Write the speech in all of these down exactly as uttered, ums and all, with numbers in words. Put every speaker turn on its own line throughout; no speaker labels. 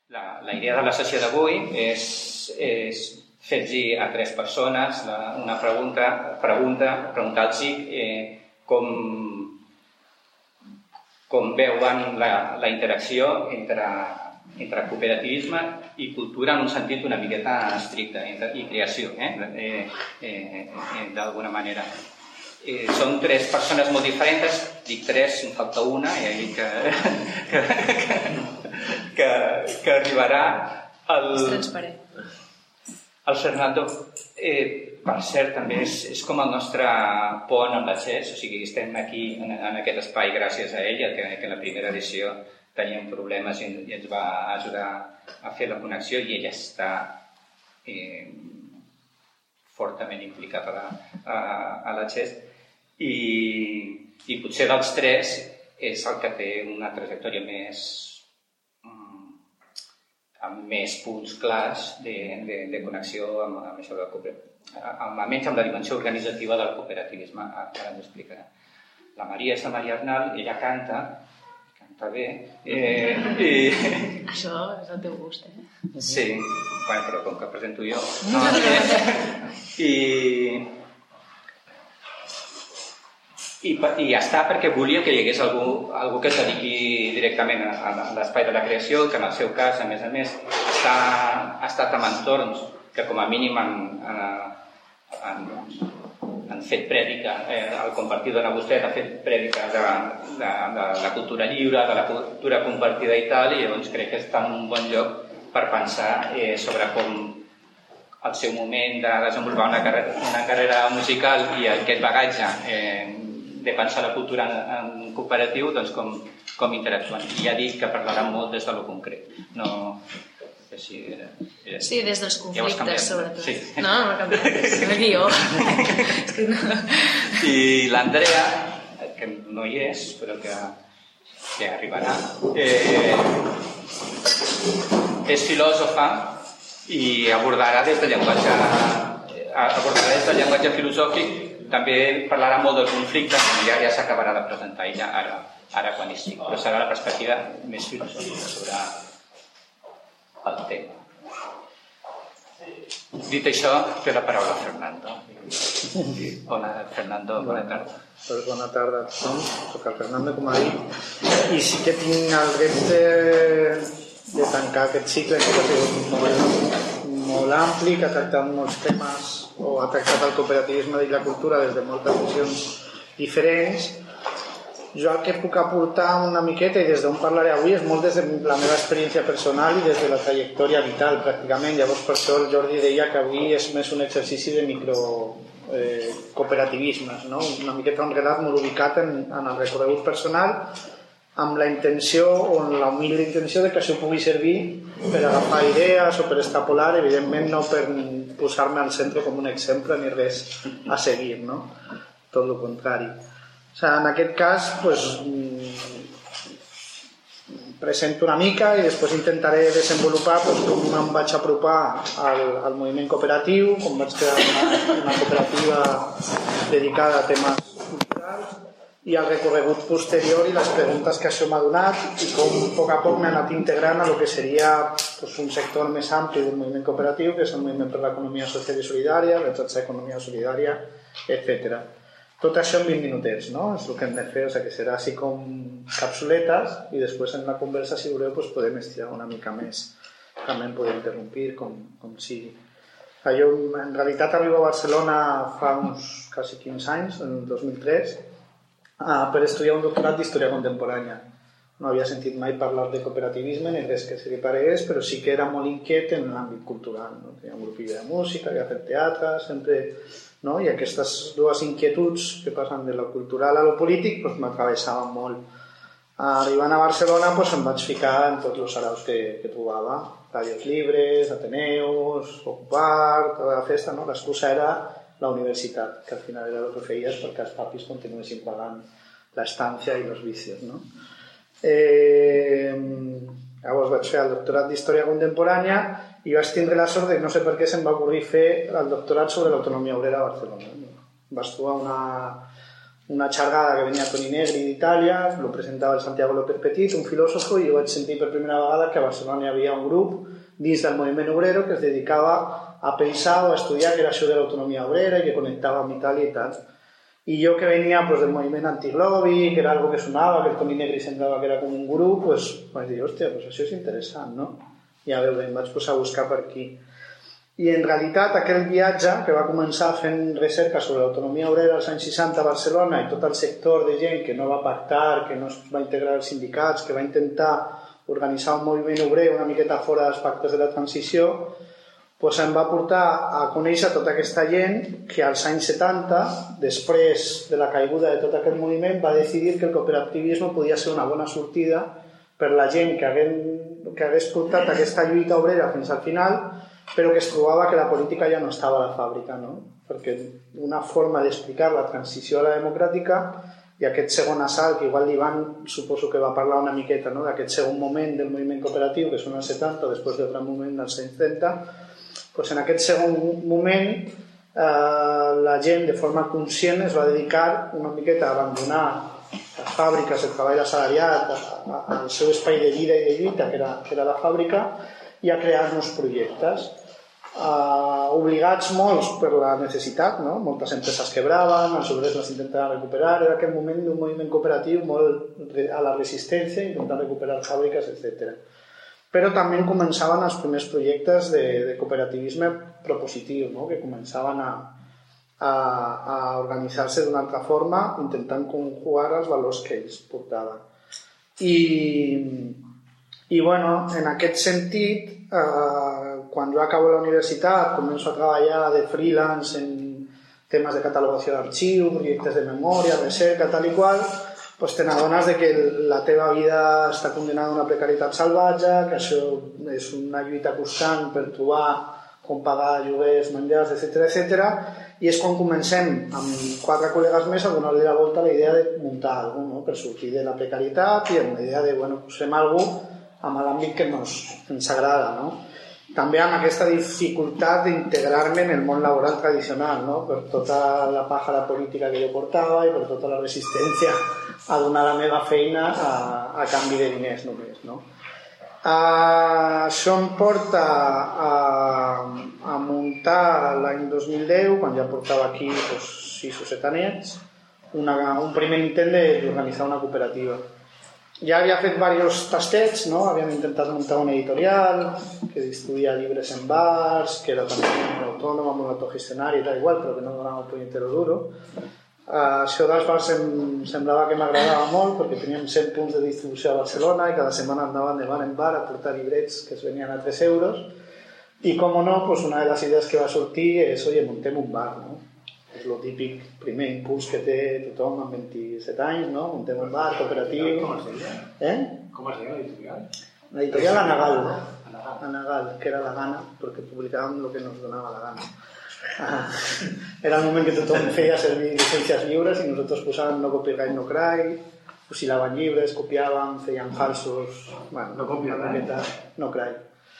La, la idea de la sessió d'avui és, és fer-los a tres persones la, una pregunta, pregunta preguntar-los eh, com, com veuen la, la interacció entre, entre cooperativisme i cultura en un sentit una miqueta estricte, i creació, eh? Eh, eh, eh, d'alguna manera. Eh, són tres persones molt diferents, dic tres, em falta una, i ja dic que, que, que, que, que arribarà el, el Fernando. Eh, per cert, també és, és com el nostre pont amb la Txell, o sigui, estem aquí en, en aquest espai gràcies a ella, que, que en la primera edició teníem problemes i, i ens va ajudar a fer la connexió, i ella està eh, fortament implicada a la, a, a la Txell. I, i potser dels tres és el que té una trajectòria més amb més punts clars de, de, de connexió amb, amb això del cooperativisme, amb, almenys amb la dimensió organitzativa del cooperativisme. Ara ens explicarà. La Maria és la Maria Arnal, ella canta, canta bé. Eh, i...
Això és el teu gust, eh?
Sí, bueno, però com que presento jo. No, eh, i... I, i ja està, perquè volia que hi hagués algú, algú que es dediqui directament a, a l'espai de la creació, que en el seu cas, a més a més, està, ha estat en entorns que com a mínim han, han, han fet prèdica, eh, el compartir dona vostè ha fet prèdica de, de, de la cultura lliure, de la cultura compartida i tal, i llavors crec que està en un bon lloc per pensar eh, sobre com el seu moment de desenvolupar una carrera, una carrera musical i aquest bagatge eh, de pensar la cultura en, en cooperatiu, doncs com, com interactuant. I ja dic que parlaran molt des de lo concret. No, que sí, era, era...
sí, des dels conflictes, ja sobretot.
Sí.
No, no ha canviat, és el guió. No.
I l'Andrea, que no hi és, però que, que arribarà, eh, és filòsofa i abordarà des del llenguatge, abordarà des del llenguatge filosòfic. També parlarà molt del conflicte, ja, ja s'acabarà de presentar ella ara, ara quan hi sigui, però serà la perspectiva més filosòfica sobre el tema. Dit això, té la paraula a Fernando. Bona, Fernando, bona tarda.
Pues bona tarda a tothom, soc el Fernando, com ha dit, i sí que tinc el repte de tancar aquest cicle que ha sigut molt, molt ampli, que ha tractat molts temes o ha tractat el cooperativisme i la cultura des de moltes visions diferents. Jo el que puc aportar una miqueta i des d'on parlaré avui és molt des de la meva experiència personal i des de la trajectòria vital pràcticament. Llavors per això el Jordi deia que avui és més un exercici de micro eh, cooperativismes, no? Una miqueta un relat molt ubicat en, en el recorregut personal, amb la intenció o la humil intenció de que això pugui servir per agafar idees o per extrapolar, evidentment no per posar-me al centre com un exemple ni res a seguir, no? Tot el contrari. O sigui, en aquest cas, pues, presento una mica i després intentaré desenvolupar pues, com em vaig apropar al, al moviment cooperatiu, com vaig crear una, una cooperativa dedicada a temes culturals i el recorregut posterior i les preguntes que això m'ha donat i com a poc a poc m'he anat integrant a lo que seria pues, un sector més ampli del moviment cooperatiu, que és el moviment per l'economia social i solidària, la xarxa d'economia solidària, etcètera. Tot això en vint minutets, no? És el que hem de fer, o sigui, que serà així com capsuletes i després en la conversa, si voleu, pues, podem estirar una mica més. També em podem interrompir, com, com sigui. Jo, en realitat, arribo a Barcelona fa uns quasi quinze anys, en el dos mil tres, Ah, per estudiar un doctorat d'història contemporània. No havia sentit mai parlar de cooperativisme ni res que se li paregués, però sí que era molt inquiet en l'àmbit cultural, no? Tenia un grupillo de música, havia fet teatre, sempre, no? I aquestes dues inquietuds que passen de lo cultural a lo polític pues, m'atravessaven molt. Arribant a Barcelona pues, em vaig ficar en tots els saraus que, que trobava, ràdios llibres, Ateneus, Ocupar, tota la festa, no? L'excusa era la universitat, que al final era el que feies perquè els papis continuessin pagant l'estància i els vicios, no? Eh, llavors vaig fer el doctorat d'història contemporània i vaig tindre la sort de, no sé per què se'm va ocorrir fer el doctorat sobre l'autonomia obrera a Barcelona. Vaig trobar una, una xargada que venia Toni Negri d'Itàlia, lo presentava el Santiago López Petit, un filòsofo, i jo vaig sentir per primera vegada que a Barcelona hi havia un grup dins del moviment obrero que es dedicava a pensar o a estudiar que era això de l'autonomia obrera i que connectava amb Itàlia i tal. I jo que venia pues, del moviment anti-lobby, que era algo que sonava, que el Toni Negri semblava que era com un gurú, pues, vaig dir, hòstia, pues això és interessant, no? I a veure, em vaig posar a buscar per aquí. I en realitat aquell viatge que va començar fent recerca sobre l'autonomia obrera als anys seixanta a Barcelona i tot el sector de gent que no va pactar, que no es va integrar als sindicats, que va intentar organitzar un moviment obrer una miqueta fora dels pactes de la transició, pues em va portar a conèixer tota aquesta gent que als anys setanta, després de la caiguda de tot aquest moviment, va decidir que el cooperativisme podia ser una bona sortida per la gent que hagués, que hagués portat aquesta lluita obrera fins al final, però que es trobava que la política ja no estava a la fàbrica, no? Perquè una forma d'explicar la transició a la democràtica i aquest segon assalt, que igual l'Ivan suposo que va parlar una miqueta, no? D'aquest segon moment del moviment cooperatiu, que són els setanta, després del gran moment dels anys trenta, pues en aquest segon moment eh, la gent de forma conscient es va dedicar una miqueta a abandonar les fàbriques, el treball assalariat, al seu espai de vida i de lluita, que era, que era la fàbrica, i a crear nous projectes. Uh, obligats molts per la necessitat, no? Moltes empreses quebraven, els obrers les intentaven recuperar, era aquell moment d'un moviment cooperatiu molt a la resistència, intentant recuperar fàbriques, etcètera. Però també començaven els primers projectes de, de cooperativisme propositiu, no? Que començaven a, a, a organitzar-se d'una altra forma, intentant conjugar els valors que ells portaven. I, i bueno, en aquest sentit, eh, quan jo acabo la universitat, començo a treballar de freelance en temes de catalogació d'arxiu, projectes de memòria, recerca, tal i qual, pues te n'adones que la teva vida està condenada a una precarietat salvatge, que això és una lluita constant per trobar com pagar lloguers, menjars, etcètera, etcètera, i és quan comencem amb quatre col·legues més a donar-li la volta a la idea de muntar alguna cosa, no? Per sortir de la precarietat i amb la idea de, bueno, pues fem alguna cosa amb l'àmbit que nos, ens agrada, no? També amb aquesta dificultat d'integrar-me en el món laboral tradicional, no? Per tota la paja de política que jo portava i per tota la resistència a donar la meva feina a, a canvi de diners només, no? Uh, això em porta a, a muntar l'any dos mil deu, quan ja portava aquí pues, sis o set anys, una, un primer intent d'organitzar una cooperativa. Ja havia fet diversos tastets, no? Havíem intentat muntar una editorial que distribuïa llibres en bars, que era també autònoma, amb un autogestionari i tal igual, però que no donava un punyetero duro. Uh, això dels bars em semblava que m'agradava molt perquè teníem cent punts de distribució a Barcelona i cada setmana andaven de bar en bar a portar llibrets que es venien a tres euros i, com no, pues una de les idees que va sortir és, oye, muntem un bar, no? És el típic primer impuls que té tothom amb vint-i-set anys, no? Muntem un bar cooperatiu.
Com es deia?
Eh?
Com es deia l'editorial?
L'editorial Anagal, Anagal, que era la gana, perquè publicàvem el que nos donava la gana. Ah, era el moment que tothom feia servir llicències lliures i nosaltres posàvem no copyright no cry, fusilaven llibres, copiaven, feien falsos, bueno,
no copyright,
no cry.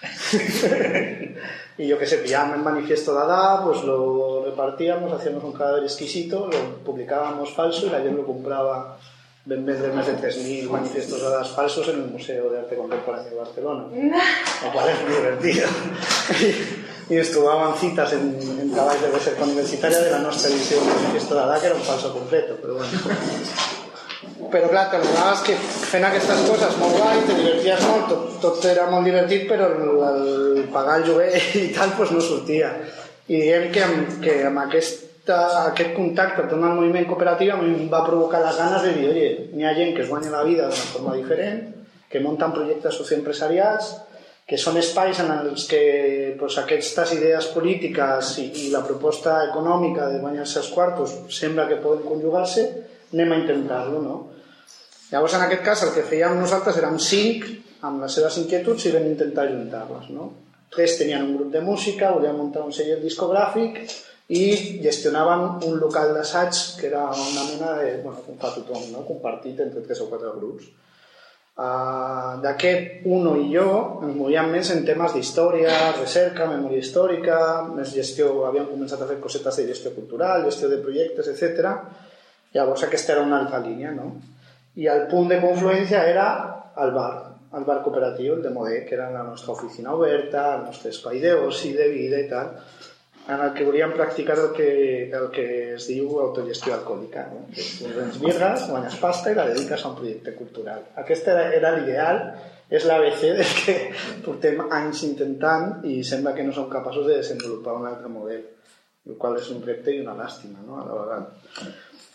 Y yo que sé, pillábamos el manifiesto de Dada, pues lo repartíamos, hacíamos un cadáver exquisito, lo publicábamos falso y la gente lo compraba. Ven vender más de tres mil manifiestos de Dada falsos en el Museo de Arte Contemporáneo de Barcelona, lo cual es muy divertido. Y estudiaban citas en, en treballs de recerca universitària de la nostra edició del manifiesto de Dada, que era un falso completo, però bueno. Però clar, te n'adonaves que fent aquestes coses molt guai, te diverties molt, tot, tot era molt divertit, però el, el pagar el lloguer i tal pues no sortia. I diguem que, que amb aquesta, aquest contacte amb el moviment cooperatiu a mi em va provocar les ganes de dir, oye, n'hi ha gent que es guanya la vida d'una forma diferent, que munten projectes socioempresarials, que són espais en els que pues, aquestes idees polítiques i, i la proposta econòmica de guanyar-se els quartos sembla que poden conjugar-se, anem a intentar-lo, no? Llavors, en aquest cas, el que fèiem nosaltres érem cinc, amb les seves inquietuds, i vam intentar juntar-les, no? Tres tenien un grup de música, volíem muntar un segell discogràfic i gestionaven un local d'assaig que era una mena de, bueno, com fa tothom, no? Compartit entre tres o quatre grups. Uh, d'aquest Uno i jo ens movíem més en temes d'història, recerca, memòria històrica, més gestió, havíem començat a fer cosetes de gestió cultural, gestió de projectes, etcètera. Llavors aquesta era una altra línia, no? I el punt de confluència era el bar, el bar cooperatiu, el de Modé, que era la nostra oficina oberta, el nostre espai d'oci, de vida i tal, en el que volíem practicar el que, el que es diu autogestió alcohòlica, no? Tu vens birres, guanyes pasta i la dediques a un projecte cultural. Aquest era, era l'ideal, és l'A B C del que portem anys intentant i sembla que no som capaços de desenvolupar un altre model, el qual és un repte i una làstima, no? A la vegada.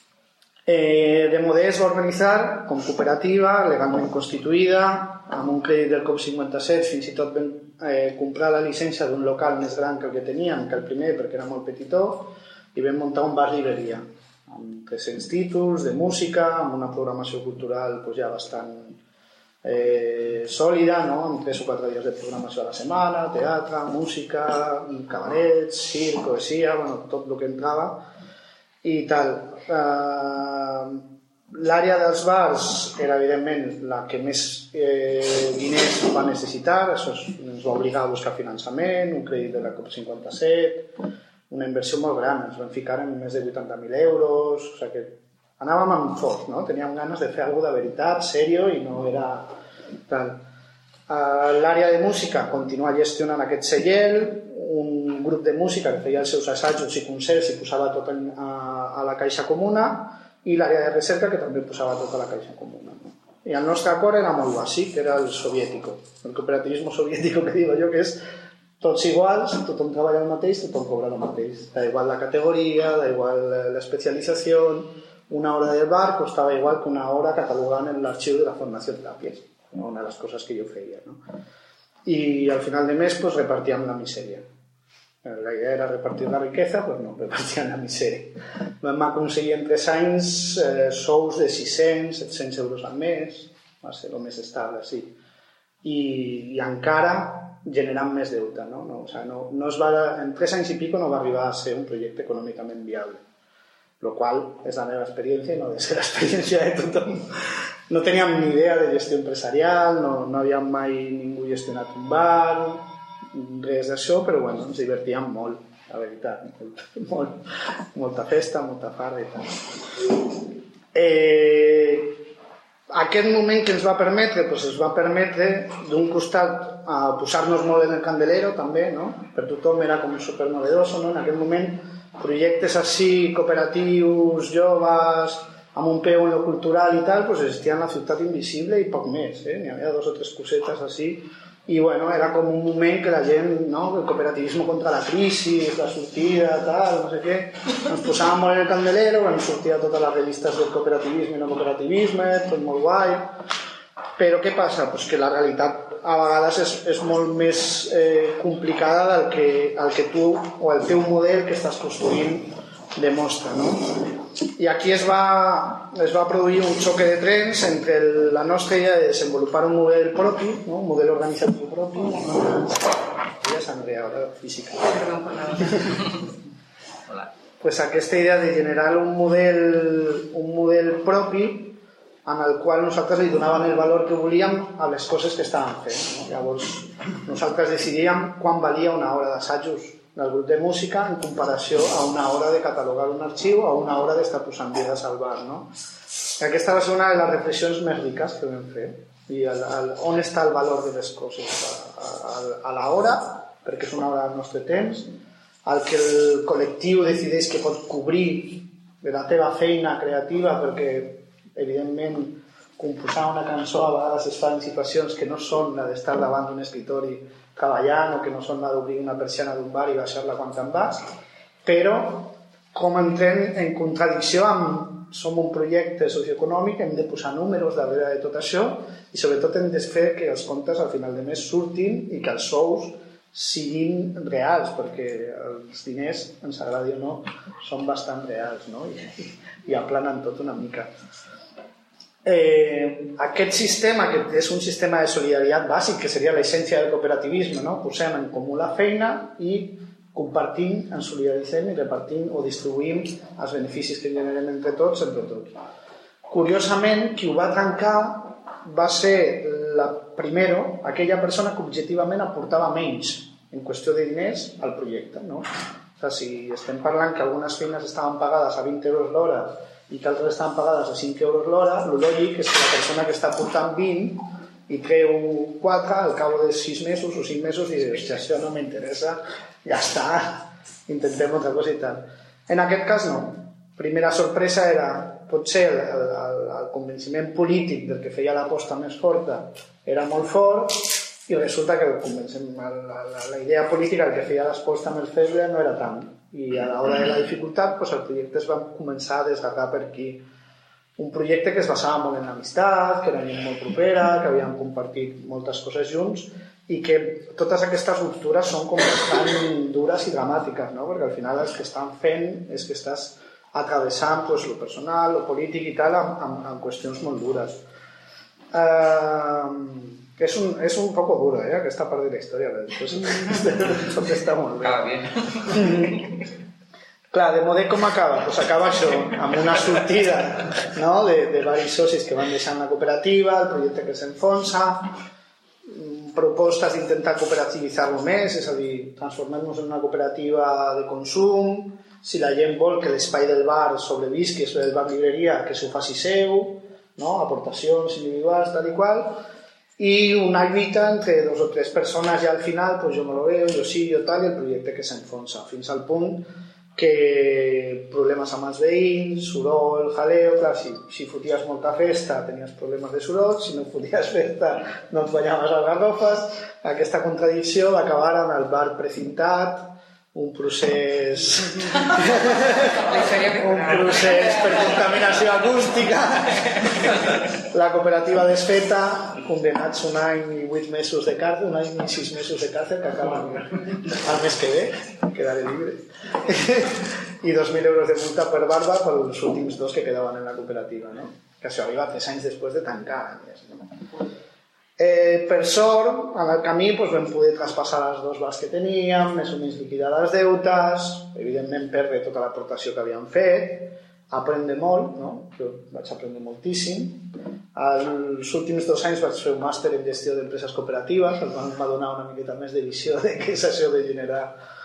Eh, de Modé es va organitzar com cooperativa, legalment constituïda, amb un crèdit del C O P cinquanta-set, fins i tot vam eh, comprar la llicència d'un local més gran que el que teníem, que el primer, perquè era molt petitó, i vam muntar un bar-llibreria, amb tres-cents títols de música, amb una programació cultural pues, ja bastant eh, sòlida, no? Amb tres o quatre dies de programació a la setmana, teatre, música, cabarets, circ, poesia, bueno, tot el que entrava i tal. Uh, l'àrea dels bars era evidentment la que més eh, diners va necessitar, això ens va obligar a buscar finançament, un crèdit de la C O P cinquanta-set, una inversió molt gran, ens vam ficar en més de vuitanta mil euros, o sigui que anàvem amb fort, no? Teníem ganes de fer alguna cosa de veritat, serio, i no era tal. Uh, l'àrea de música continua gestionant aquest celler, un grup de música que feia els seus assajos i concerts i posava tot en, a, a la caixa comuna, i l'àrea de recerca que també posava tot a la caixa comuna, no? I el nostre acord era molt bàsic, era el soviètico, el cooperativisme soviètico que digo jo, que és tots iguals, tothom treballa el mateix, tothom cobra el mateix, da igual la categoria, da igual l'especialització, una hora del bar costava igual que una hora catalogant en l'arxiu de la Formació Tàpies, una de les coses que jo feia, no? I al final de mes pues, repartíem la misèria. La idea era repartir la riqueza, pues no, repartíem la misèria. Vam aconseguir en tres anys eh, sous de sis-cents, set-cents euros al mes, va ser el més estable, sí. I, i encara generant més deute, no? No, o sea, no, no es va, en tres anys i pico no va arribar a ser un projecte econòmicament viable, lo qual és la meva experiència i no de ser l'experiència de tothom. No teníem ni idea de gestió empresarial, no, no havíem mai ningú gestionat un bar, res d'això, però bueno, ens divertíem molt, la veritat, molt, molta festa, molta farra i tal. Eh, aquest moment que ens va permetre, doncs ens va permetre d'un costat a posar-nos molt en el candelero també, no? Per tothom era com supernovedoso, no? En aquest moment projectes així, cooperatius, joves, amb un peu en lo cultural i tal, pues existia en la ciutat invisible i poc més, eh? N'hi havia dos o tres cosetes així, i bueno, era com un moment que la gent, no? El cooperativisme contra la crisi, la sortida, tal, no sé què, ens posàvem molt en el candelero, ens sortia totes les revistes del cooperativisme i no cooperativisme, tot molt guai, però què passa? Pues que la realitat a vegades és, és molt més eh, complicada del que, el que tu o el teu model que estàs construint demostra, no? I aquí es va, es va produir un xoc de trens entre el, la nostra idea de desenvolupar un model propi, no? Un model organitzatiu propi, ja s'Andrea, la física.
Hola.
Pues aquesta idea de generar un model, un model propi en el qual nosaltres li donàvem el valor que volíem a les coses que estàvem fent, no? Llavors nosaltres decidíem quan valia una hora d'assajos del grup de música en comparació a una hora de catalogar un arxiu, a una hora d'estar posant vides al bar, no? I aquesta va ser una de les reflexions més riques que vam fer. I el, el, on està el valor de les coses? A, a, a la hora, perquè és una hora del nostre temps, el que el col·lectiu decideix que pot cobrir de la teva feina creativa, perquè evidentment composar una cançó a vegades es fa en situacions que no són la d'estar davant d'un escritori treballant o que no són la d'obrir una persiana d'un bar i baixar-la quan te'n vas, però com entrem en contradicció amb som un projecte socioeconòmic, hem de posar números darrere de tot això i sobretot hem de fer que els comptes al final de mes surtin i que els sous siguin reals, perquè els diners, ens agradi o no, són bastant reals, no? I, i aplanen tot una mica. Eh, aquest sistema, que és un sistema de solidaritat bàsic, que seria l'essència del cooperativisme, no? Posem en comú la feina i compartim, ens solidaritzem i repartim o distribuïm els beneficis que generem entre tots, entre tots. Curiosament, qui ho va trencar va ser la primero, aquella persona que objectivament aportava menys en qüestió de diners al projecte, no? O sigui, si estem parlant que algunes feines estaven pagades a vint euros l'hora i que altres estan pagades a cinc euros l'hora, el lògic és que la persona que està portant vint i treu quatre, al cabo de sis mesos o cinc mesos, i dius, això no m'interessa, ja està, intentem altra cosa i tal. En aquest cas no. Primera sorpresa era, potser el, el, el convenciment polític del que feia l'aposta més forta era molt fort, i resulta que el la, la, la idea política, el que feia l'aposta més feble, no era tant. I a l'hora de la dificultat, doncs, el projecte es va començar a desgarrar per aquí. Un projecte que es basava molt en l'amistat, que era gent molt propera, que havíem compartit moltes coses junts, i que totes aquestes ruptures són com bastant dures i dramàtiques, no? Perquè al final el que estan fent és que estàs atravessant pues, lo personal, lo polític i tal, amb, amb, amb qüestions molt dures. Uh, és, un, és un poco duro, eh, aquesta part de la història. Després tot està molt bé.
Acaba bé.
Clar, de modo com acaba? Pues acaba això, amb una sortida, no? de, de varis socis que van deixant la cooperativa, el projecte que s'enfonsa, propostes d'intentar cooperativitzar-lo més, és a dir, transformar-nos en una cooperativa de consum, si la gent vol que l'espai del bar sobrevisqui, el bar llibreria, que s'ho faci seu, no? Aportacions individuals, tal i qual, i una lluita entre dos o tres persones ja al final, pues jo me lo veo, jo sí, jo tal, i el projecte que s'enfonsa, fins al punt que problemes amb els veïns, soroll, jaleo, clar, si, si foties molta festa tenies problemes de soroll, si no foties festa no et ballaves a garrofes. Aquesta contradicció va acabar amb el bar precintat, un procés un procés per contaminació acústica, la cooperativa desfeta, condenats un any i vuit mesos de càrcel, un any i sis mesos de càrcel que acaben el mes que ve, quedaré libre, i dos mil euros de multa per barba pels últims dos que quedaven en la cooperativa, no? Que això arriba tres anys després de tancar, no? Eh, per sort, en el camí doncs, vam poder traspassar les dos bars que teníem, més o menys liquidar les deutes, evidentment perdre tota l'aportació que havíem fet, aprendre molt, no? Jo vaig aprendre moltíssim. Els últims dos anys vaig fer un màster en gestió d'empreses cooperatives, el qual em va donar una miqueta més de visió de què és això de generar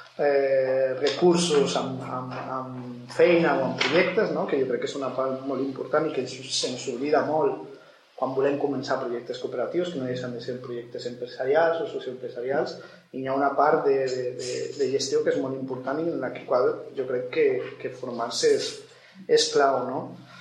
eh, recursos amb, amb, amb feina o amb projectes, no? Que jo crec que és una part molt important i que se'ns oblida molt quan volem començar projectes cooperatius, que no deixen de ser projectes empresarials o socioempresarials, i hi ha una part de, de, de gestió que és molt important i en la qual jo crec que, que formar-se és, és clau, no?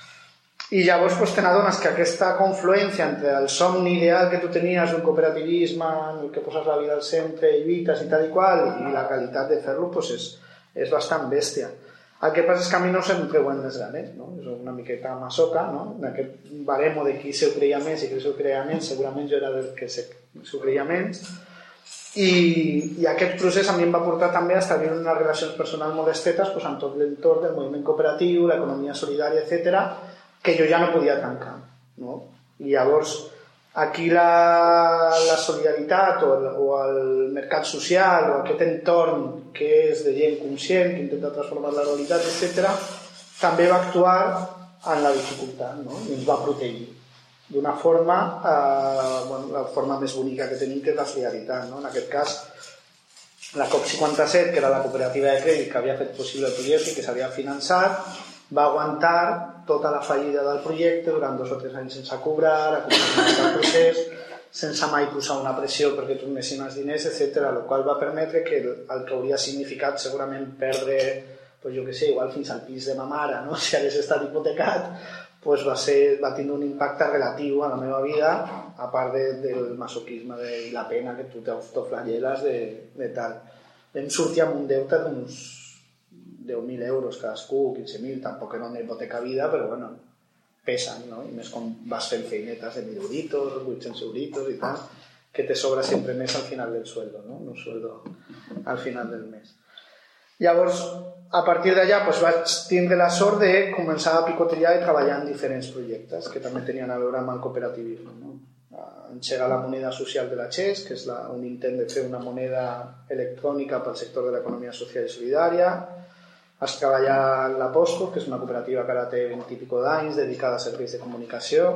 I llavors pues, te n'adones que aquesta confluència entre el somni ideal que tu tenies d'un cooperativisme en el que poses la vida al centre i lluites i tal i qual, i la realitat de fer-lo pues, és, és bastant bèstia. El que passa és que a mi no se'm treuen les ganes, no? És una miqueta masoca, no? En aquest baremo de qui s'ho creia més i qui s'ho creia menys, segurament jo era del que s'ho creia menys, i, i aquest procés a mi em va portar també a establir unes relacions personals molt estretes pues, amb tot l'entorn del moviment cooperatiu, l'economia solidària, etcètera, que jo ja no podia tancar, no? I llavors aquí la, la solidaritat o el, o el mercat social o aquest entorn que és de gent conscient, que intenta transformar la realitat, etcètera, també va actuar en la dificultat, no? I ens va protegir d'una forma, eh, bueno, la forma més bonica que tenim, que és la solidaritat, no? En aquest cas, la COP cinquanta-set, que era la cooperativa de crèdit que havia fet possible el projecte i que s'havia finançat, va aguantar tota la fallida del projecte durant dos o tres anys sense cobrar, acompanyant el procés, sense mai posar una pressió perquè tornessin els diners, etcètera, el qual va permetre que el, el que hauria significat segurament perdre, pues jo què sé, igual fins al pis de ma mare, no? Si hagués estat hipotecat, pues va, ser, va tindre un impacte relatiu a la meva vida, a part de, del masoquisme de, i la pena que tu t'autoflageles de, de tal. Vam sortir amb un deute d'uns deu mil euros cadascú, quinze mil, tampoc era una hipoteca vida, però bueno, pesen, no? I més com vas fent feinetes de mil euritos, vuit-cents euritos i tal, que te sobra sempre més al final del sueldo, no? Un sueldo al final del mes. Llavors, a partir d'allà pues, vaig tindre la sort de començar a picotejar i treballar en diferents projectes que també tenien a veure amb el cooperativisme, no? Engegar la moneda social de la Xes, que és la, un intent de fer una moneda electrònica pel sector de l'economia social i solidària. Vaig treballar en l'Apòstol, que és una cooperativa que ara té vint i pico d'anys, dedicada a serveis de comunicació.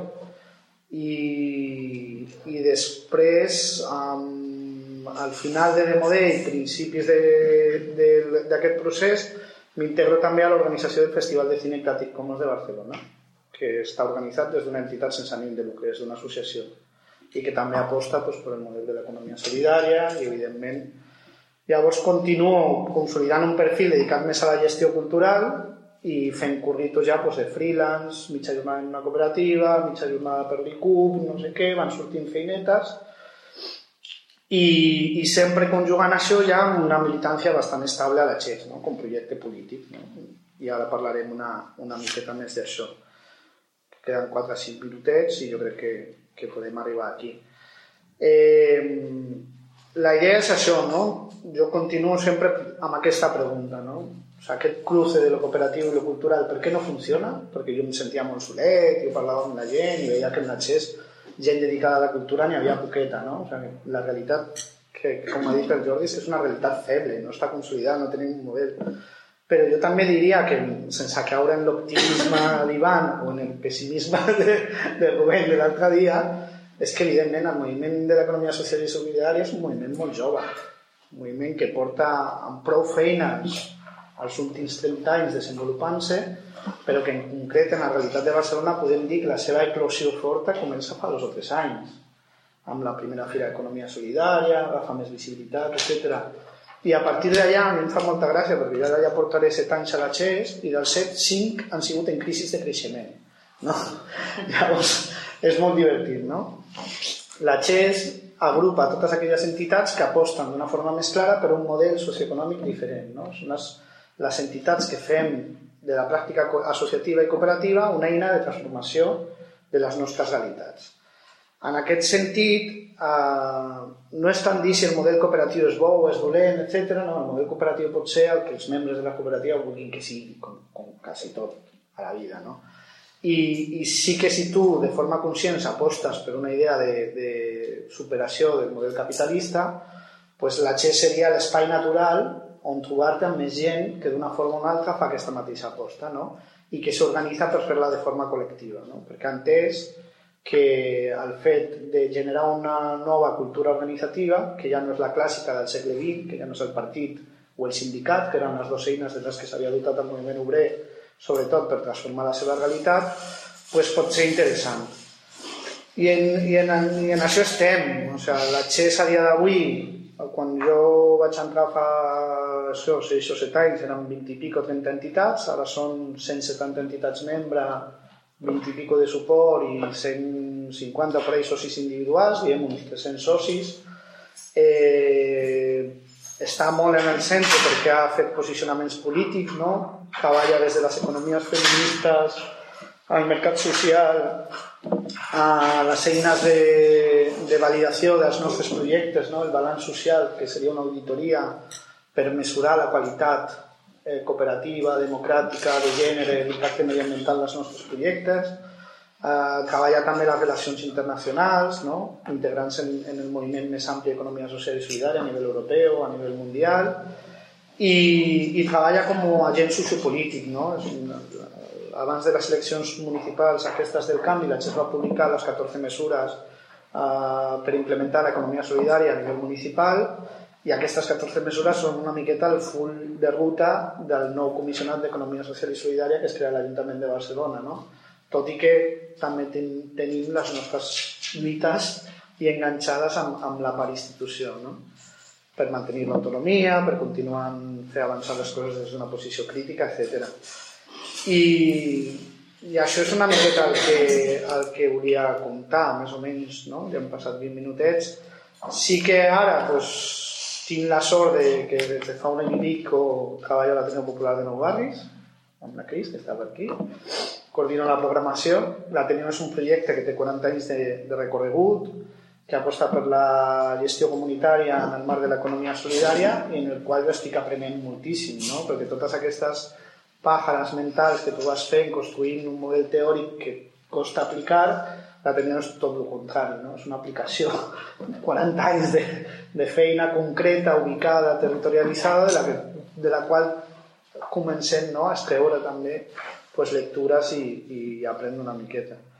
I, i després, um, al final de Demodé i principis d'aquest procés, m'integro també a l'organització del Festival de Cine Creative Commons de Barcelona, que està organitzat des d'una entitat sense ànim de lucre, és d'una associació, i que també aposta doncs, per el model de l'economia solidària i, evidentment, llavors continuo consolidant un perfil dedicat més a la gestió cultural i fent curritos ja doncs, de freelance, mitja jornada en una cooperativa, mitja jornada per l'I C U B, no sé què, van sortint feinetes i, i sempre conjugant això ja amb una militància bastant estable a la X E S, no? Com projecte polític. No? I ara parlarem una, una miqueta més d'això. Queden quatre o cinc minutets i jo crec que, que podem arribar aquí. Eh, la idea és això, no? Jo continuo sempre amb aquesta pregunta, no? O sea, aquest cruce de lo cooperativo i lo cultural, per què no funciona? Perquè jo em sentia molt solet, jo parlava amb la gent i veia que en la X E S gent dedicada a la cultura n'hi havia poqueta, no? O sea, la realitat, que com ha dit el Jordi, és una realitat feble, no està consolidada, no tenim un model. Però jo també diria que, sense caure en l'optimisme d'Ivan o en el pessimisme de, de Rubén de l'altre dia, és que, evidentment, el moviment de l'economia social i solidària és un moviment molt jove, un moviment que porta amb prou feines els últims trenta anys desenvolupant-se, però que en concret en la realitat de Barcelona podem dir que la seva eclosió forta comença fa dos o tres anys, amb la primera Fira d'Economia Solidària, agafa més visibilitat, etcètera. I a partir d'allà a mi em fa molta gràcia perquè jo ara ja portaré set anys a la X E S i dels set, cinc han sigut en crisis de creixement, no? Llavors és molt divertit, no? La X E S agrupa totes aquelles entitats que aposten d'una forma més clara per un model socioeconòmic diferent, no? Són les, les entitats que fem de la pràctica associativa i cooperativa una eina de transformació de les nostres realitats. En aquest sentit, eh, no és tant dir si el model cooperatiu és bo o és dolent, etcètera. No, el model cooperatiu pot ser el que els membres de la cooperativa vulguin que sigui, com, com quasi tot a la vida, no? I, I sí que si tu, de forma conscient, apostes per una idea de, de superació del model capitalista, pues la X E S seria l'espai natural on trobar-te amb més gent que d'una forma o una altra fa aquesta mateixa aposta, no? I que s'organitza per fer-la de forma col·lectiva, no? Perquè ha entès que el fet de generar una nova cultura organitzativa, que ja no és la clàssica del segle vint, que ja no és el partit o el sindicat, que eren les dues eines de les que s'havia dotat el moviment obrer, sobretot per transformar la seva realitat, pues pot ser interessant. I en, i en, i en això estem. O sigui, la X E S a dia d'avui, quan jo vaig entrar fa això, seis o set anys, eren vint i pico, trenta entitats, ara són cent setanta entitats membres, vint i pico de suport i cent cinquanta per ahí socis individuals, diguem uns tres-cents socis. Eh, està molt en el centre perquè ha fet posicionaments polítics, no? Treballa des de les economies feministes, al mercat social, a les eines de, de validació dels nostres projectes, no? El balanç social, que seria una auditoria per mesurar la qualitat eh, cooperativa, democràtica, de gènere, l'impacte mediambiental dels nostres projectes. Eh, treballa també les relacions internacionals, no? Integrant-se en, en el moviment més ampli d'economia social i solidària a nivell europeu, a nivell mundial, i, i treballa com a agent sociopolític, no? És una, abans de les eleccions municipals aquestes del canvi, la X E S va publicar les catorze mesures eh, per implementar l'economia solidària a nivell municipal, i aquestes catorze mesures són una miqueta el full de ruta del nou comissionat d'Economia Social i Solidària que es crea a l'Ajuntament de Barcelona, no? Tot i que també ten, tenim les nostres lluites i enganxades amb, amb la part institució, no? Per mantenir l'autonomia, per continuar a fer avançar les coses des d'una posició crítica, etcètera. I, i això és una miqueta el que, el que volia contar, més o menys, no? Ja hem passat vint minutets. Sí que ara pues, tinc la sort de que des de fa un any i pic treballo a l'Ateneu Popular de Nou Barris, amb la Cris, que està per aquí, coordino la programació. L'Ateneu és un projecte que té quaranta anys de, de recorregut, que aposta per la gestió comunitària en el marc de l'economia solidària i en el qual jo estic aprenent moltíssim, no? Perquè totes aquestes pàjares mentals que tu vas fent construint un model teòric que costa aplicar, l'Ateneu és tot el contrari, no? És una aplicació de quaranta anys de, de feina concreta, ubicada, territorialitzada, de la, que, de la qual comencem, no? A extreure també pues, lectures i, i aprendre una miqueta.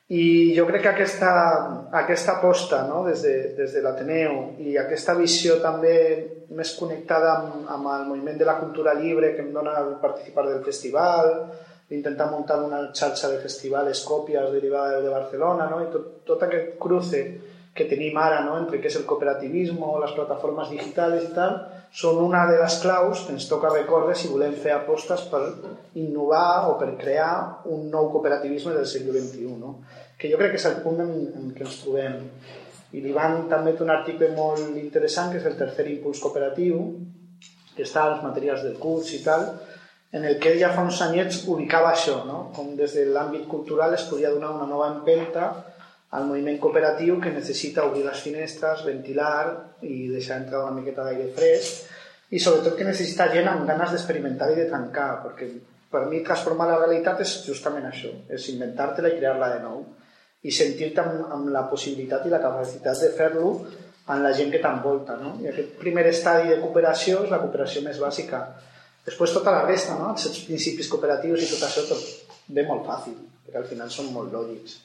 I jo crec que aquesta, aquesta aposta, no? des, de, des de l'Ateneu i aquesta visió també més connectada amb, amb el moviment de la cultura lliure que em dona el participar del festival, d'intentar muntar una xarxa de festivals còpies derivada de Barcelona, no? I tot, tot aquest cruce que tenim ara, no? Entre què és el cooperativisme, les plataformes digitals i tal, són una de les claus que ens toca recórrer si volem fer apostes per innovar o per crear un nou cooperativisme del segle vint-i-u, no? Que jo crec que és el punt en, en què ens trobem. I l'Ivan també té un article molt interessant, que és el tercer impuls cooperatiu, que està a les materials del curs i tal, en el que ell ja fa uns anyets ubicava això, no? Com des de l'àmbit cultural es podia donar una nova empenta al moviment cooperatiu que necessita obrir les finestres, ventilar i deixar entrar una miqueta d'aire fresc i sobretot que necessita gent amb ganes d'experimentar i de trencar, perquè per mi transformar la realitat és justament això, és inventar-te-la i crear-la de nou i sentir-te amb, amb la possibilitat i la capacitat de fer-lo amb la gent que t'envolta, no? I aquest primer estadi de cooperació és la cooperació més bàsica. Després tota la resta, no? Els principis cooperatius i tot això tot ve molt fàcil, perquè al final són molt lògics.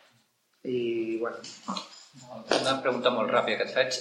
I, bueno...
Una pregunta molt ràpida que et faig.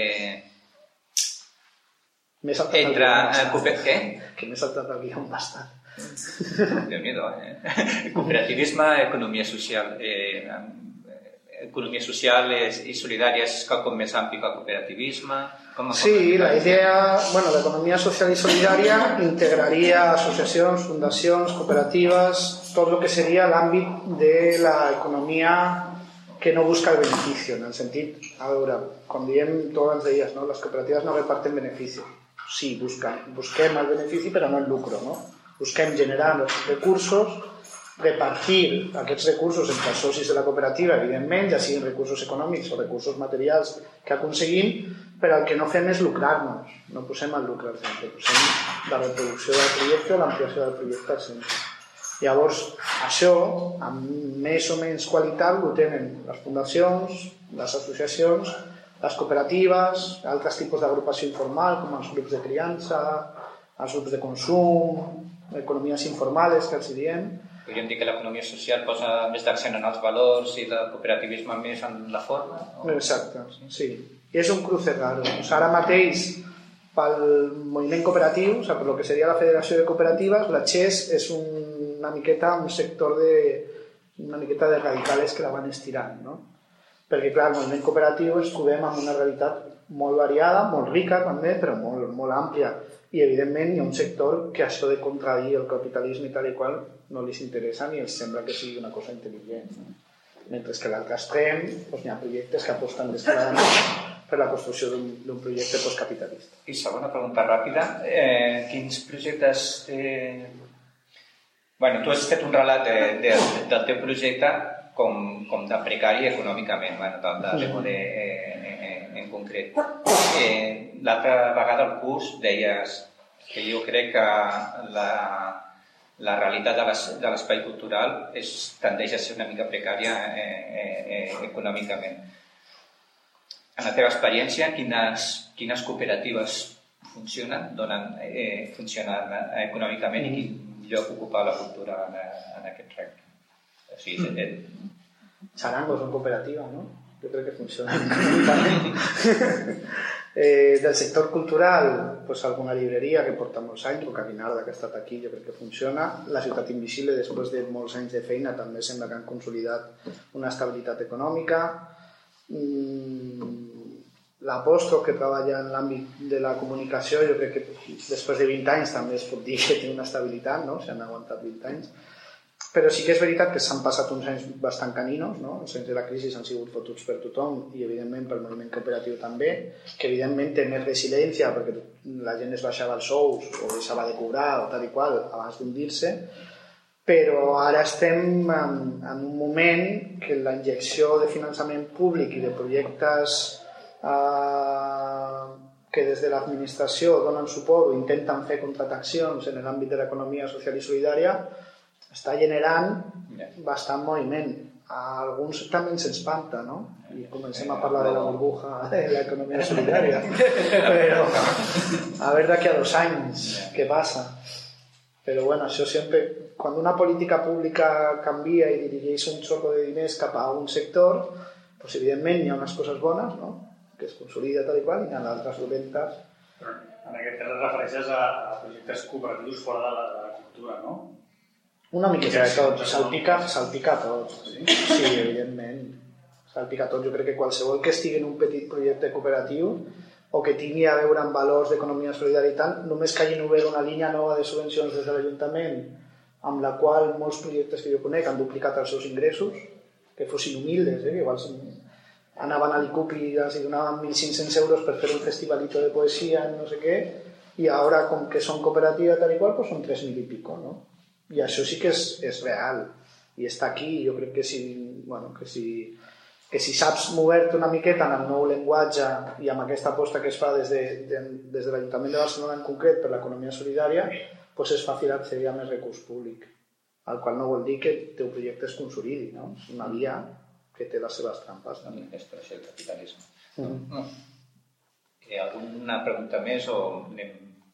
Eh...
M'he saltat
Entre...
el
Cooper... Què?
Que m'he saltat el guió bastant.
Déu-n'hi-do, eh? Cooperativisme, economia social. Eh, economia social i solidària és quelcom més ampli que el cooperativisme. Com
sí, la idea... Bueno, l'economia social i solidària integraria associacions, fundacions, cooperatives, tot el que seria l'àmbit de l'economia que no busca el beneficio, en el sentit, a veure, com diem, tu abans deies, no? Les cooperatives no reparten benefici. Sí, busquen, busquem el benefici, però no el lucro, no? Busquem generar els recursos, repartir aquests recursos entre els socis de la cooperativa, evidentment, ja siguin recursos econòmics o recursos materials que aconseguim, però el que no fem és lucrar-nos, no posem el lucre al centre, posem la reproducció del projecte o l'ampliació del projecte al centre. Llavors, això, amb més o menys qualitat, ho tenen les fundacions, les associacions, les cooperatives, altres tipus d'agrupació informal, com els grups de criança, els grups de consum, economies informales, que els diem.
Podríem dir que l'economia social posa més d'accent en els valors i el cooperativisme més en la forma? O...
Exacte, sí. I és un cruce raro. O sigui, ara mateix, pel moviment cooperatiu, o sigui, per lo que seria la Federació de Cooperatives, la X E S és un, una miqueta un sector de, una miqueta de radicales que la van estirant, no? Perquè, clar, el moviment cooperatiu ens trobem amb una realitat molt variada, molt rica també, però molt, molt àmplia. I, evidentment, hi ha un sector que això de contradir el capitalisme i tal i qual no li interessa ni els sembla que sigui una cosa intel·ligent, no? Mentre que a l'altre extrem doncs, hi ha projectes que aposten descaradament per la construcció d'un projecte postcapitalista.
I segona pregunta ràpida. Eh, quins projectes... Eh... Bueno, tu has fet un relat de, de, del teu projecte com, com de precari econòmicament, bueno, del de Remode eh, eh, en concret. Eh, L'altra vegada al curs deies que jo crec que la, la realitat de l'espai cultural és, tendeix a ser una mica precària eh, eh, eh, econòmicament. En la teva experiència, quines, quines cooperatives funcionen, donen, eh, funcionen econòmicament i quin lloc ocupa la cultura en, en aquest regne? O sigui, mm. el...
Charango és una cooperativa, no? Jo crec que funciona econòmicament. eh, del sector cultural, pues, alguna llibreria que porta molts anys, o Caminarda, que ha estat aquí, jo crec que funciona. La Ciutat Invisible, després de molts anys de feina, també sembla que han consolidat una estabilitat econòmica. L'Apòstrof, que treballa en l'àmbit de la comunicació, jo crec que després de vint anys també es pot dir que té una estabilitat, no? S'han aguantat vint anys. Però sí que és veritat que s'han passat uns anys bastant caninos, no? Els anys de la crisi han sigut fotuts per tothom i, evidentment, pel moviment cooperatiu també, que, evidentment, té més resiliència perquè la gent es baixava els sous o deixava de cobrar o tal i qual abans d'hundir-se. Però ara estem en, en un moment que la injecció de finançament públic i de projectes eh, que des de l'administració donen suport o intenten fer contractacions en l'àmbit de l'economia social i solidària està generant bastant moviment. A alguns també ens espanta, no? I comencem a parlar de la burbuja de l'economia solidària. Però a veure d'aquí a dos anys què passa. Però bueno, això sempre, quan una política pública canvia i dirigeix un xorro de diners cap a un sector, doncs evidentment hi ha unes coses bones, no? Que es consolida tal i qual, i hi ha d'altres dolentes.
En aquest cas et refereixes a, a projectes cooperatius fora de la, de la cultura, no?
Una miqueta de tot, salpica, salpica tot, sí, sí, evidentment. Salpica tot. Jo crec que qualsevol que estigui en un petit projecte cooperatiu o que tingui a veure amb valors d'economia solidària i tal, només que hagin obert una línia nova de subvencions des de l'Ajuntament amb la qual molts projectes que jo conec han duplicat els seus ingressos, que fossin humildes, eh? Que igual anaven a l'I C U P i els donaven mil cinc-cents euros per fer un festivalito de poesia, no sé què, i ara, com que són cooperativa tal i qual, doncs són tres mil i pico, no? I això sí que és, és real, i està aquí. Jo crec que si, bueno, que si, que si saps moure-te una miqueta en el nou llenguatge i amb aquesta aposta que es fa des de, de, des de l'Ajuntament de Barcelona en concret per l'economia solidària, doncs és fàcil accedir a més recurs públic, el qual no vol dir que el teu projecte es consolidi, no? És una via que té les seves trampes.
També és per això el capitalisme.
Mm.
No. Eh, alguna pregunta més o anem?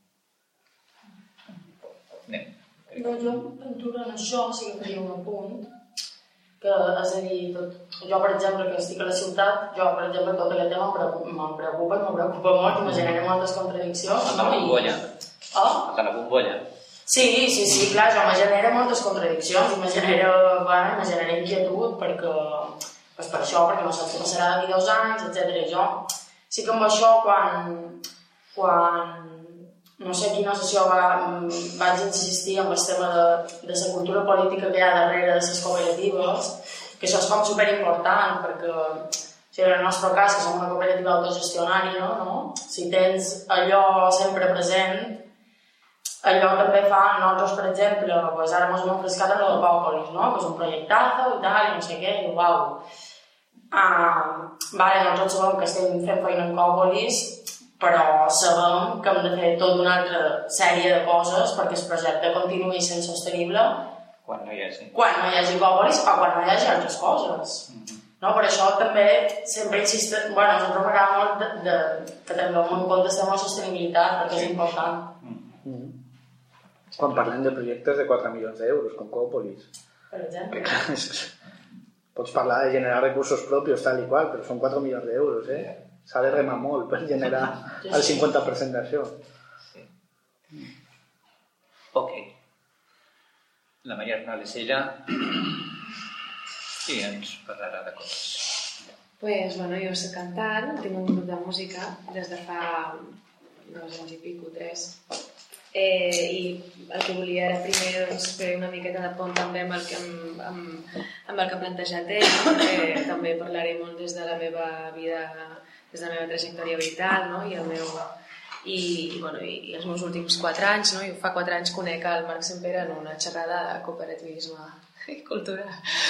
Anem.
No, jo aventuro en això, sí que faria un apunt, que és a dir, tot, jo per exemple que estic a la ciutat, jo per exemple tot aquest tema em preocupa, em preocupa, em preocupa molt, i me genera moltes contradiccions.
A la bombolla.
Oh?
A la bombolla.
Sí, sí, sí, clar, jo me genera moltes contradiccions i me genera, bueno, me genera inquietud perquè, pues per això, perquè no saps què passarà d'aquí dos anys, etcètera. Jo sí que amb això, quan, quan no sé quina sessió va, vaig insistir en el tema de, de la cultura política que hi ha darrere de les cooperatives, que això és com superimportant, perquè si en el nostre cas, que som una cooperativa autogestionària, no? Si tens allò sempre present, allò també fa, nosaltres, per exemple, pues ara ens hem enfrescat en el Còpolis, no? Que és un projectazo i tal, i no sé què, i uau. Ah, vale, nosaltres sabem que estem fent feina en Còpolis, però sabem que hem de fer tota una altra sèrie de coses perquè el projecte continuï sent sostenible
quan no hi hagi,
quan no hi hagi Còpolis o quan no hi hagi altres coses. Mm-hmm. No? Per això també sempre insistim, bueno, nosaltres m'agrada molt de, de, que tinguem en compte la sostenibilitat perquè és important.
Mm-hmm. Quan parlem de projectes de quatre milions d'euros, com Còpolis,
per exemple.
Pots parlar de generar recursos propis tal i qual, però són quatre milions d'euros, eh? S'ha de remar molt per generar el cinquanta per cent d'això.
Sí. Ok. La Maria Arnaldes, ella, i ens parlarà de coses.
Pues, bueno, jo soc cantant, tinc un grup de música des de fa dos anys i pico, tres. Eh, I el que volia era primer doncs, fer una miqueta de pont també amb el que, amb, amb, amb el que ha plantejat ell, perquè també parlaré molt des de la meva vida, des de la meva trajectòria vital, no? I el meu i, i, bueno, i, i els meus últims quatre anys, no? Jo fa quatre anys conec el Marc Sempere en una xerrada de cooperativisme i cultura.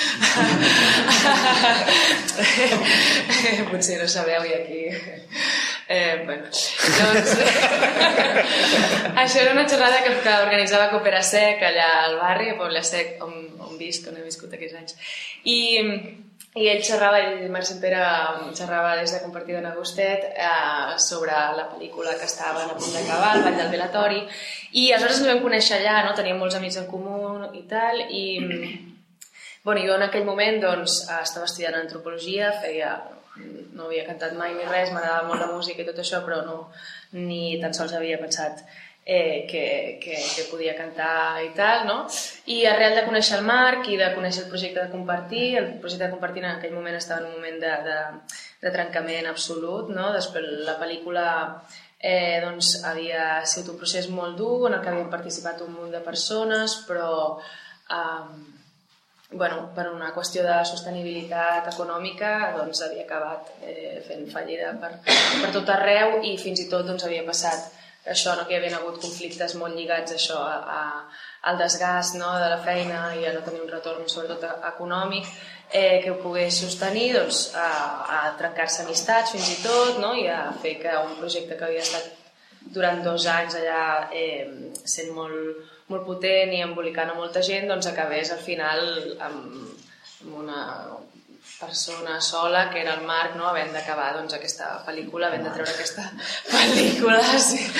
Potser no sabeu, i aquí... Eh, bueno, doncs... Això era una xerrada que, que organitzava Cooperasec allà al barri, a Poble Sec, on, on visc, on he viscut aquests anys. I... I ell xerrava, ell, Marc Sempere, xerrava des de Compartida en Agustet eh, sobre la pel·lícula que estaven a punt d'acabar, El ball del velatori, i aleshores ens vam conèixer allà, no? Teníem molts amics en comú i tal, i bueno, jo en aquell moment doncs, estava estudiant antropologia, feia, no havia cantat mai ni res, m'agradava molt la música i tot això, però no, ni tan sols havia pensat Eh, que, que, que podia cantar i tal, no? I arrel de conèixer el Marc i de conèixer el projecte de Compartir, el projecte de Compartir en aquell moment estava en un moment de, de, de trencament absolut, no? Després la pel·lícula eh, doncs, havia sigut un procés molt dur en el que havien participat un munt de persones, però eh, bueno, per una qüestió de sostenibilitat econòmica doncs, havia acabat eh, fent fallida per, per tot arreu i fins i tot doncs, havia passat això, no, que hi havia hagut conflictes molt lligats a això, a, a, al desgast, no, de la feina i a no tenir un retorn sobretot econòmic eh, que ho pogués sostenir, doncs, a, a trencar-se amistats fins i tot, no, i a fer que un projecte que havia estat durant dos anys allà eh, sent molt, molt potent i embolicant a molta gent, doncs acabés al final amb, amb una persona sola, que era el Marc, no? Havent d'acabar doncs, aquesta pel·lícula, havent de treure aquesta pel·lícula, sí.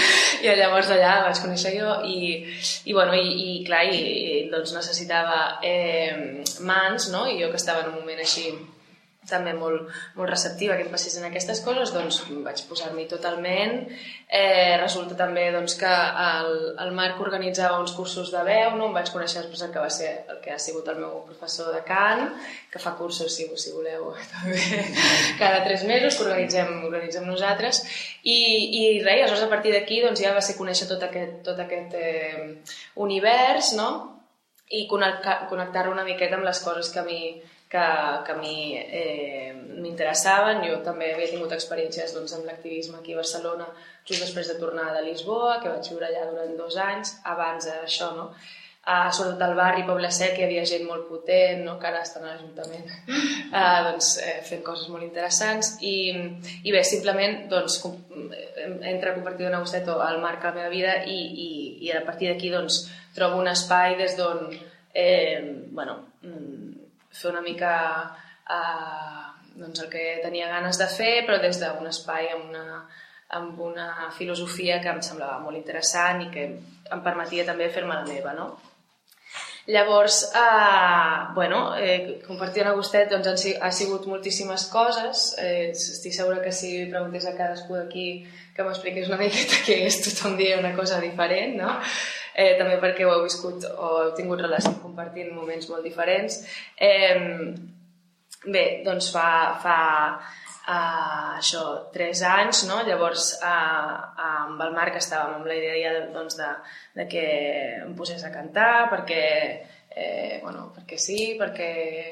I llavors allà vaig conèixer jo i, i, bueno, i, i clar, i, i doncs necessitava eh, mans, no? I jo que estava en un moment així també molt, molt receptiva que em passessin aquestes coses, doncs vaig posar-m'hi totalment. Eh, resulta també doncs, que el, el Marc organitzava uns cursos de veu, no? Em vaig conèixer després el que va ser el que ha sigut el meu professor de cant, que fa cursos, si, si voleu, també cada tres mesos, que organitzem, organitzem nosaltres. I, i res, aleshores a partir d'aquí doncs, ja va ser conèixer tot aquest, tot aquest eh, univers, no? I connectar-lo una miqueta amb les coses que a mi que, que a mi eh, m'interessaven. Jo també havia tingut experiències doncs, amb l'activisme aquí a Barcelona just després de tornar de Lisboa, que vaig viure allà durant dos anys, abans d'això, no? Uh, sobretot al barri Poble Sec hi havia gent molt potent, no? Que ara estan a l'Ajuntament uh, doncs, eh, fent coses molt interessants i, i bé, simplement doncs, entra compartir una gusteta al Marc a la meva vida i, i, i a partir d'aquí doncs, trobo un espai des d'on eh, bueno, fer una mica eh, doncs el que tenia ganes de fer, però des d'un espai amb una, amb una filosofia que em semblava molt interessant i que em permetia també fer-me la meva, no? Llavors, eh, bueno, eh, compartir una gustet doncs, han, ha sigut moltíssimes coses. Eh, estic segura que si preguntés a cadascú d'aquí que m'expliqués una miqueta què és, tothom diria una cosa diferent, no? Eh, també perquè ho heu viscut o heu tingut relació compartint moments molt diferents. Eh, bé, doncs fa, fa uh, això, tres anys, no? Llavors uh, amb el Marc estàvem amb la idea doncs, de, de que em posés a cantar, perquè, eh, bueno, perquè sí, perquè,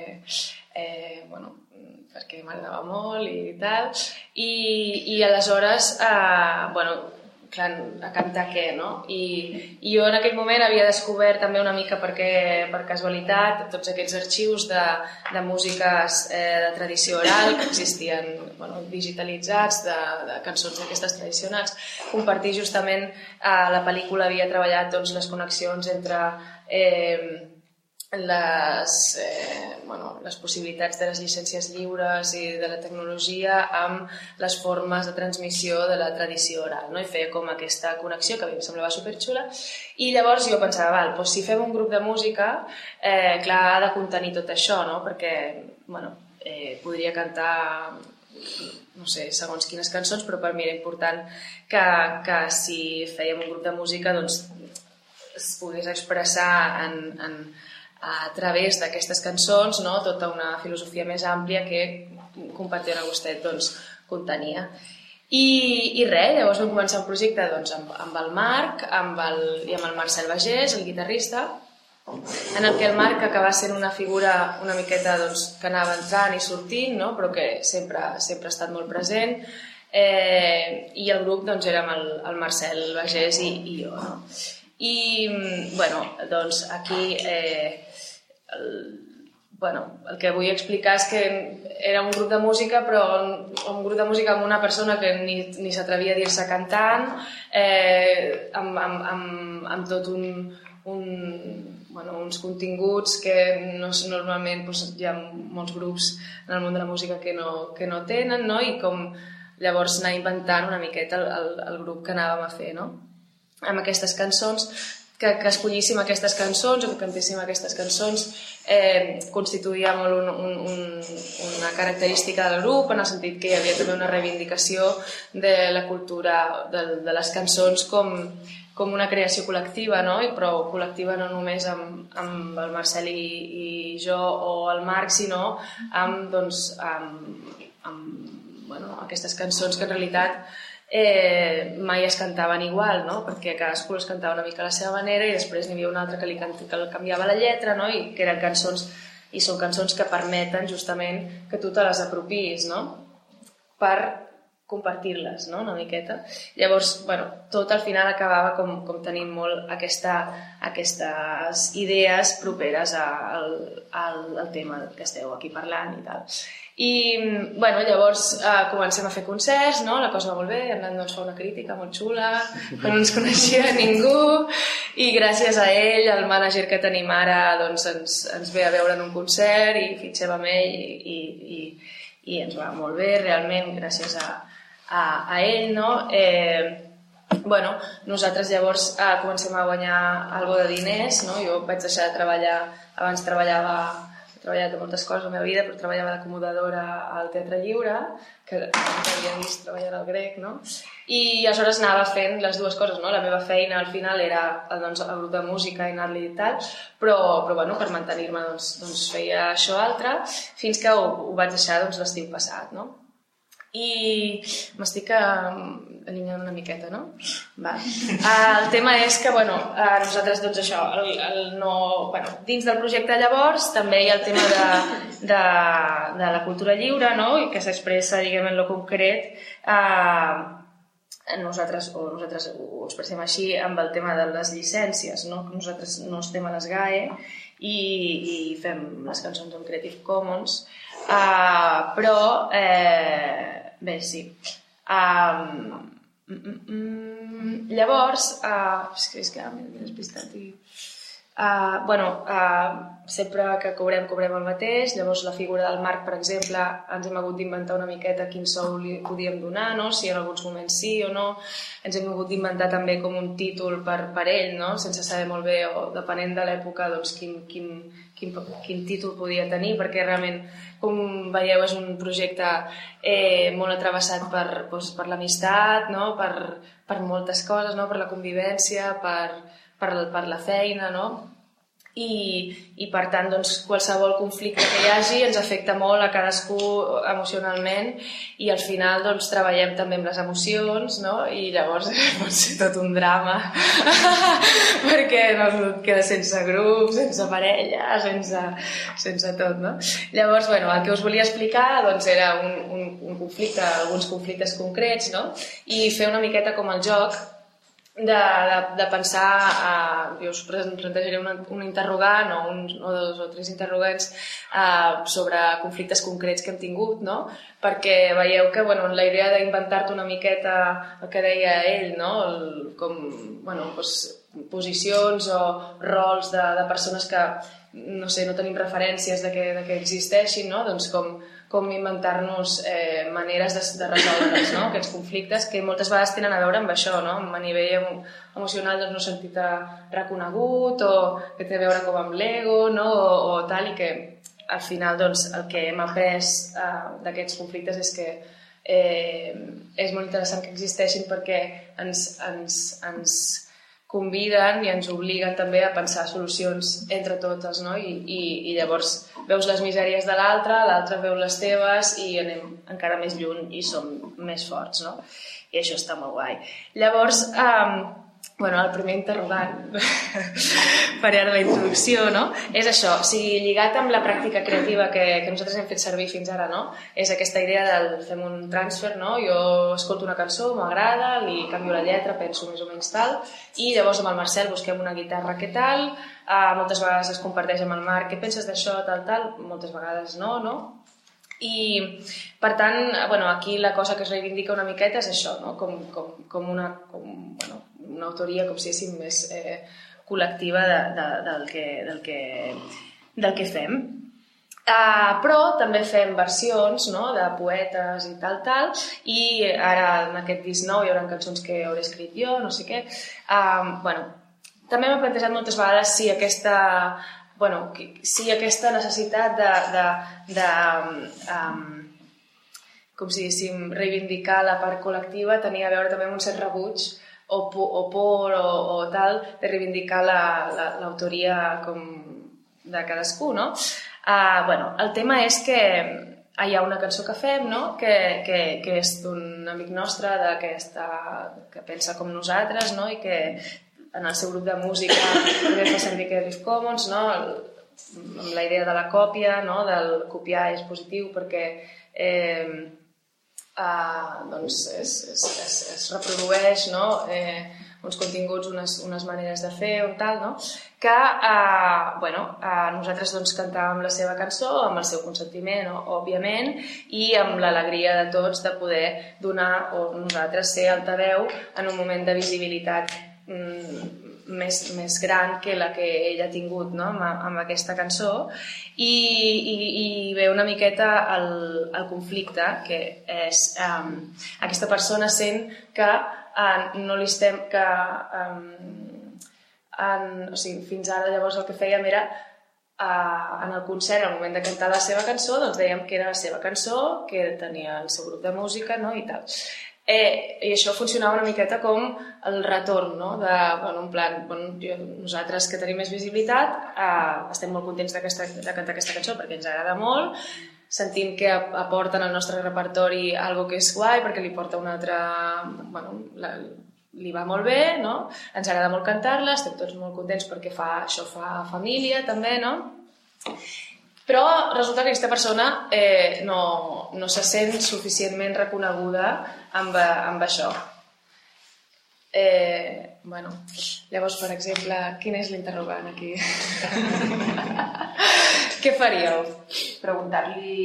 eh, bueno, perquè m'agradava molt i tal. I, i aleshores, uh, bueno, clar, a cantar què, no? I, i jo en aquell moment havia descobert també una mica perquè, per casualitat tots aquests arxius de, de músiques eh, de tradició oral que existien bueno, digitalitzats, de, de cançons d'aquestes tradicionals. Compartir justament a la pel·lícula havia treballat doncs, les connexions entre eh, les, eh, bueno, les possibilitats de les llicències lliures i de la tecnologia amb les formes de transmissió de la tradició oral, no? I feia com aquesta connexió que a mi em semblava superxula i llavors jo pensava, val, doncs si fem un grup de música eh, clar, ha de contenir tot això, no? Perquè bueno, eh, podria cantar no sé, segons quines cançons, però per mi era important que, que si fèiem un grup de música doncs es pogués expressar en, en a través d'aquestes cançons, no? Tota una filosofia més àmplia que Compartir una gustet doncs, contenia. I, i res, llavors vam començar un projecte doncs, amb, amb el Marc amb el, i amb el Marcel Bagés, el guitarrista, en el que el Marc acaba sent una figura una miqueta doncs, que anava entrant i sortint, no? Però que sempre, sempre ha estat molt present. Eh, I el grup doncs, érem el, el Marcel Bagés i, i jo. No? I, bueno, doncs aquí... Eh, El, bueno, el que vull explicar és que era un grup de música, però un, un grup de música amb una persona que ni, ni s'atrevia a dir-se cantant, eh, amb, amb, amb, amb tot un, un, bueno, uns continguts que no, normalment doncs, hi ha molts grups en el món de la música que no, que no tenen, no? I com llavors anar inventant una miqueta el, el, el grup que anàvem a fer, no? Amb aquestes cançons. Que, que escollíssim aquestes cançons o que cantéssim aquestes cançons eh, constituïa molt un, un, un, una característica del grup en el sentit que hi havia també una reivindicació de la cultura de, de les cançons com, com una creació col·lectiva, no? I però col·lectiva no només amb, amb el Marcel i, i jo o el Marc, sinó amb, doncs, amb, amb bueno, aquestes cançons que en realitat Eh, mai es cantaven igual, no? Perquè cadascú les cantava una mica a la seva manera i després n'hi havia una altra que li, que li canviava la lletra, no? I que eren cançons, i són cançons que permeten justament que tu te les apropiïs, no? Per compartir-les, no? Una miqueta. Llavors, bueno, tot al final acabava com, com tenint molt aquesta, aquestes idees properes al, al, al tema que esteu aquí parlant i tal. I, bueno, llavors eh, comencem a fer concerts, no? La cosa va molt bé, en Nando ens fa una crítica molt xula, que no ens coneixia ningú, i gràcies a ell, el mànager que tenim ara, doncs ens, ens ve a veure en un concert i fitxem amb ell i, i, i ens va molt bé, realment, gràcies a, a, a ell, no? Eh, bueno, nosaltres llavors eh, comencem a guanyar algo de diners, no? Jo vaig deixar de treballar, abans treballava, he treballat de moltes coses a la meva vida, però treballava d'acomodadora al Teatre Lliure, que ens havia vist treballar al Grec, no? I aleshores anava fent les dues coses, no? La meva feina al final era doncs, el grup de música i anar-li i tal, però, però bueno, per mantenir-me doncs, doncs feia això altre, fins que ho, ho vaig deixar doncs, l'estiu passat, no? I m'estic allunyant una miqueta, no? Va. El tema és que, bueno, nosaltres, doncs això, el, el no... bueno, dins del projecte llavors també hi ha el tema de, de, de la cultura lliure, no? I que s'expressa, diguem, en lo concret, eh, nosaltres, o nosaltres ho expressem així, amb el tema de les llicències, no? Nosaltres no estem a les G A E i, i fem les cançons amb Creative Commons, uh, però... Eh, bé, sí. Um, mm, mm, llavors, uh, és que, és que m'he despistat i... Uh, bueno, uh, sempre que cobrem, cobrem el mateix. Llavors la figura del Marc, per exemple, ens hem hagut d'inventar una miqueta quin sou li podíem donar, no? Si en alguns moments sí o no. Ens hem hagut d'inventar també com un títol per, per ell, no? Sense saber molt bé, o depenent de l'època, doncs, quin, quin, quin, quin títol podia tenir, perquè realment, com veieu, és un projecte eh, molt atravessat per, doncs, per l'amistat, no? per, per moltes coses, no? Per la convivència, per... Per, per la feina, no? I, i per tant, doncs, qualsevol conflicte que hi hagi ens afecta molt a cadascú emocionalment i al final doncs, treballem també amb les emocions, no? I llavors pot ser tot un drama perquè no, et quedes sense grup, sense parella, sense, sense tot, no? Llavors, bueno, el que us volia explicar doncs, era un, un, un conflicte, alguns conflictes concrets, no? I fer una miqueta com el joc De, de, de pensar, uh, jo us plantejaré un, un interrogant o, un, o dos o tres interrogants uh, sobre conflictes concrets que hem tingut, no? Perquè veieu que bueno, la idea d'inventar-te una miqueta el que deia ell, no? El, com bueno, doncs, posicions o rols de, de persones que no sé, no tenim referències de que, de que existeixin, no? Doncs com com inventar-nos eh, maneres de, de resoldre'ls, no? Aquests conflictes que moltes vegades tenen a veure amb això, no? A nivell emocional doncs, no sentir-te reconegut o que té a veure com amb l'ego, no? o, o tal, i que al final doncs, el que hem après eh, d'aquests conflictes és que eh, és molt interessant que existeixin perquè ens, ens, ens conviden i ens obliguen també a pensar solucions entre totes, no? I, i, i llavors veus les misèries de l'altre, l'altre veu les teves i anem encara més lluny i som més forts, no? I això està molt guai. Llavors, um, bueno, el primer interrogant per ara la introducció, no? És això, o sigui, lligat amb la pràctica creativa que, que nosaltres hem fet servir fins ara, no? És aquesta idea del fem un transfer, no? Jo escolto una cançó, m'agrada, li canvio la lletra, penso més o menys tal, i llavors amb el Marcel busquem una guitarra que tal, uh, moltes vegades es comparteix amb el Marc, què penses d'això, tal, tal, moltes vegades no, no? I, per tant, bueno, aquí la cosa que es reivindica una miqueta és això, no? Com, com, com una... Com, bueno, una autoria, com si diguéssim, més eh, col·lectiva de, de, del, que, del, que, del que fem. Uh, però també fem versions, no?, de poetes i tal, tal, i ara en aquest disc nou hi haurà cançons que hauré escrit jo, no sé què. Uh, bueno, també m'he plantejat moltes vegades si aquesta, bueno, si aquesta necessitat de, de, de um, com si diguéssim, reivindicar la part col·lectiva tenia a veure també amb un cert rebuig o por, o, por o, o tal, de reivindicar l'autoria la, la, com de cadascú, no? Uh, bueno, el tema és que hi ha una cançó que fem, no? que, que, que és d'un amic nostre de que, està, que pensa com nosaltres, no? I que en el seu grup de música també fa servir Creative Commons, no? Amb la idea de la còpia, no? Del copiar és positiu perquè eh, Uh, doncs es, es, es, es reprodueix, no? eh, uns continguts, unes, unes maneres de fer o tal, no? Que uh, bueno, uh, nosaltres doncs, cantàvem la seva cançó amb el seu consentiment, no? Òbviament, i amb l'alegria de tots de poder donar o nosaltres ser altaveu en un moment de visibilitat mm, més, més gran que la que ell ha tingut, no? amb, amb aquesta cançó i, i, i ve una miqueta el, el conflicte que és um, aquesta persona sent que no li estem que... O sigui, fins ara llavors el que fèiem era en el concert, al moment de cantar la seva cançó, doncs dèiem que era la seva cançó, que tenia el seu grup de música i tal. I això funcionava una miqueta com el retorn, no? De, bueno, en plan, nosaltres que tenim més visibilitat estem molt contents de cantar aquesta cançó perquè ens agrada molt, sentim que aporten al nostre repertori algo que és guai perquè li porta un altre... bueno, li va molt bé, no? Ens agrada molt cantar-la, estem tots molt contents perquè això fa família també, no? Però resulta que aquesta persona no se sent suficientment reconeguda amb això. Bueno, llavors, per exemple, quin és l'interrogant aquí? Què faríeu?
Preguntar-li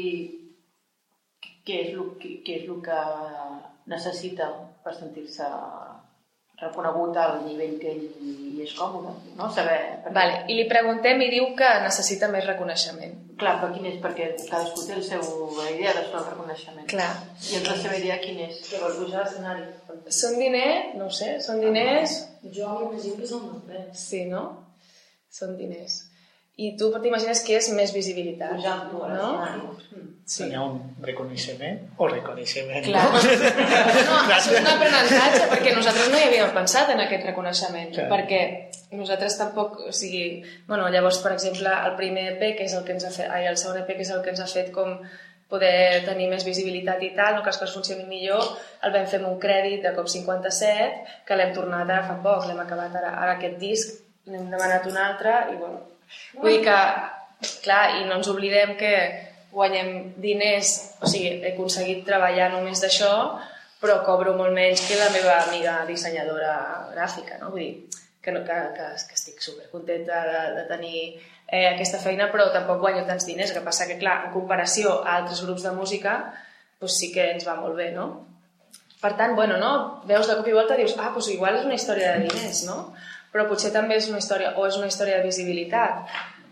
què és el que necessita per sentir-se reconegut al nivell que ell hi és còmode, no? Saber...
Vale, i li preguntem i diu que necessita més reconeixement.
Clar, però quin és? Perquè cadascú té la seva idea de el reconeixement.
Clar.
I la seva idea quin és?
Que vols pujar a l'escenari.
Són diners, no ho sé, són diners...
Jo m'imagino que són molt bé.
Sí, no? Són diners. I tu t'imagines que és més visibilitat, no?
Sí. Hi ha un reconeixement o reconeixement.
Clar. No, això és un aprenentatge perquè nosaltres no hi havíem pensat en aquest reconeixement. Clar. Perquè nosaltres tampoc, o sigui... Bueno, llavors, per exemple, el primer E P, que és el que ens ha fet... Ai, el segon E P, que és el que ens ha fet com poder tenir més visibilitat i tal, no que les coses funcionin millor, el vam fer amb un crèdit de cop cinquanta-set, que l'hem tornat ara fa poc, l'hem acabat ara, ara aquest disc, n'hem demanat un altre i bueno... Vull dir que, clar, i no ens oblidem que guanyem diners, o sigui, he aconseguit treballar només d'això, però cobro molt menys que la meva amiga dissenyadora gràfica, no? Vull dir que, que, que, que estic supercontenta de, de tenir eh, aquesta feina, però tampoc guanyo tants diners, que passa que, clar, en comparació a altres grups de música, doncs sí que ens va molt bé, no? Per tant, bueno, no? Veus de cop i volta i dius, ah, doncs igual és una història de diners, no? Però potser també és una història, o és una història de visibilitat.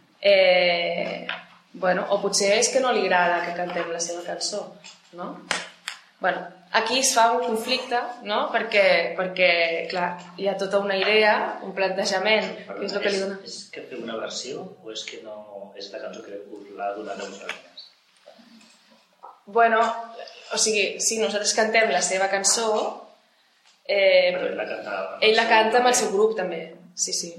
Eh, bueno, o potser és que no li agrada que cantem la seva cançó, no? Bueno, aquí es fa un conflicte, no? Perquè, perquè, clar, hi ha tota una idea, un plantejament,
Perdona,
que és el que li dona...
És que feu una versió o és que no és la cançó que us l'ha donat a vosaltres?
Bueno, o sigui, si nosaltres cantem la seva cançó... Eh,
Però ell la canta,
ell la canta amb el seu grup també, sí, sí.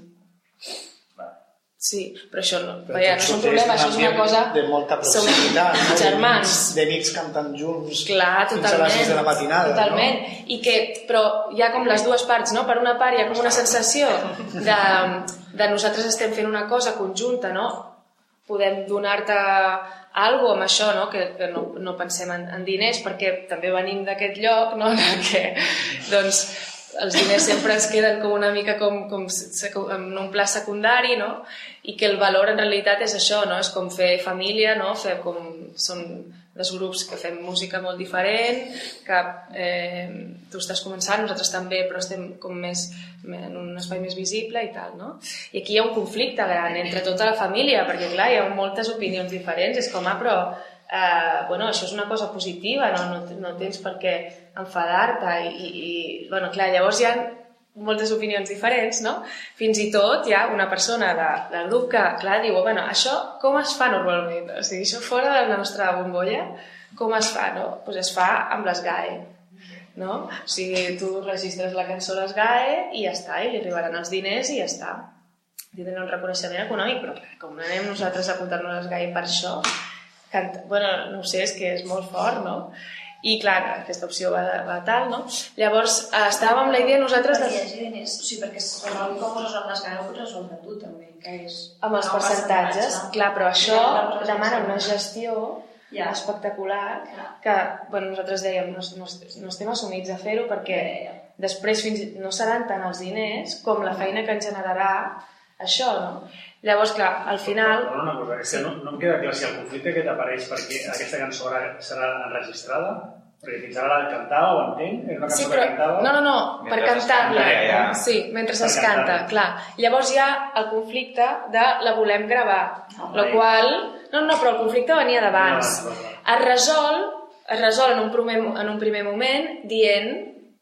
Va.
Sí, però això no, veia, no és un problema, això és una cosa...
De molta proximitat,
no? Germans.
D'amics cantant junts.
Clar,
fins a les sis de la matinada.
Totalment. No? I que, però hi ha com les dues parts, no? Per una part hi ha com una sensació de, de nosaltres estem fent una cosa conjunta, no? Podem donar-te alguna cosa amb això, no? Que, que no, no pensem en, en diners, perquè també venim d'aquest lloc, no? Que, doncs, els diners sempre es queden com una mica com, com en un pla secundari, no? I que el valor en realitat és això, no? És com fer família, no? Fer com... Som dos grups que fem música molt diferent, que eh, tu estàs començant, nosaltres també, però estem com més en un espai més visible i tal, no? I aquí hi ha un conflicte gran entre tota la família, perquè clar, hi ha moltes opinions diferents, és com, ah, però eh, bueno, això és una cosa positiva, no, no, no tens per què enfadar-te i, i, i bueno, clar, llavors hi ha moltes opinions diferents, no? Fins i tot hi ha una persona de, del grup que, clar, diu, bueno, això com es fa normalment? O sigui, això fora de la nostra bombolla, com es fa, no? Doncs pues es fa amb les G A E, no? O sigui, tu registres la cançó a les G A E i ja està, i li arribaran els diners i ja està. Tindran un reconeixement econòmic, però clar, com no anem nosaltres a apuntar-nos a les G A E per això, canta... bueno, no ho sé, és que és molt fort, no? I clar, aquesta opció va, va tal, no? Llavors, estàvem amb la idea nosaltres...
Perquè hi hagi diners, o sigui, perquè es resolgui com ho resol les G A E, ho pots resoldre tu també, que és...
Amb els percentatges, clar, però això demana una gestió
ja.
espectacular, que, bueno, nosaltres dèiem, no, no, no estem assumits a fer-ho perquè després fins, no seran tant els diners com la feina que ens generarà això, no? Llavors, clar, al final...
Però una cosa, és que no, no em queda clar si el conflicte aquest apareix perquè aquesta cançó ara serà enregistrada, perquè fins ara la cantava, ho entenc? És una cançó
sí, però...
que cantava...
No, no, no, per cantar-la.
Ja, ja.
Sí, mentre
Per
es canta,
cantar.
clar. Llavors hi ha el conflicte de la volem gravar,
Ah,
la qual... No, no, però el conflicte venia d'abans. Es resol, es resol en un primer, en un primer moment dient,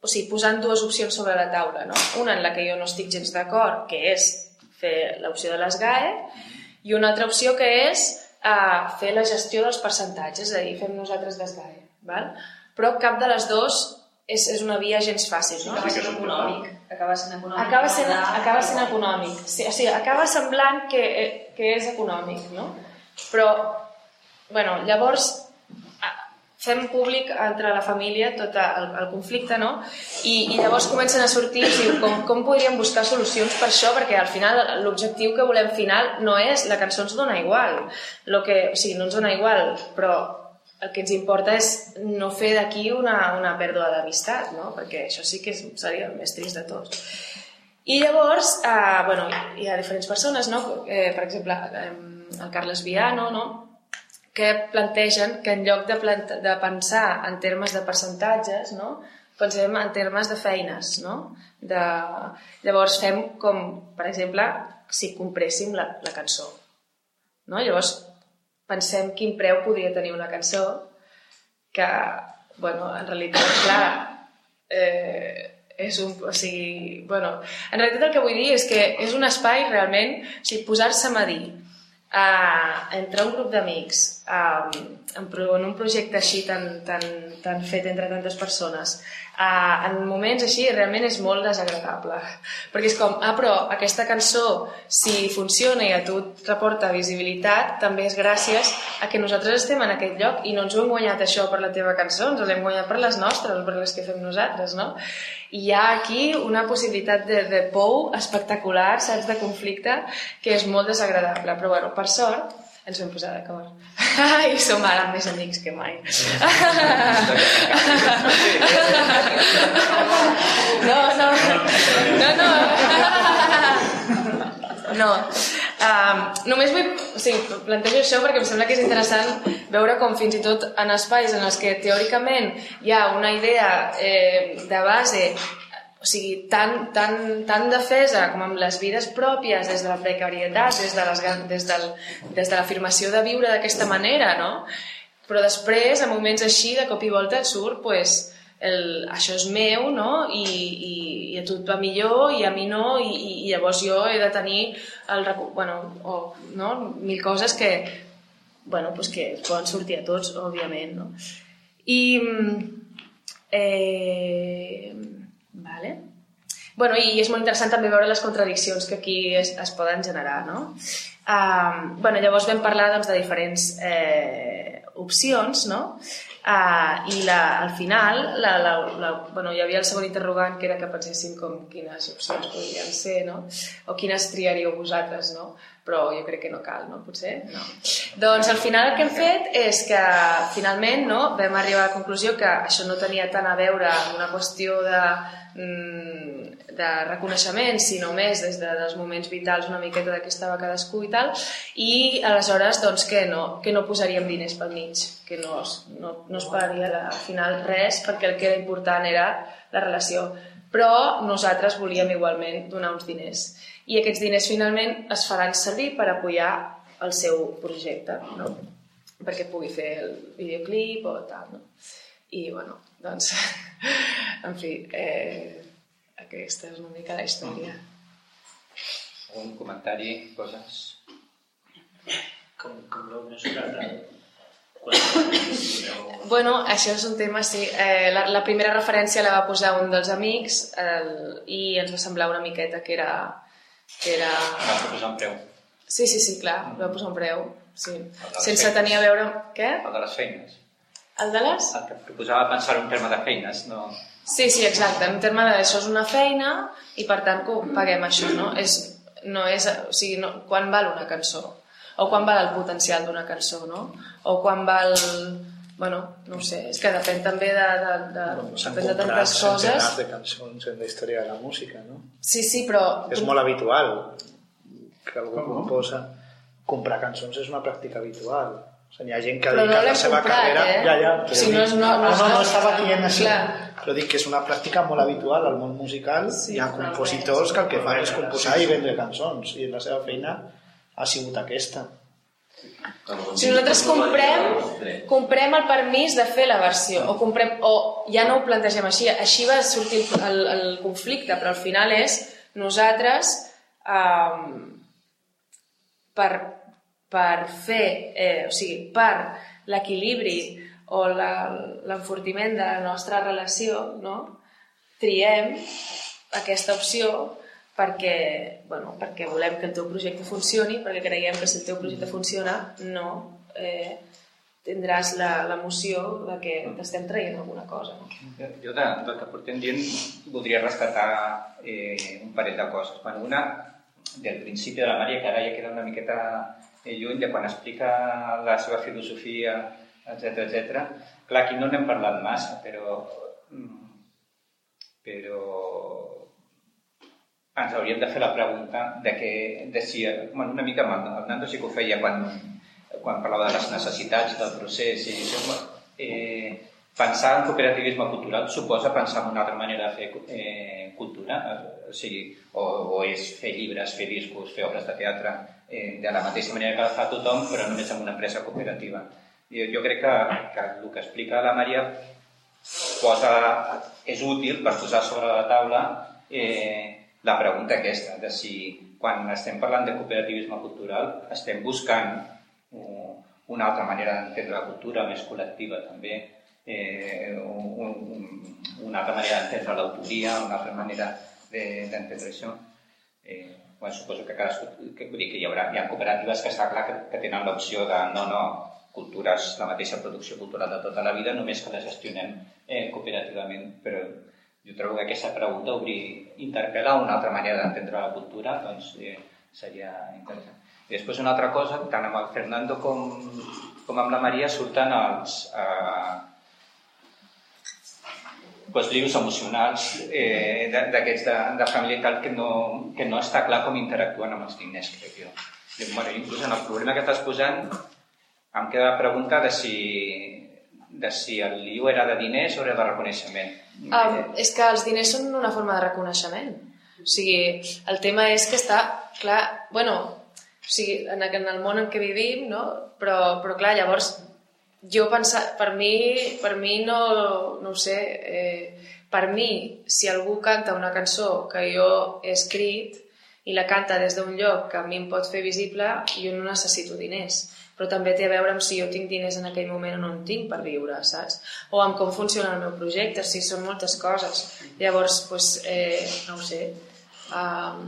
o sigui, posant dues opcions sobre la taula, no? Una en la que jo no estic gens d'acord, que és fer l'opció de les G A E, i una altra opció que és uh, fer la gestió dels percentatges, és a dir, fem nosaltres les G A E. Val? Però cap de les dues és, és una via gens fàcil. No?
Acaba sent econòmic. Acaba sent econòmic.
Acaba sent, acaba sent econòmic. Sí, o sigui, acaba semblant que, que és econòmic, no? Però, bueno, llavors fem públic entre la família tot el, el conflicte, no? I, i llavors comencen a sortir i diu, com, com podríem buscar solucions per això, perquè al final l'objectiu que volem final no és la cançó ens dona igual, lo que, o sigui, no ens dona igual, però el que ens importa és no fer d'aquí una, una pèrdua d'amistat, no? Perquè això sí que seria el més trist de tots. I llavors, eh, bueno, hi ha diferents persones, no? Eh, per exemple, eh, el Carles Viano, no? Que plantegen que en lloc de, planta, de pensar en termes de percentatges, no? Pensem en termes de feines. No? De... Llavors fem com, per exemple, si compréssim la, la cançó. No? Llavors pensem quin preu podria tenir una cançó que, bueno, en realitat, clar, eh, és un... O sigui, bueno, en realitat el que vull dir és que és un espai realment, o sigui, posar-se a medir Uh, entre un grup d'amics uh, en, en un projecte així tan, tan, tan fet entre tantes persones uh, en moments així realment és molt desagradable perquè és com, ah però aquesta cançó si funciona i a tu et reporta visibilitat també és gràcies a que nosaltres estem en aquest lloc i no ens ho hem guanyat això per la teva cançó, ens l'hem guanyat per les nostres, per les que fem nosaltres, no? I hi ha aquí una possibilitat de, de pou espectacular, saps, de conflicte, que és molt desagradable. Però, bueno, per sort, ens vam posar d'acord. I som ara més amics que mai. No, no, no, no. No. Um, només vull... O sigui, plantejo això perquè em sembla que és interessant veure com fins i tot en espais en els que teòricament hi ha una idea eh, de base, o sigui, tan, tan, tan defesa com amb les vides pròpies, des de la precarietat, des de, les, des del, des de l'afirmació de viure d'aquesta manera, no? Però després, en moments així, de cop i volta et surt, pues, el, això és meu, no? I, i, i a tu et va millor i a mi no, i, i llavors jo he de tenir el, bueno, o, no? mil coses que, bueno, pues que poden sortir a tots, òbviament, no? I eh, vale. Bueno, i és molt interessant també veure les contradiccions que aquí es, es poden generar, no? Uh, bueno, llavors vam parlar doncs, de diferents eh, opcions, no? Uh, i la, al final la, la, la, bueno, hi havia el segon interrogant que era que penséssim com quines opcions podrien ser, no? O quines triaríeu vosaltres, no? Però jo crec que no cal, no? Potser? No. Doncs al final el que hem fet és que finalment, no, vam arribar a la conclusió que això no tenia tant a veure amb una qüestió de, de reconeixement, sinó més des de, dels moments vitals una miqueta de què estava cadascú i tal, i aleshores doncs, que, no, que no posaríem diners pel mig, que no es, no, no es pagaria al final res perquè el que era important era la relació. Però nosaltres volíem igualment donar uns diners. I aquests diners finalment es faran servir per apoyar el seu projecte, no? Perquè pugui fer el videoclip o tal, no? I, bueno, doncs, en fi, eh, aquesta és una mica la història.
Un comentari, coses?
Com, com l'heu mesurat?
Bueno, això és un tema, sí. Eh, la, la primera referència la va posar un dels amics el, i ens va semblar una miqueta que era... Que era...
Va posar un preu.
Sí, sí, sí, clar, va posar un preu. Sí. Sense tenir a veure... Què?
El de les feines.
El de les?
El que proposava pensar en terme de feines, no...
Sí, sí, exacte. En terme de això és una feina i per tant que paguem això, no? És, no és, o sigui, no, quan val una cançó? O quan val el potencial d'una cançó, no? O quan val... Bueno, no ho sé, és que depèn també de, de, de,
bueno, s'han
depèn de
comprat
tantes coses.
centenars de cançons en la història de la música, no?
Sí, sí, però...
És molt habitual que algú composa. Comprar cançons és una pràctica habitual. O sigui, hi ha gent que ha dedicat no la seva comprat, carrera...
Eh?
Ja, ja,
o sigui, no, és, no, no,
no, no, no
és
estava dient així.
Clar.
Però dic que és una pràctica molt habitual al món musical. Sí, hi ha compositors que el que fan és composar i vendre cançons. I la seva feina ha sigut aquesta.
Si nosaltres comprem, comprem el permís de fer la versió, o, comprem, o ja no ho plantegem així, així va sortir el, el conflicte, però al final és nosaltres, eh, per, per fer, eh, o sigui, per l'equilibri o l'enfortiment de la nostra relació, no? Triem aquesta opció perquè, bueno, perquè volem que el teu projecte funcioni, perquè creiem que si el teu projecte funciona no eh, tindràs l'emoció de que t'estem traient alguna cosa. No?
Jo de, del que portem dient voldria rescatar eh, un parell de coses. Bueno, una, del principi de la Maria, que ara ja queda una miqueta eh, lluny de quan explica la seva filosofia, etcètera, etcètera. Clar, aquí no n'hem parlat massa, però però ens hauríem de fer la pregunta de, que, de si, bueno, una mica el Nando sí que ho feia quan, quan parlava de les necessitats del procés i eh, pensar en cooperativisme cultural suposa pensar en una altra manera de fer eh, cultura, o sigui, o, o és fer llibres, fer discos, fer obres de teatre eh, de la mateixa manera que la fa tothom, però només en una empresa cooperativa. Jo, jo crec que, que el que explica la Maria posa, és útil per posar sobre la taula eh, la pregunta aquesta, de si quan estem parlant de cooperativisme cultural estem buscant uh, una altra manera d'entendre la cultura, més col·lectiva també, eh, un, un, una altra manera d'entendre l'autoria, una altra manera d'entendre això. Eh, bueno, suposo que, cadascú, que, vull dir que hi, haurà, hi ha cooperatives que està clar que, que tenen l'opció de no, no, cultura és la mateixa producció cultural de tota la vida, només que la gestionem eh, cooperativament, però jo trobo que aquesta pregunta, obrir, interpel·lar una altra manera d'entendre la cultura, doncs eh, seria interessant. I després una altra cosa, tant amb el Fernando com, com amb la Maria surten els eh, doncs, líos emocionals eh, d'aquests de, de família i tal que no, que no està clar com interactuen amb els diners, crec jo. I, bueno, inclús en el problema que estàs posant em queda la pregunta de si, de si el lío era de diners o era de reconeixement.
Um, és que els diners són una forma de reconeixement. O sigui, el tema és que està clar, bueno, o sigui, en el món en què vivim, no? Però, però clar, llavors, jo pensar, per mi, per mi no, no ho sé, eh, per mi, si algú canta una cançó que jo he escrit i la canta des d'un lloc que a mi em pot fer visible, jo no necessito diners. Però també té a veure amb si jo tinc diners en aquell moment o no en tinc per viure, saps? O amb com funciona el meu projecte, si són moltes coses. Llavors, doncs, eh, no ho sé, um,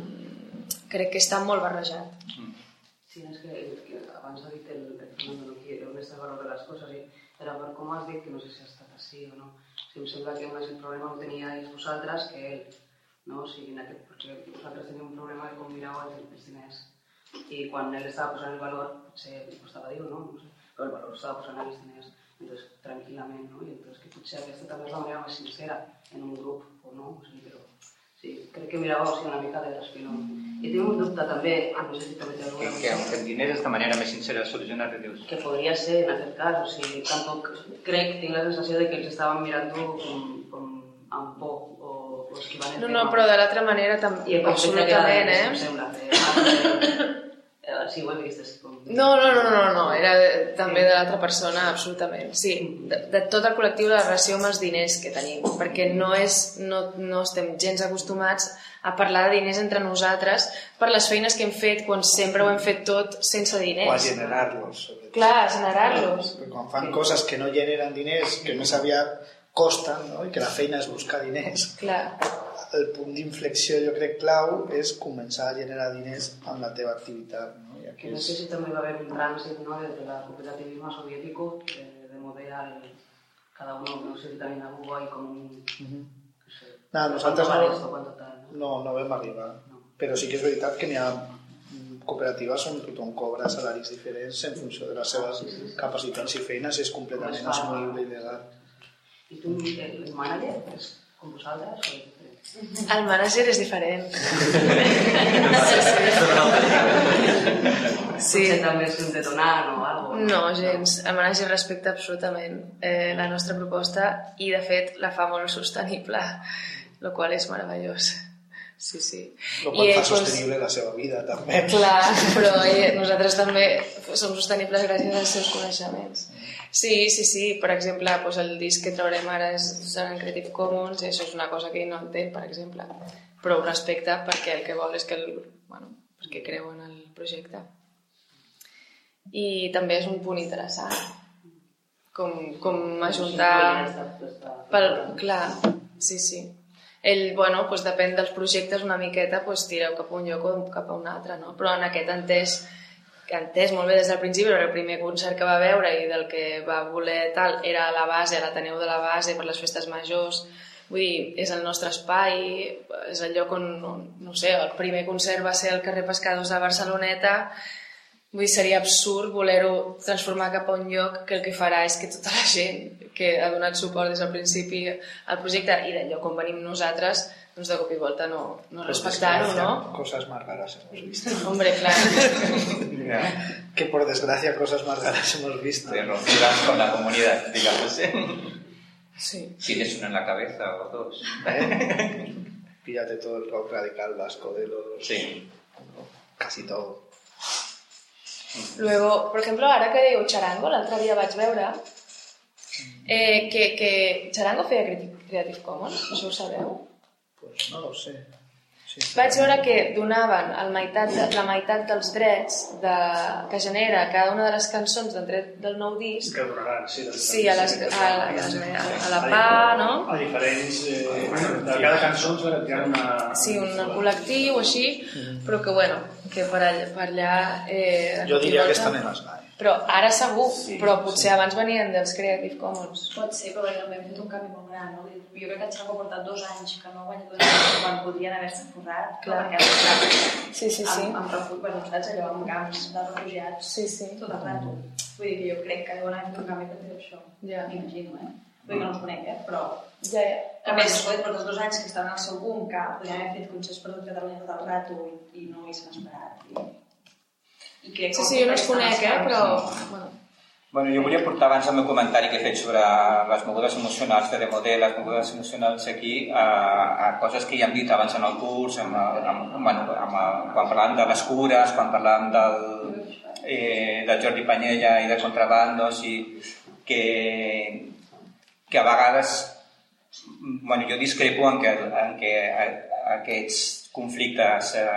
crec que està molt barrejat.
Sí, és que, que abans ha dit el, el Fernando, no quiero més de valor de les coses, i era per com has dit, que no sé si ha estat així o no. O sigui, em sembla que més el problema ho teníais vosaltres que ell, no? O sigui, en aquest, perquè vosaltres teníeu un problema de com miràveu els diners. I quan ell estava posant el valor, potser li costava dir-ho, no? No sé, però el valor estava posant els diners, entonces, tranquil·lament, no? I entonces que potser aquesta també és la manera més sincera en un grup, o no? O sigui, però sí, crec que miràveu o sigui, una mica de respiró. I tinc un dubte també, no sé si també té alguna
cosa. Que el diner és la manera més sincera de solucionar que dius.
Que podria ser en aquest cas, o sigui, tampoc crec, tinc la sensació de que ells estaven mirant com, com amb por, o, o esquivant el
no, tema. No, però de l'altra manera també, absolutament, eh?
Em sembla, que... Sí, ho he vist.
No, no, no, no, no, era també de l'altra persona, absolutament. Sí, de, de tot el col·lectiu de la relació amb els diners que tenim, perquè no, és, no, no estem gens acostumats a parlar de diners entre nosaltres per les feines que hem fet quan sempre ho hem fet tot sense diners.
O a generar-los.
Clar, a generar-los.
Quan fan coses que no generen diners, que més aviat costen, no? I que la feina és buscar diners.
Clar.
El punt d'inflexió, jo crec, clau és començar a generar diners amb la teva activitat. No? I aquí
no sé si també va haver un trànsit, ¿no? Desde el cooperativismo soviético, de, de model al... Cada uno, no sé si també hubo ahí com un... Uh-huh. No sé,
no, nosaltres no,
esto, tal, no?
no, no vam arribar. No. Però sí que és veritat que n'hi ha cooperatives on tothom cobra salaris diferents en funció de les seves sí, sí, sí. capacitats i feines, és completament assumible i legal.
I tu, el, el manager, és com vosaltres? O...
El manager és diferent.
Sí. Potser també és un detonant o alguna cosa.
No, gens. El manager respecta absolutament eh, la nostra proposta i, de fet, la fa molt sostenible, el qual és meravellós. Sí, sí.
El qual fa sostenible la seva vida, també.
Clar, però eh, nosaltres també som sostenibles gràcies als seus coneixements. Sí, sí, sí. Per exemple, doncs el disc que traurem ara és en Creative Commons, i això és una cosa que ell no entén, per exemple. Però ho respecta perquè el que vol és que, el, bueno, perquè creu en el projecte. I també és un punt interessant. Com, com ajuntar... Pel, clar, sí, sí. Ell, bueno, doncs depèn dels projectes una miqueta, doncs tireu cap a un lloc o cap a un altre, no? Però en aquest entès, que ha entès molt bé des del principi, perquè el primer concert que va veure i del que va voler tal era a la base, a l'Ateneu de la Base, per les festes majors. Vull dir, és el nostre espai, és el lloc on, no sé, el primer concert va ser al carrer Pescadors de Barceloneta. Vull dir, seria absurd voler-ho transformar cap a un lloc que el que farà és que tota la gent que ha donat suport des del principi al projecte i del lloc on venim nosaltres, doncs de cop i volta no, no respectar-ho, ¿no?
Cosas más raras hemos visto.
Hombre,
claro. Que por desgracia cosas más raras hemos visto.
De rupturas con la comunidad, digamos.
Sí.
Tienes uno en la cabeza o dos.
¿Eh? Píllate todo el rock radical vasco de los...
Sí.
Casi todo.
Luego, por ejemplo, ahora que diu Charango, l'altre dia vaig veure eh, que, que Charango feia Creative Commons, això ho sabeu?
Pues no lo sé. Sí, sí.
Vaig veure que donaven el meitat de, la meitat dels drets de, que genera cada una de les cançons del dret del nou disc.
Que donaran, sí.
Sí, a, les, a, la, a la P A, no?
A diferents... Eh, de cada cançó ens garantiran una...
Sí, un col·lectiu o així, però que, bueno, que per allà... Per allà eh,
jo diria que estan en les G A E.
Però ara segur, sí, però potser sí. Abans venien dels Creative Commons.
Pot ser, però també hem fet un canvi molt gran, no? Jo crec que ens ha portat dos anys que no ha guanyat un quan podrien haver-se forrat, clar. Perquè ha
sí, sí, sí.
amb, amb, refugi, bueno, saps allò, amb camps de refugiats,
sí, sí.
Tot el rato. Vull dir que jo crec que deuen haver fet un canvi per fer això.
Ja.
M'imagino, eh? Vull dir que no els conec, eh? Però...
Ja, ja.
A més, escolta, per tots dos anys que estaven al seu boom, que podien haver fet concerts per tot Catalunya tot el rato i, i no ho haguessin esperat. I... I crec
sí, sí, jo no els conec, eh? Però... Bueno.
Bueno, jo volia portar abans el meu comentari que he fet sobre les mogudes emocionals de Demodé, les mogudes emocionals aquí, a, a coses que ja hem dit abans en el curs, amb, amb, bueno, amb, quan parlàvem de les cures, quan parlàvem del, eh, del Jordi Panyella i de Contrabandos, i que, que a vegades, bueno, jo discrepo en que, en que aquests conflictes eh,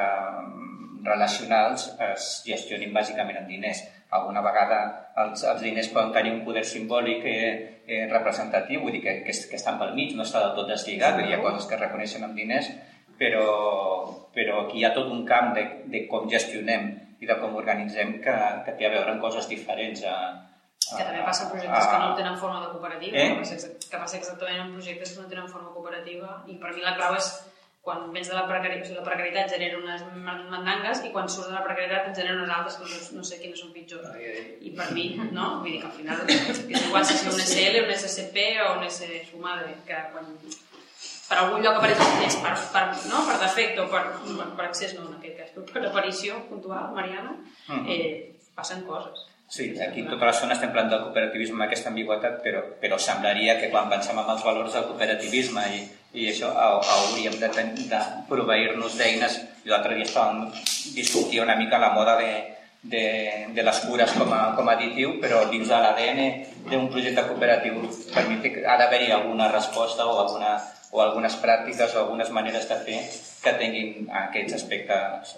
relacionals es gestionin bàsicament amb diners. Alguna vegada els, els diners poden tenir un poder simbòlic eh, eh, representatiu, vull dir que, que, que estan pel mig, no està del tot deslligat, hi ha coses que es reconeixen amb diners, però, però aquí hi ha tot un camp de, de com gestionem i de com organitzem que, que té a veure amb coses diferents. A, a,
que també passa en projectes
a,
que no tenen forma de cooperativa,
eh?
que, passa, que passa exactament en projectes que no tenen forma cooperativa, i per mi la clau és quan vens de la precarietat, o sigui, la precarietat genera unes mandangues i quan surts de la precarietat et genera unes altres que no, no sé quines són pitjors. Ai, ai. I per mi, no? Vull dir que al final és igual si és un S L, un S C P o un S su madre, que quan per algun lloc apareix els diners per, per, no? Per defecte o per, per accés, no en aquest cas, però per aparició puntual, Mariana, eh, passen coses.
Sí, aquí tota l'estona estem parlant del cooperativisme amb aquesta ambigüetat, però, però semblaria que quan pensem en els valors del cooperativisme i, i això hauríem de, de proveir-nos d'eines. L'altre dia estàvem discutint una mica la moda de, de, de les cures com a, com a additiu, però dins de l'A D N d'un projecte cooperatiu per mi ha d'haver-hi alguna resposta o, alguna, o algunes pràctiques o algunes maneres de fer que tinguin aquests aspectes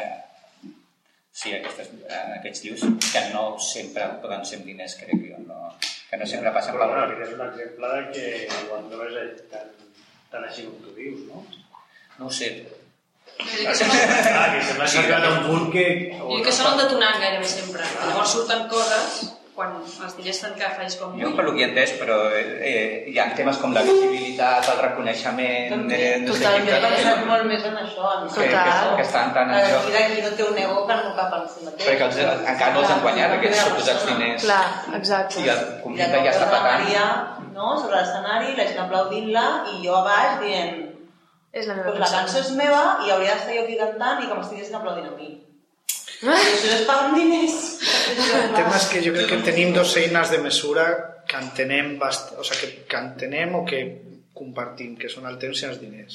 sí, aquestes, aquests dius, que no sempre poden ser diners, crec jo, no, que no sempre passen per...
Però bueno, aquest és un exemple de que quan no és tan, tan així com tu dius, no?
No ho sé.
Ah, que sembla que ha arribat a un punt que...
Jo que són el detonant gairebé sempre. Llavors surten coses quan els diners fan que facis com...
Jo per lo que he entès, però eh, hi ha temes com la visibilitat, el reconeixement... Eh, no
Totalment,
sé,
he pensat molt més en això. En
que, que, que estan tan en joc.
Aquí d'aquí no té un ego que no cap en si mateix.
Perquè els, encara no els han guanyat aquests suposats diners.
Clar, exacte.
I el conflicte ja està patant.
Maria, no, sobre l'escenari, la gent aplaudint-la i jo a baix dient...
És la meva
pues la cançó és meva i hauria d'estar jo aquí cantant i que m'estiguessin aplaudint a mi. I això es paguen diners.
El tema és que jo crec que tenim dos eines de mesura que entenem, bast... o sigui, que, que entenem o que compartim, que són el temps i els diners.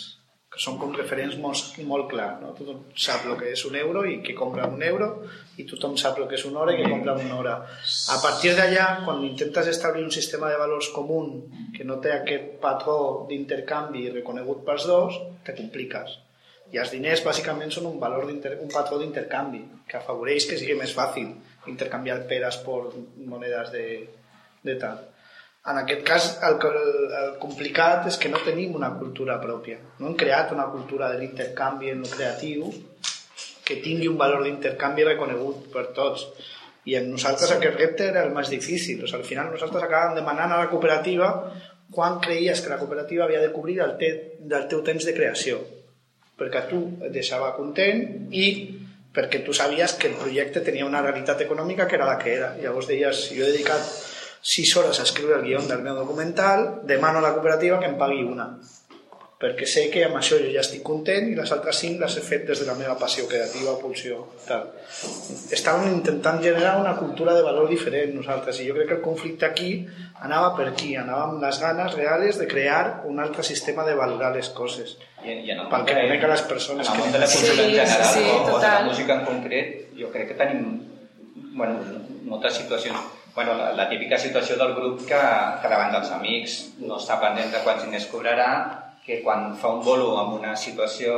que són com referents molt, molt clars, no? Tothom sap el que és un euro i que compra un euro, i tothom sap el que és una hora i que compra una hora. A partir d'allà, quan intentes establir un sistema de valors comú que no té aquest patró d'intercanvi reconegut pels dos, te compliques. I els diners bàsicament són un valor un patró d'intercanvi que afavoreix que sigui més fàcil intercanviar peres per monedes de, de tal. En aquest cas, el, el, el complicat és que no tenim una cultura pròpia. No hem creat una cultura de l'intercanvi en el creatiu que tingui un valor d'intercanvi reconegut per tots. I en nosaltres aquest repte era el més difícil. O sigui, al final nosaltres acabàvem demanant a la cooperativa quan creies que la cooperativa havia de cobrir el, te, del teu temps de creació. Perquè tu et deixava content i perquè tu sabies que el projecte tenia una realitat econòmica que era la que era. Llavors deies, jo he dedicat sis hores a escriure el guió del meu documental, demano a la cooperativa que em pagui una, perquè sé que amb això jo ja estic content i les altres cinc les he fet des de la meva passió creativa, pulsió, tal. Estàvem intentant generar una cultura de valor diferent nosaltres, i jo crec que el conflicte aquí anava per aquí, anava amb les ganes reals de crear un altre sistema de valorar les coses.
I, i en el
pel que conec a les persones
en el món
que...
de la cultura en general,
sí, sí,
o, o de la música en concret, jo crec que tenim bueno, moltes situacions. Bueno, la, la típica situació del grup que, que davant dels amics no està pendent de quants diners cobrarà, que quan fa un bolo en una situació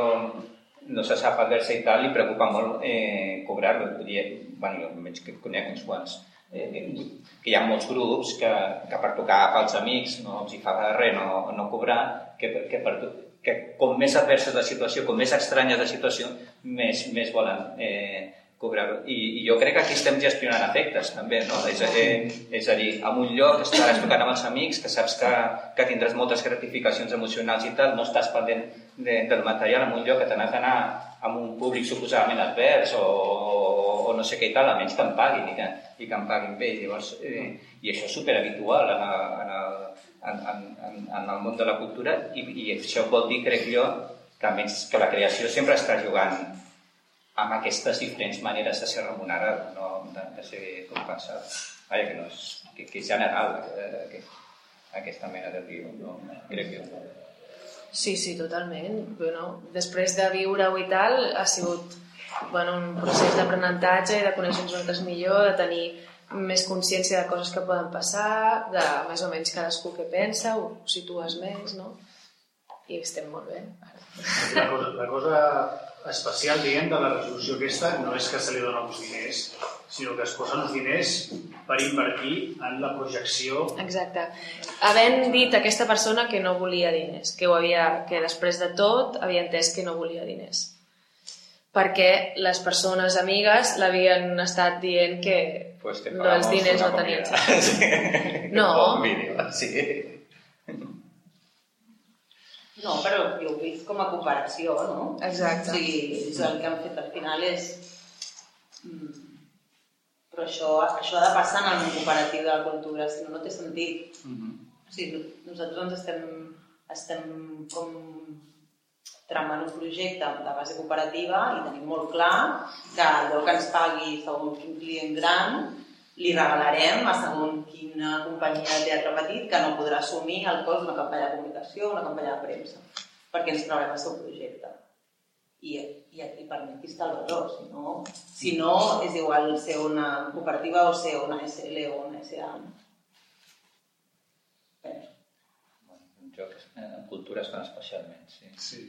no se sap adversa i tal, li preocupa molt eh, cobrar-lo. Bueno, jo almenys que conec uns quants. Eh, que hi ha molts grups que, que per tocar pels amics no els hi fa res no, no cobrar, que, que, per, que com més adversa la situació, com més estranya la situació, més, més volen eh, cobrar-ho. I, I jo crec que aquí estem gestionant efectes, també, no? És, eh, és a dir, en un lloc estaràs tocant amb els amics, que saps que, que tindràs moltes gratificacions emocionals i tal, no estàs pendent de, del material, en un lloc que t'has d'anar amb un públic suposadament advers o, o no sé què i tal, almenys que em paguin i que, i que em paguin bé. Llavors, eh, i això és superhabitual en el, en, el, en, en, en el món de la cultura i, i això vol dir, crec jo, que, almenys, que la creació sempre està jugant amb aquestes diferents maneres de ser remunerat, no de, de ser compensat. Vaja, que no és, que, que és general eh, que, aquesta mena de viu, no? Crec que...
Sí, sí, totalment. Bueno, després de viure-ho i tal, ha sigut bueno, un procés d'aprenentatge i de conèixer nosaltres millor, de tenir més consciència de coses que poden passar, de més o menys cadascú que pensa, ho situes més, no? I estem molt bé.
La cosa, la cosa especial, diguem, de la resolució aquesta no és que se li dona uns diners, sinó que es posen uns diners per invertir en la projecció.
Exacte. Havent dit a aquesta persona que no volia diners, que, ho havia, que després de tot havia entès que no volia diners. Perquè les persones amigues l'havien estat dient que
pues
els diners no tenien sentit.
Sí.
No.
Un vídeo, sí.
No, però jo ho he vist com a cooperació, no?
Exacte.
O sigui, el que han fet al final és... Però això, això ha de passar en el món cooperatiu de la cultura, si no, no té sentit. Mm-hmm. O sigui, nosaltres ens estem, estem com tramant un projecte de base cooperativa i tenim molt clar que allò que ens pagui segons quin client gran li regalarem a segons quina companyia de teatre petit que no podrà assumir el cost d'una campanya de comunicació o una campanya de premsa, perquè ens traurem el seu projecte. I, i, i per mi aquí està el valor. Si no, si no, és igual ser una cooperativa o ser una S L o una S A. Penso.
En jocs, en cultures fan especialment, sí.
Sí.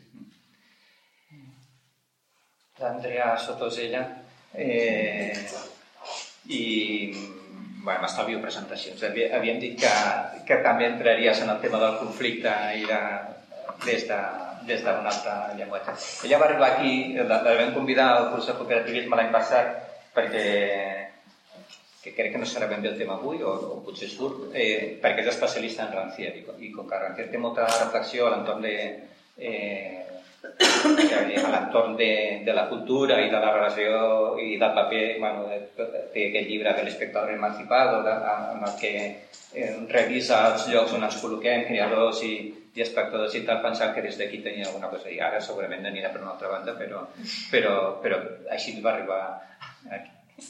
L'Andrea Sotosella eh, i bueno, m'estalvio presentacions. Havíem dit que, que també entraries en el tema del conflicte i de, des de des d'un altre llenguatge. Ella va arribar aquí, la, la vam convidar al curs de cooperativisme l'any passat perquè que crec que no serà ben bé el tema avui, o, o potser surt, eh, perquè és especialista en Rancière, i, i com que Rancière té molta reflexió a l'entorn de, eh, a l'entorn de, de la cultura i de la relació i del paper, bueno, té aquest llibre de l'espectador emancipado, de, en el que eh, revisa els llocs on ens col·loquem, creadors i, i espectadors i tal, pensant que des d'aquí tenia alguna cosa a dir. Ara segurament anirà per una altra banda, però, però, però així va arribar aquí.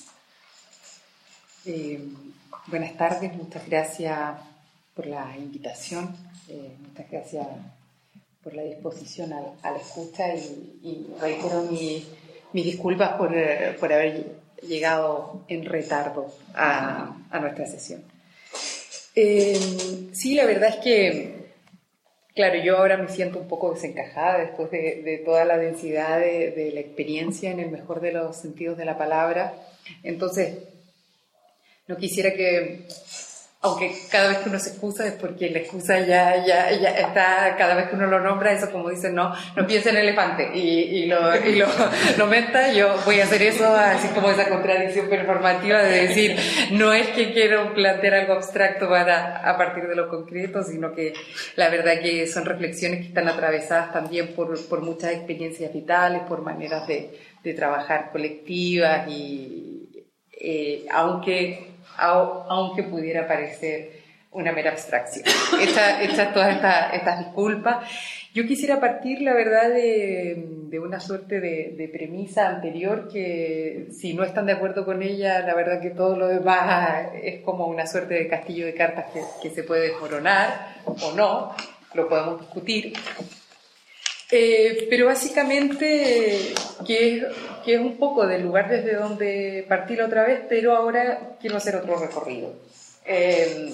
Eh, buenas tardes, muchas gracias por la invitación, eh, muchas gracias
por la disposición a, a la escucha y, y reitero mi, mis disculpas por, por haber llegado en retardo a, a nuestra sesión. Eh, sí, la verdad es que, claro, yo ahora me siento un poco desencajada después de, de toda la densidad de, de la experiencia en el mejor de los sentidos de la palabra. Entonces, no quisiera que, aunque cada vez que uno se excusa es porque la excusa ya, ya, ya está, cada vez que uno lo nombra, eso como dicen, no, no piensa en elefante y, y, lo, y lo, lo meta, yo voy a hacer eso, así como esa contradicción performativa de decir, no es que quiero plantear algo abstracto para, a partir de lo concreto, sino que la verdad que son reflexiones que están atravesadas también por, por muchas experiencias vitales, por maneras de, de trabajar colectivas y eh, aunque aunque pudiera parecer una mera abstracción. Hechas hecha todas estas esta disculpas, yo quisiera partir, la verdad, de, de una suerte de, de premisa anterior que, si no están de acuerdo con ella, la verdad que todo lo demás es como una suerte de castillo de cartas que, que se puede desmoronar, o no, lo podemos discutir. Eh, pero básicamente que es, que es un poco del lugar desde donde partí la otra vez, pero ahora quiero hacer otro recorrido. Eh,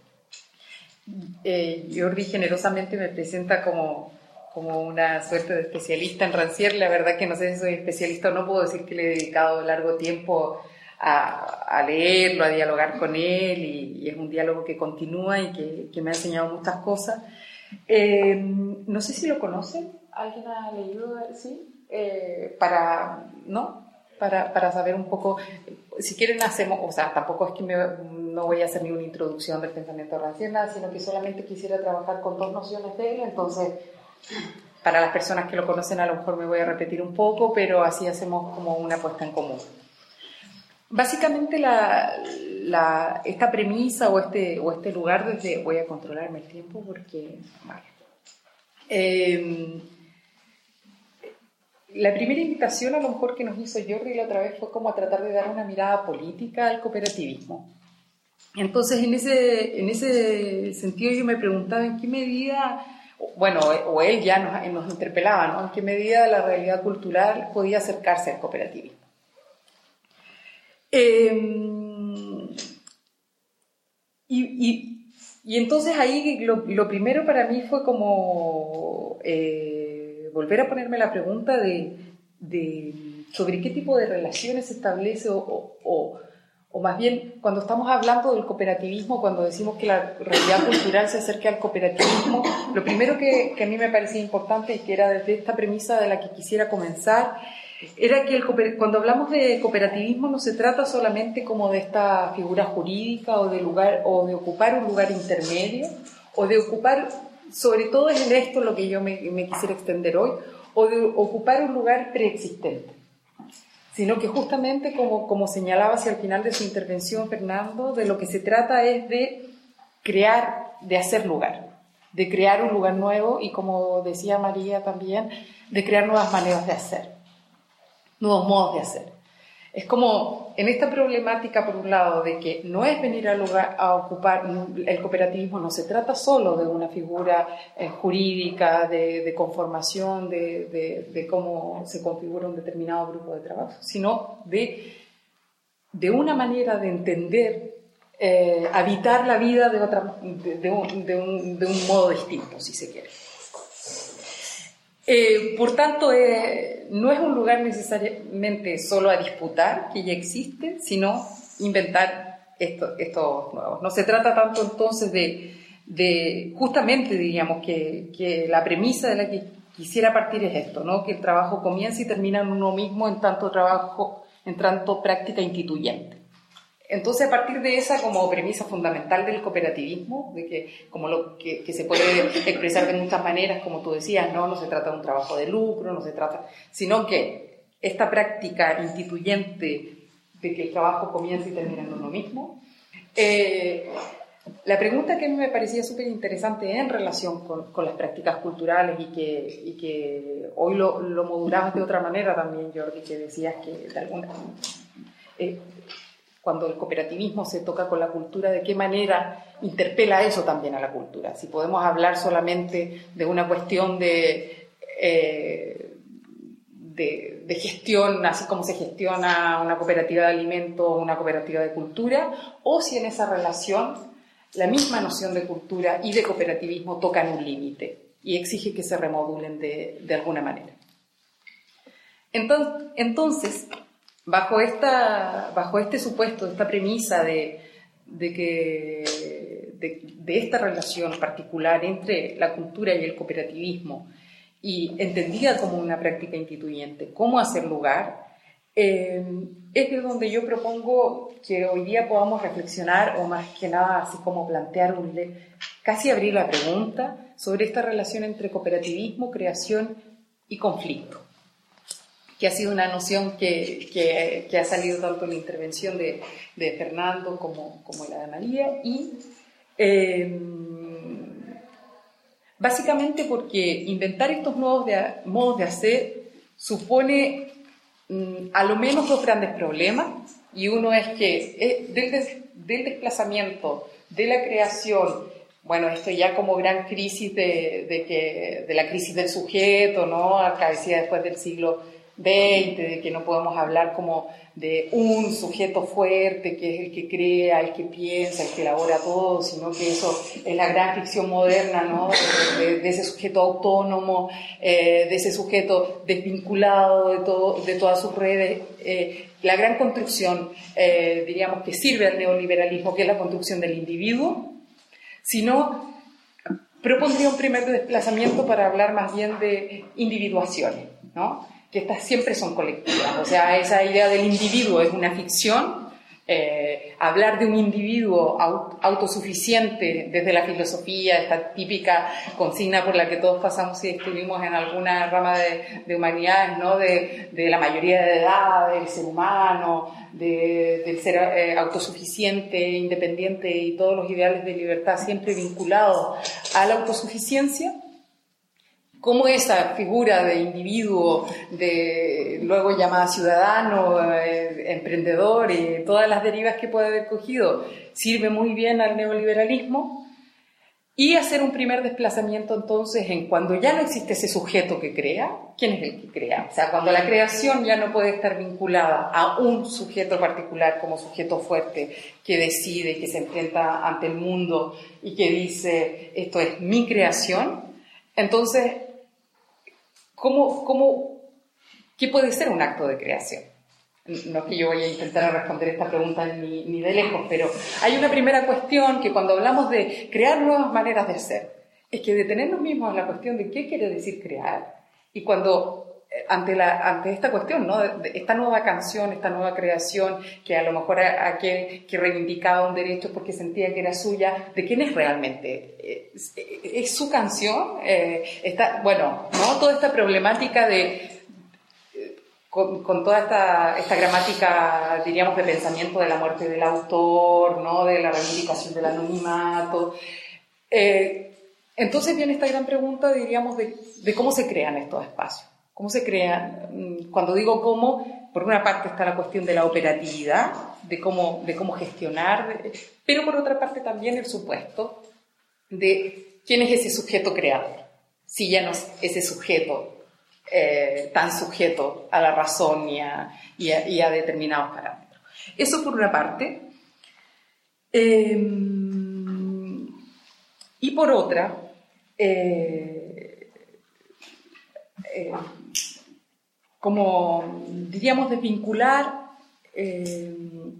eh, Jordi generosamente me presenta como, como una suerte de especialista en Rancière. La verdad que no sé si soy especialista o no, puedo decir que le he dedicado largo tiempo a, a leerlo, a dialogar con él, y, y es un diálogo que continúa y que, que me ha enseñado muchas cosas. Eh, no sé si lo conocen. ¿Alguien ha leído? Sí. Eh, para, ¿no? Para, para saber un poco, si quieren hacemos, o sea, tampoco es que me, no voy a hacer ni una introducción del pensamiento Rancière, sino que solamente quisiera trabajar con dos nociones de él. Entonces, para las personas que lo conocen a lo mejor me voy a repetir un poco, pero así hacemos como una puesta en común. Básicamente la, la, esta premisa o este, o este lugar desde, voy a controlarme el tiempo porque, vale. Eh, La primera invitación a lo mejor que nos hizo Jordi la otra vez fue como a tratar de dar una mirada política al cooperativismo. Entonces, en ese, en ese sentido yo me preguntaba en qué medida, bueno, o él ya nos, nos interpelaba, ¿no? En qué medida la realidad cultural podía acercarse al cooperativismo. Eh, y, y, y entonces ahí lo, lo primero para mí fue como... Eh, volver a ponerme la pregunta de, de sobre qué tipo de relaciones se establece o, o, o, o más bien cuando estamos hablando del cooperativismo, cuando decimos que la realidad cultural se acerca al cooperativismo, lo primero que, que a mí me parecía importante y que era desde esta premisa de la que quisiera comenzar, era que el, cuando hablamos de cooperativismo no se trata solamente como de esta figura jurídica o de, lugar, o de ocupar un lugar intermedio o de ocupar... Sobre todo es en esto lo que yo me, me quisiera extender hoy, o de ocupar un lugar preexistente, sino que justamente, como, como señalaba hacia el final de su intervención Fernando, de lo que se trata es de crear, de hacer lugar, de crear un lugar nuevo y, como decía María también, de crear nuevas maneras de hacer, nuevos modos de hacer. Es como en esta problemática, por un lado, de que no es venir al lugar a ocupar, el cooperativismo no se trata solo de una figura eh, jurídica, de, de conformación, de, de, de cómo se configura un determinado grupo de trabajo, sino de, de una manera de entender, eh, habitar la vida de, otra, de, de, un, de, un, de un modo distinto, si se quiere. Eh, por tanto, eh, no es un lugar necesariamente solo a disputar, que ya existe, sino inventar esto, estos nuevos. No se trata tanto entonces de, de justamente diríamos que, que la premisa de la que quisiera partir es esto, ¿no? Que el trabajo comienza y termina en uno mismo en tanto trabajo, en tanto práctica instituyente. Entonces, a partir de esa como premisa fundamental del cooperativismo, de que, como lo, que, que se puede expresar de muchas maneras, como tú decías, no, no se trata de un trabajo de lucro, no se trata, sino que esta práctica instituyente de que el trabajo comienza y termina en uno mismo. Eh, la pregunta que a mí me parecía súper interesante en relación con, con las prácticas culturales y que, y que hoy lo, lo modulabas de otra manera también, Jordi, que decías que de alguna... Eh, cuando el cooperativismo se toca con la cultura, de qué manera interpela eso también a la cultura. Si podemos hablar solamente de una cuestión de, eh, de, de gestión, así como se gestiona una cooperativa de alimentos o una cooperativa de cultura, o si en esa relación la misma noción de cultura y de cooperativismo tocan un límite y exige que se remodulen de, de alguna manera. Entonces, entonces bajo, esta, bajo este supuesto, esta premisa de, de, que, de, de esta relación particular entre la cultura y el cooperativismo, y entendida como una práctica instituyente, cómo hacer lugar, eh, es de donde yo propongo que hoy día podamos reflexionar, o más que nada, así como plantear, un, casi abrir la pregunta sobre esta relación entre cooperativismo, creación y conflicto, que ha sido una noción que, que, que ha salido tanto en la intervención de, de Fernando como, como en la de María, y eh, básicamente porque inventar estos modos de, modos de hacer supone mm, a lo menos dos grandes problemas, y uno es que eh, del, des, del desplazamiento, de la creación, bueno, esto ya como gran crisis de, de, que, de la crisis del sujeto, ¿no? Acá decía después del siglo veinte, de que no podemos hablar como de un sujeto fuerte que es el que crea, el que piensa, el que elabora todo, sino que eso es la gran ficción moderna, ¿no? De, de, de ese sujeto autónomo, eh, de ese sujeto desvinculado de, todo, de todas sus redes. Eh, la gran construcción, eh, diríamos, que sirve al neoliberalismo, que es la construcción del individuo, sino propondría un primer desplazamiento para hablar más bien de individuaciones, ¿no? Que estas siempre son colectivas, o sea, esa idea del individuo es una ficción. Eh, hablar de un individuo aut- autosuficiente desde la filosofía, esta típica consigna por la que todos pasamos si estuvimos en alguna rama de, de humanidades, ¿no? de, de la mayoría de edad, del ser humano, de, del ser eh, autosuficiente, independiente, y todos los ideales de libertad siempre vinculados a la autosuficiencia. Cómo esa figura de individuo, de luego llamada ciudadano, eh, emprendedor, y todas las derivas que puede haber cogido, sirve muy bien al neoliberalismo, y hacer un primer desplazamiento entonces en cuando ya no existe ese sujeto que crea, ¿quién es el que crea? O sea, cuando la creación ya no puede estar vinculada a un sujeto particular como sujeto fuerte que decide, que se enfrenta ante el mundo y que dice, esto es mi creación, entonces, ¿Cómo, cómo, ¿qué puede ser un acto de creación? No es que yo vaya a intentar responder esta pregunta ni, ni de lejos, pero hay una primera cuestión que cuando hablamos de crear nuevas maneras de ser, es que detenernos mismos en la cuestión de qué quiere decir crear, y cuando ante, la, ante esta cuestión, ¿no? De esta nueva canción, esta nueva creación, que a lo mejor aquel que reivindicaba un derecho porque sentía que era suya, ¿de quién es realmente? ¿Es, es su canción? Eh, está, bueno, ¿no? Toda esta problemática de... Con, con toda esta, esta gramática, diríamos, de pensamiento de la muerte del autor, ¿no? De la reivindicación del anonimato. Eh, entonces viene esta gran pregunta, diríamos, de, de cómo se crean estos espacios. ¿Cómo se crean? Cuando digo cómo, por una parte está la cuestión de la operatividad, de cómo, de cómo gestionar, pero por otra parte también el supuesto de quién es ese sujeto creador, si ya no es ese sujeto eh, tan sujeto a la razón y a, y a, y a determinados parámetros. Eso por una parte. Eh, y por otra, eh, eh, como diríamos, desvincular, eh,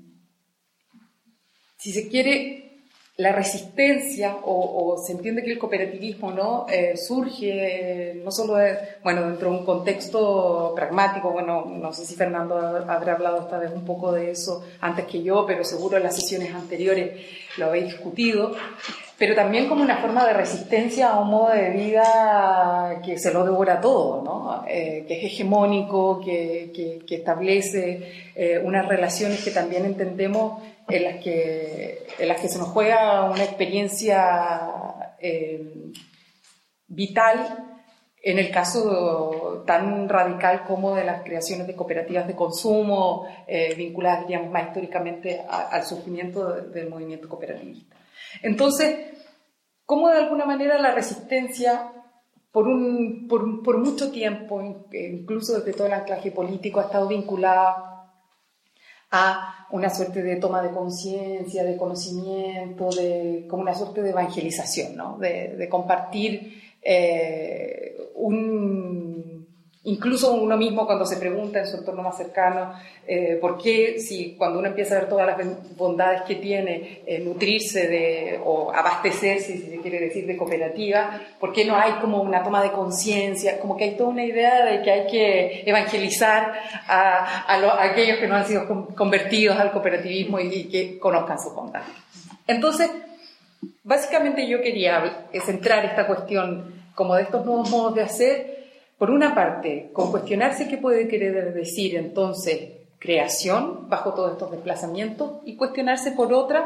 si se quiere, la resistencia, o, o se entiende que el cooperativismo, ¿no? eh, surge eh, no solo de, bueno, dentro de un contexto pragmático. Bueno, no sé si Fernando habrá hablado esta vez un poco de eso antes que yo, pero seguro en las sesiones anteriores lo habéis discutido, pero también como una forma de resistencia a un modo de vida que se lo devora todo, ¿no? Eh, que es hegemónico, que, que, que establece eh, unas relaciones que también entendemos en las que, en las que se nos juega una experiencia eh, vital
en el caso tan radical como de las creaciones de cooperativas de consumo, eh, vinculadas, digamos, más históricamente a, al surgimiento de, del movimiento cooperativista. Entonces, cómo de alguna manera la resistencia, por, un, por, por mucho tiempo, incluso desde todo el anclaje político, ha estado vinculada a una suerte de toma de conciencia, de conocimiento, de, como una suerte de evangelización, ¿no? de, de compartir eh, un... Incluso uno mismo cuando se pregunta en su entorno más cercano eh, por qué, si cuando uno empieza a ver todas las bondades que tiene, eh, nutrirse de, o abastecerse, si se quiere decir, de cooperativa, por qué no hay como una toma de conciencia, como que hay toda una idea de que hay que evangelizar a, a, lo, a aquellos que no han sido convertidos al cooperativismo y, y que conozcan sus bondades. Entonces, básicamente yo quería centrar esta cuestión como de estos nuevos modos de hacer. Por una parte, con cuestionarse qué puede querer decir entonces creación bajo todos estos desplazamientos y cuestionarse por otra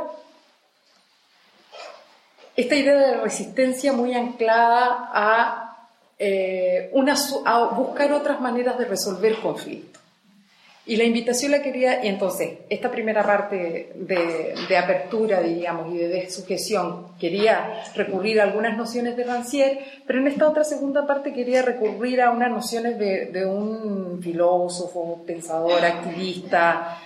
esta idea de resistencia muy anclada a, eh, una, a buscar otras maneras de resolver conflictos. Y la invitación la quería, y entonces, esta primera parte de, de apertura, digamos, y de desujeción, quería recurrir a algunas nociones de Rancière, pero en esta otra segunda parte quería recurrir a unas nociones de, de un filósofo, pensador, activista,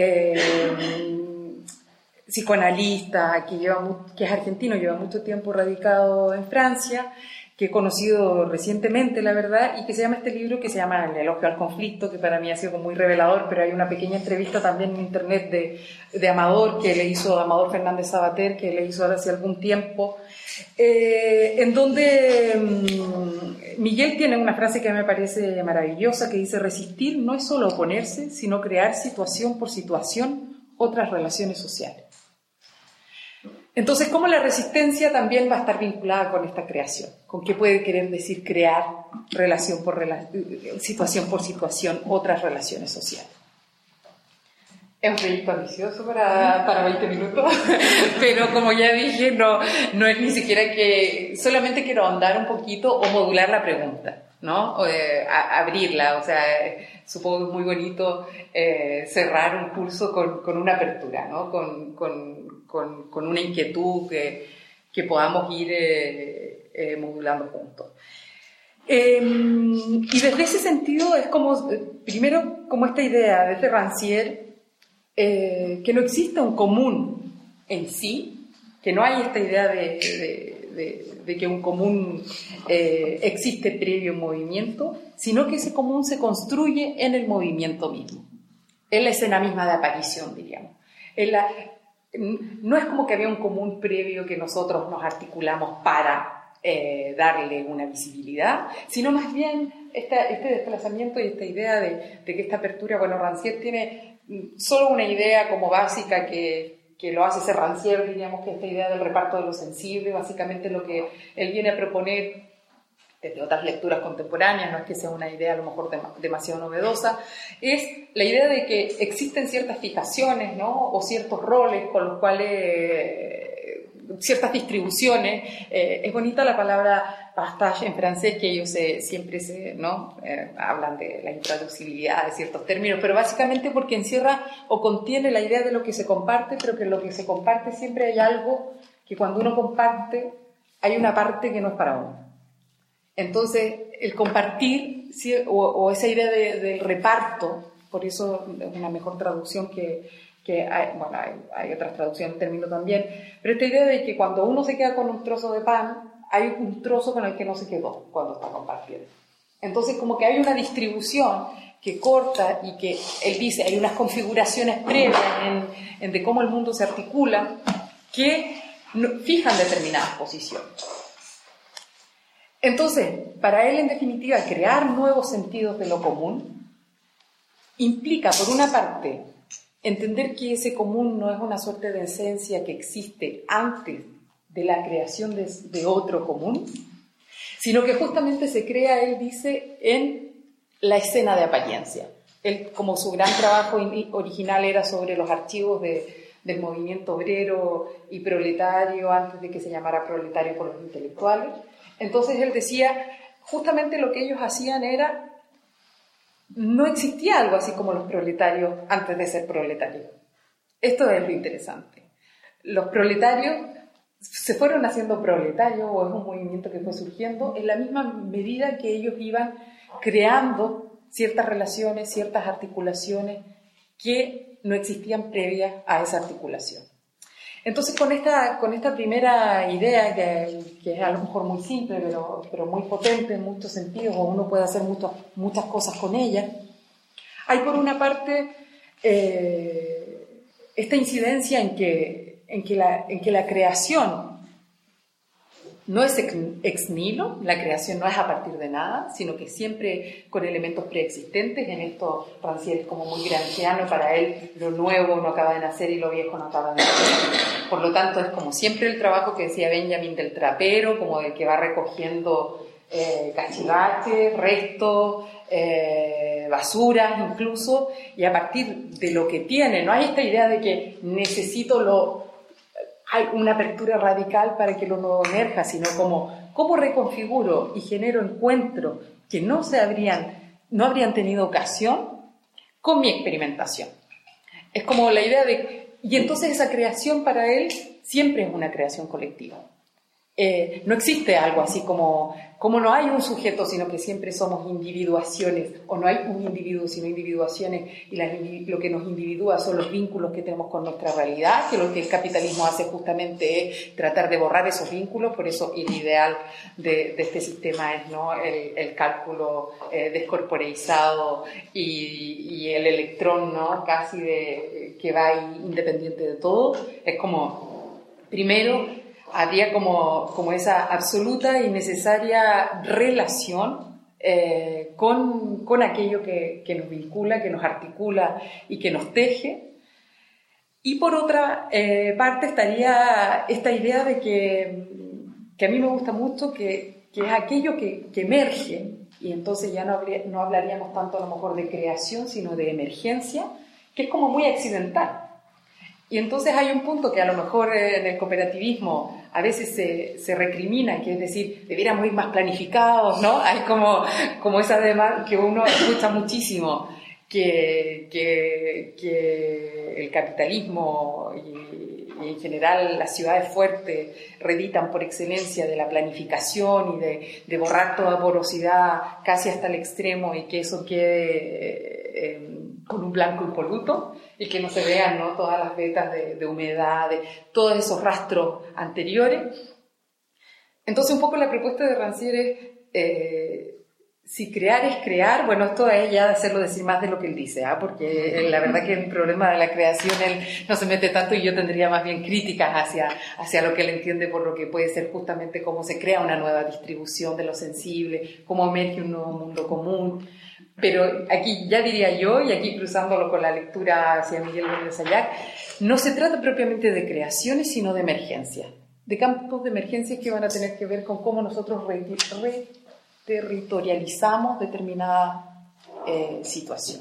eh, psicoanalista, que, lleva, que es argentino, lleva mucho tiempo radicado en Francia, que he conocido recientemente, la verdad, y que se llama este libro que se llama El elogio al conflicto, que para mí ha sido muy revelador, pero hay una pequeña entrevista también en internet de, de Amador, que le hizo Amador Fernández Sabater, que le hizo hace algún tiempo, eh, en donde mmm, Miguel tiene una frase que me parece maravillosa, que dice: resistir no es solo oponerse, sino crear situación por situación otras relaciones sociales. Entonces, ¿cómo la resistencia también va a estar vinculada con esta creación? ¿Con qué puede querer decir crear relación por rela- situación por situación, otras relaciones sociales? Es un proyecto ambicioso para, para veinte minutos, pero como ya dije, no, no es ni siquiera que... Solamente quiero ahondar un poquito o modular la pregunta, ¿no? O, eh, a, abrirla, o sea, eh, supongo que es muy bonito eh, cerrar un curso con, con una apertura, ¿no? Con... con Con, con una inquietud que, que podamos ir eh, eh, modulando juntos. Eh, y desde ese sentido es como, primero, como esta idea desde Rancière, eh, que no existe un común en sí, que no hay esta idea de, de, de, de que un común eh, existe previo en movimiento, sino que ese común se construye en el movimiento mismo, en la escena misma de aparición, diríamos. En la, No es como que había un común previo que nosotros nos articulamos para eh, darle una visibilidad, sino más bien esta, este desplazamiento y esta idea de, de que esta apertura, bueno, Rancière tiene solo una idea como básica que, que lo hace ser Rancière, diríamos que esta idea del reparto de lo sensible, básicamente lo que él viene a proponer desde otras lecturas contemporáneas, no es que sea una idea a lo mejor demasiado novedosa, es la idea de que existen ciertas fijaciones, ¿no? O ciertos roles con los cuales, eh, ciertas distribuciones, eh, es bonita la palabra partage en francés, que ellos eh, siempre se, ¿no? eh, hablan de la intraducibilidad de ciertos términos, pero básicamente porque encierra o contiene la idea de lo que se comparte, pero que en lo que se comparte siempre hay algo que cuando uno comparte hay una parte que no es para uno. Entonces, el compartir, ¿sí? o, o esa idea de, del reparto, por eso es una mejor traducción que, que hay, bueno, hay, hay otras traducciones del término también, pero esta idea de que cuando uno se queda con un trozo de pan, hay un trozo con el que no se quedó cuando está compartiendo. Entonces, como que hay una distribución que corta y que, él dice, hay unas configuraciones previas en, en de cómo el mundo se articula que no, fijan determinadas posiciones. Entonces, para él, en definitiva, crear nuevos sentidos de lo común implica, por una parte, entender que ese común no es una suerte de esencia que existe antes de la creación de, de otro común, sino que justamente se crea, él dice, en la escena de apariencia. Él, como su gran trabajo original era sobre los archivos de, del movimiento obrero y proletario, antes de que se llamara proletario por los intelectuales, entonces él decía, justamente lo que ellos hacían era, no existía algo así como los proletarios antes de ser proletarios. Esto es lo interesante. Los proletarios se fueron haciendo proletarios, o es un movimiento que fue surgiendo, en la misma medida que ellos iban creando ciertas relaciones, ciertas articulaciones que no existían previas a esa articulación. Entonces, con esta, con esta primera idea, que, que es a lo mejor muy simple, pero, pero muy potente en muchos sentidos, o uno puede hacer muchas, muchas cosas con ella, hay por una parte eh, esta incidencia en que, en, que la, en que la creación no es ex, ex nihilo, la creación no es a partir de nada, sino que siempre con elementos preexistentes. En esto Rancière es como muy gramsciano, para él lo nuevo no acaba de nacer y lo viejo no acaba de nacer. Por lo tanto, es como siempre el trabajo que decía Benjamin del trapero, como del que va recogiendo eh, cachivaches, restos, eh, basuras incluso, y a partir de lo que tiene, no hay esta idea de que necesito lo... hay una apertura radical para que lo nuevo emerja, sino como cómo reconfiguro y genero encuentros que no se habrían, no habrían tenido ocasión con mi experimentación. Es como la idea de... Y entonces esa creación para él siempre es una creación colectiva. Eh, no existe algo así como, como no hay un sujeto, sino que siempre somos individuaciones, o no hay un individuo, sino individuaciones, y las, lo que nos individúa son los vínculos que tenemos con nuestra realidad, que lo que el capitalismo hace justamente es tratar de borrar esos vínculos. Por eso el ideal de, de este sistema es, ¿no?, el, el cálculo eh, descorporeizado y, y el electrón, ¿no?, casi de, que va ahí independiente de todo. Es como, primero, habría como, como esa absoluta y necesaria relación eh, con, con aquello que, que nos vincula, que nos articula y que nos teje. Y por otra eh, parte estaría esta idea de que, que a mí me gusta mucho, que, que es aquello que, que emerge, y entonces ya no, habría, no hablaríamos tanto a lo mejor de creación, sino de emergencia, que es como muy accidental. Y entonces hay un punto que a lo mejor en el cooperativismo a veces se, se recrimina, que es decir, debiéramos ir más planificados, ¿no? Hay como, como esa demanda que uno escucha muchísimo, que, que, que el capitalismo y, y en general las ciudades fuertes reditan por excelencia de la planificación y de, de borrar toda porosidad casi hasta el extremo, y que eso quede eh, con un blanco impoluto, y que no se vean, ¿no?, todas las vetas de, de humedad, de todos esos rastros anteriores. Entonces, un poco la propuesta de Rancière es, eh, si crear es crear, bueno, esto es ya hacerlo decir más de lo que él dice, ¿eh? Porque la verdad que el problema de la creación él no se mete tanto, y yo tendría más bien críticas hacia, hacia lo que él entiende por lo que puede ser justamente cómo se crea una nueva distribución de lo sensible, cómo emerge un nuevo mundo común. Pero aquí ya diría yo, y aquí cruzándolo con la lectura hacia Miguel Gómez Ayac, no se trata propiamente de creaciones, sino de emergencias, de campos de emergencias que van a tener que ver con cómo nosotros reterritorializamos determinada eh, situación.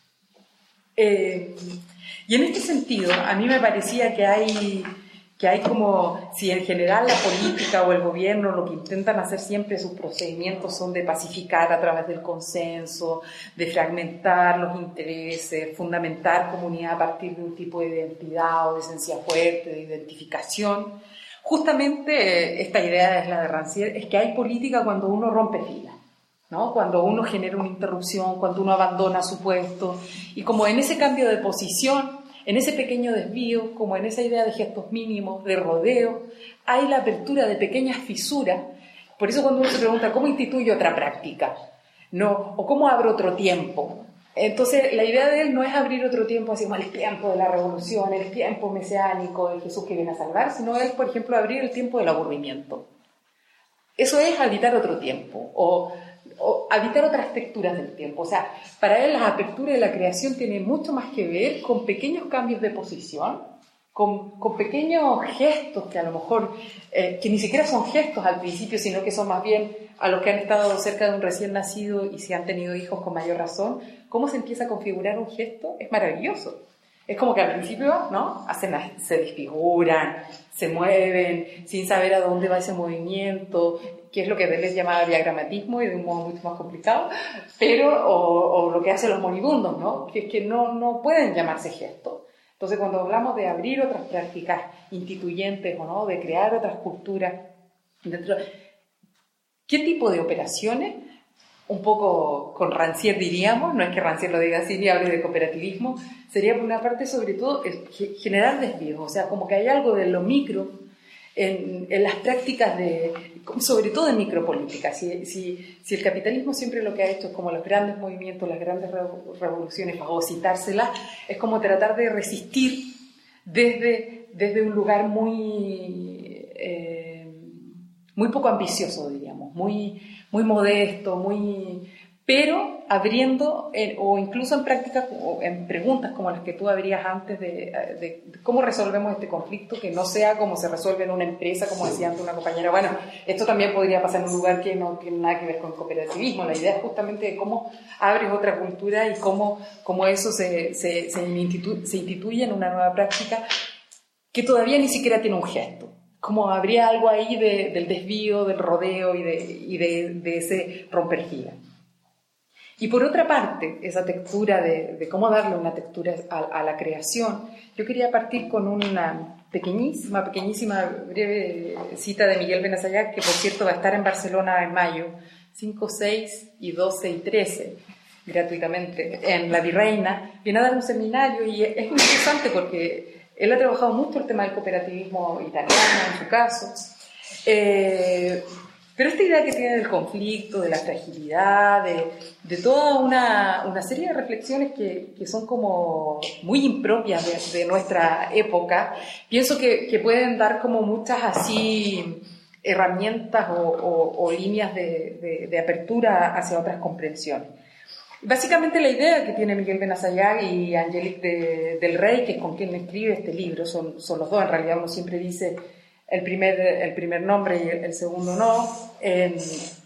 Eh, y en este sentido, a mí me parecía que hay... que hay como, si en general la política o el gobierno lo que intentan hacer siempre, sus procedimientos son de pacificar a través del consenso, de fragmentar los intereses, fundamentar comunidad a partir de un tipo de identidad o de esencia fuerte, de identificación. Justamente esta idea es la de Rancière, es que hay política cuando uno rompe filas, ¿no? Cuando uno genera una interrupción, cuando uno abandona su puesto, y como en ese cambio de posición, en ese pequeño desvío, como en esa idea de gestos mínimos, de rodeo, hay la apertura de pequeñas fisuras. Por eso cuando uno se pregunta, ¿cómo instituyo otra práctica? No, o ¿cómo abro otro tiempo? Entonces, la idea de él no es abrir otro tiempo, así como el tiempo de la revolución, el tiempo mesiánico de Jesús que viene a salvar, sino es, por ejemplo, abrir el tiempo del aburrimiento. Eso es habitar otro tiempo, o... o habitar otras texturas del tiempo. O sea, para él la apertura de la creación tiene mucho más que ver con pequeños cambios de posición, con, con pequeños gestos que a lo mejor, eh, que ni siquiera son gestos al principio, sino que son más bien a los que han estado cerca de un recién nacido y si han tenido hijos con mayor razón, cómo se empieza a configurar un gesto es maravilloso. Es como que al principio, ¿no?, hacen, se desfiguran, se mueven sin saber a dónde va ese movimiento, que es lo que Deleuze llamaba diagramatismo y de un modo mucho más complicado, pero, o, o lo que hacen los moribundos, ¿no? Que, que no, no pueden llamarse gestos. Entonces, cuando hablamos de abrir otras prácticas instituyentes o no, de crear otras culturas, dentro, ¿qué tipo de operaciones? Un poco con Rancière diríamos, no es que Rancière lo diga así ni hable de cooperativismo, sería por una parte sobre todo generar desvíos, o sea, como que hay algo de lo micro en, en las prácticas de, sobre todo en micropolítica. Si, si, si el capitalismo siempre lo que ha hecho es como los grandes movimientos, las grandes revoluciones, fagocitárselas, es como tratar de resistir desde, desde un lugar muy, eh, muy poco ambicioso, diríamos, muy, muy modesto, muy... pero abriendo, en, o incluso en prácticas, o en preguntas como las que tú abrías antes de, de, de cómo resolvemos este conflicto, que no sea como se resuelve en una empresa, como decía antes una compañera. Bueno, esto también podría pasar en un lugar que no tiene nada que ver con cooperativismo. La idea es justamente de cómo abres otra cultura y cómo, cómo eso se, se, se, institu, se instituye en una nueva práctica que todavía ni siquiera tiene un gesto. Como habría algo ahí de, del desvío, del rodeo y de, y de, de ese romper giras. Y por otra parte, esa textura de, de cómo darle una textura a, a la creación, yo quería partir con una pequeñísima, pequeñísima, breve cita de Miguel Benasayac, que por cierto va a estar en Barcelona en mayo, cinco, seis y doce y trece, gratuitamente, en La Virreina. Viene a dar un seminario y es muy interesante porque él ha trabajado mucho el tema del cooperativismo italiano, en su caso. Eh, Pero esta idea que tiene del conflicto, de la fragilidad, de, de toda una, una serie de reflexiones que, que son como muy impropias de, de nuestra época, pienso que, que pueden dar como muchas así herramientas o, o, o líneas de, de, de apertura hacia otras comprensiones. Básicamente la idea que tiene Miguel Benasayac y Angélique de, del Rey, que es con quien escribe este libro, son, son los dos, en realidad uno siempre dice el primer, el primer nombre y el, el segundo no. Eh,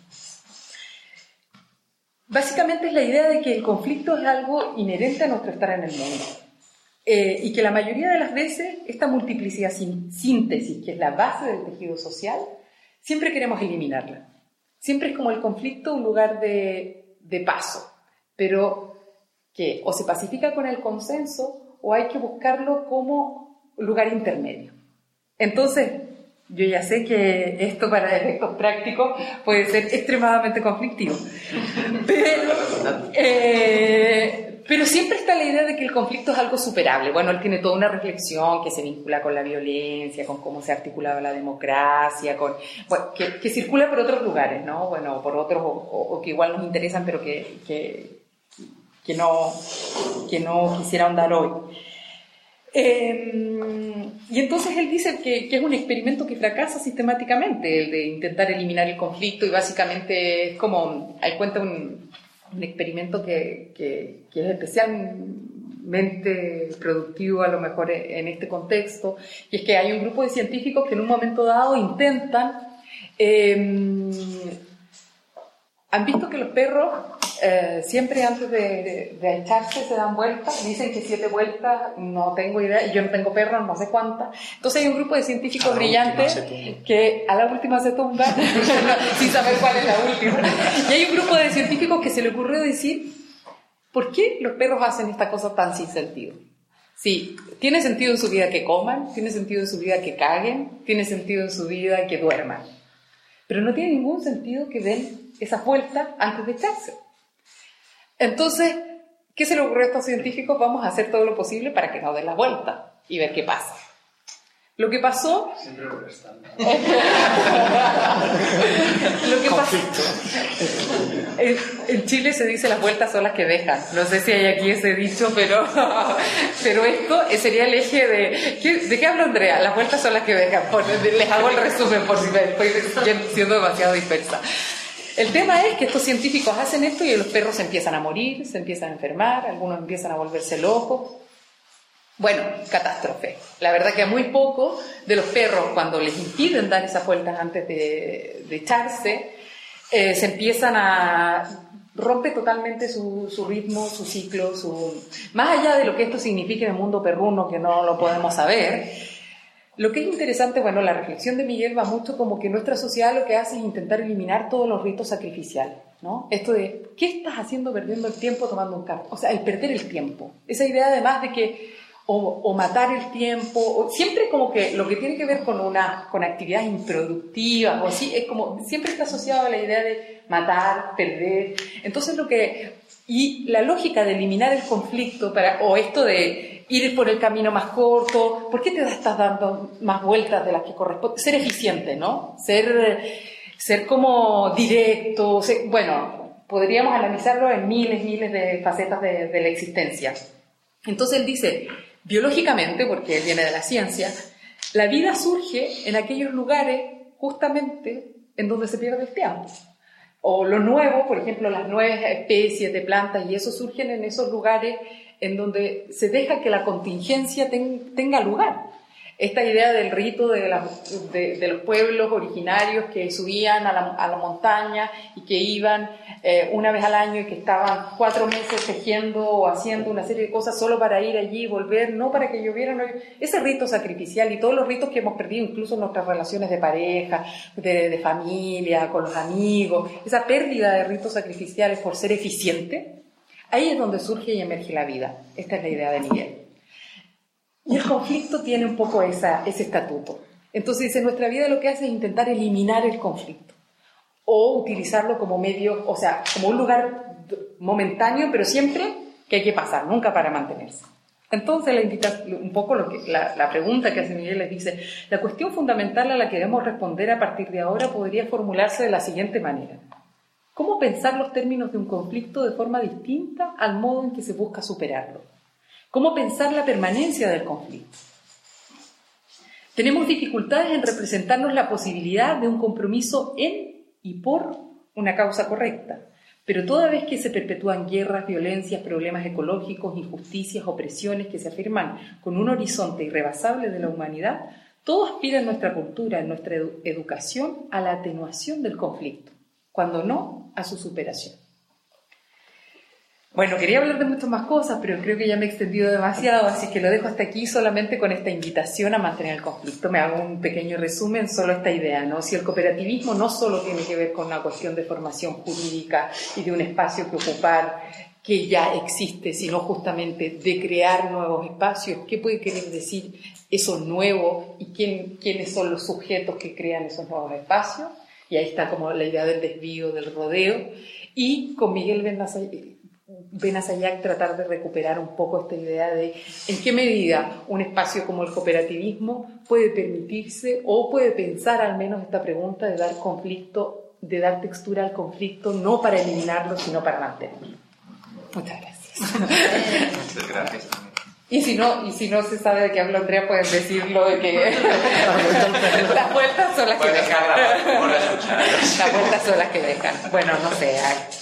básicamente es la idea de que el conflicto es algo inherente a nuestro estar en el mundo. Eh, y que la mayoría de las veces esta multiplicidad sin, síntesis, que es la base del tejido social, siempre queremos eliminarla. Siempre es como el conflicto un lugar de, de paso, pero que o se pacifica con el consenso o hay que buscarlo como lugar intermedio. Entonces, yo ya sé que esto para efectos prácticos puede ser extremadamente conflictivo, pero, eh, pero siempre está la idea de que el conflicto es algo superable. Bueno, él tiene toda una reflexión que se vincula con la violencia, con cómo se ha articulado la democracia, con, bueno, que, que circula por otros lugares, ¿no? Bueno, por otros, o, o que igual nos interesan, pero que, que, que, no, que no quisiera ahondar hoy. Eh, y entonces él dice que, que es un experimento que fracasa sistemáticamente, el de intentar eliminar el conflicto, y básicamente es como, él cuenta un, un experimento que, que, que es especialmente productivo a lo mejor en este contexto, y es que hay un grupo de científicos que en un momento dado intentan, eh, han visto que los perros eh, siempre antes de, de, de echarse se dan vueltas, dicen que siete vueltas, no tengo idea, y yo no tengo perros, no sé cuántas. Entonces hay un grupo de científicos brillantes que a la última se tumba sin saber cuál es la última. Y hay un grupo de científicos que se le ocurrió decir, ¿por qué los perros hacen esta cosa tan sin sentido? Sí, tiene sentido en su vida que coman, tiene sentido en su vida que caguen, tiene sentido en su vida que duerman, pero no tiene ningún sentido que den esas vueltas antes de echarse. Entonces, ¿qué se le ocurrió a estos científicos? Vamos a hacer todo lo posible para que no den la vuelta y ver qué pasa. Lo que pasó...
Siempre molestando.
Lo que pasó... En, en Chile se dice las vueltas son las que dejan. No sé si hay aquí ese dicho, pero, pero esto sería el eje de... ¿qué, ¿De qué habla Andrea? Las vueltas son las que dejan. Por, les hago el resumen por si me estoy siendo demasiado dispersa. El tema es que estos científicos hacen esto y los perros se empiezan a morir, se empiezan a enfermar, algunos empiezan a volverse locos. Bueno, catástrofe. La verdad que a muy pocos de los perros, cuando les impiden dar esas vueltas antes de, de echarse, eh, se empiezan a... rompe totalmente su, su ritmo, su ciclo, su... más allá de lo que esto significa en el mundo perruno, que no lo podemos saber, Lo que es interesante, bueno, la reflexión de Miguel va mucho como que nuestra sociedad lo que hace es intentar eliminar todos los ritos sacrificiales, ¿no? Esto de, ¿qué estás haciendo perdiendo el tiempo tomando un café? O sea, el perder el tiempo. Esa idea además de que, o, o matar el tiempo, o siempre como que lo que tiene que ver con, una, con actividades improductivas, o así, es como, siempre está asociado a la idea de matar, perder. Entonces lo que, y la lógica de eliminar el conflicto, para, o esto de ir por el camino más corto, ¿por qué te estás dando más vueltas de las que corresponde? Ser eficiente, ¿no? Ser, ser como directo, ser, bueno, podríamos analizarlo en miles, miles de facetas de, de la existencia. Entonces él dice, biológicamente, porque él viene de la ciencia, la vida surge en aquellos lugares justamente en donde se pierde el tiempo. O lo nuevo, por ejemplo, las nuevas especies de plantas y eso surgen en esos lugares en donde se deja que la contingencia ten, tenga lugar. Esta idea del rito de, la, de, de los pueblos originarios que subían a la, a la montaña y que iban eh, una vez al año y que estaban cuatro meses tejiendo o haciendo una serie de cosas solo para ir allí y volver, no para que lloviera, no, ese rito sacrificial y todos los ritos que hemos perdido, incluso en nuestras relaciones de pareja, de, de familia, con los amigos, esa pérdida de ritos sacrificiales por ser eficiente, ahí es donde surge y emerge la vida. Esta es la idea de Miguel. Y el conflicto tiene un poco esa, ese estatuto. Entonces dice, nuestra vida lo que hace es intentar eliminar el conflicto o utilizarlo como medio, o sea, como un lugar momentáneo, pero siempre que hay que pasar, nunca para mantenerse. Entonces la invita, un poco lo que, la, la pregunta que hace Miguel les dice, la cuestión fundamental a la que debemos responder a partir de ahora podría formularse de la siguiente manera. ¿Cómo pensar los términos de un conflicto de forma distinta al modo en que se busca superarlo? ¿Cómo pensar la permanencia del conflicto? Tenemos dificultades en representarnos la posibilidad de un compromiso en y por una causa correcta, pero toda vez que se perpetúan guerras, violencias, problemas ecológicos, injusticias, opresiones que se afirman con un horizonte irrebasable de la humanidad, todo aspira en nuestra cultura, en nuestra edu- educación, a la atenuación del conflicto, cuando no a su superación. Bueno, quería hablar de muchas más cosas, pero creo que ya me he extendido demasiado, así que lo dejo hasta aquí solamente con esta invitación a mantener el conflicto. Me hago un pequeño resumen, solo esta idea, ¿no? Si el cooperativismo no solo tiene que ver con una cuestión de formación jurídica y de un espacio que ocupar que ya existe, sino justamente de crear nuevos espacios, ¿qué puede querer decir eso nuevo y quién, quiénes son los sujetos que crean esos nuevos espacios? Y ahí está como la idea del desvío, del rodeo, y con Miguel Benazayac Benazayac tratar de recuperar un poco esta idea de en qué medida un espacio como el cooperativismo puede permitirse o puede pensar al menos esta pregunta de dar conflicto, de dar textura al conflicto, no para eliminarlo, sino para mantenerlo. Muchas gracias.
Muchas gracias.
Y si no, y si no se sabe de qué habla Andrea, pueden decirlo de que las vueltas son las que dejan. Las vueltas son las que dejan. Bueno, no sé.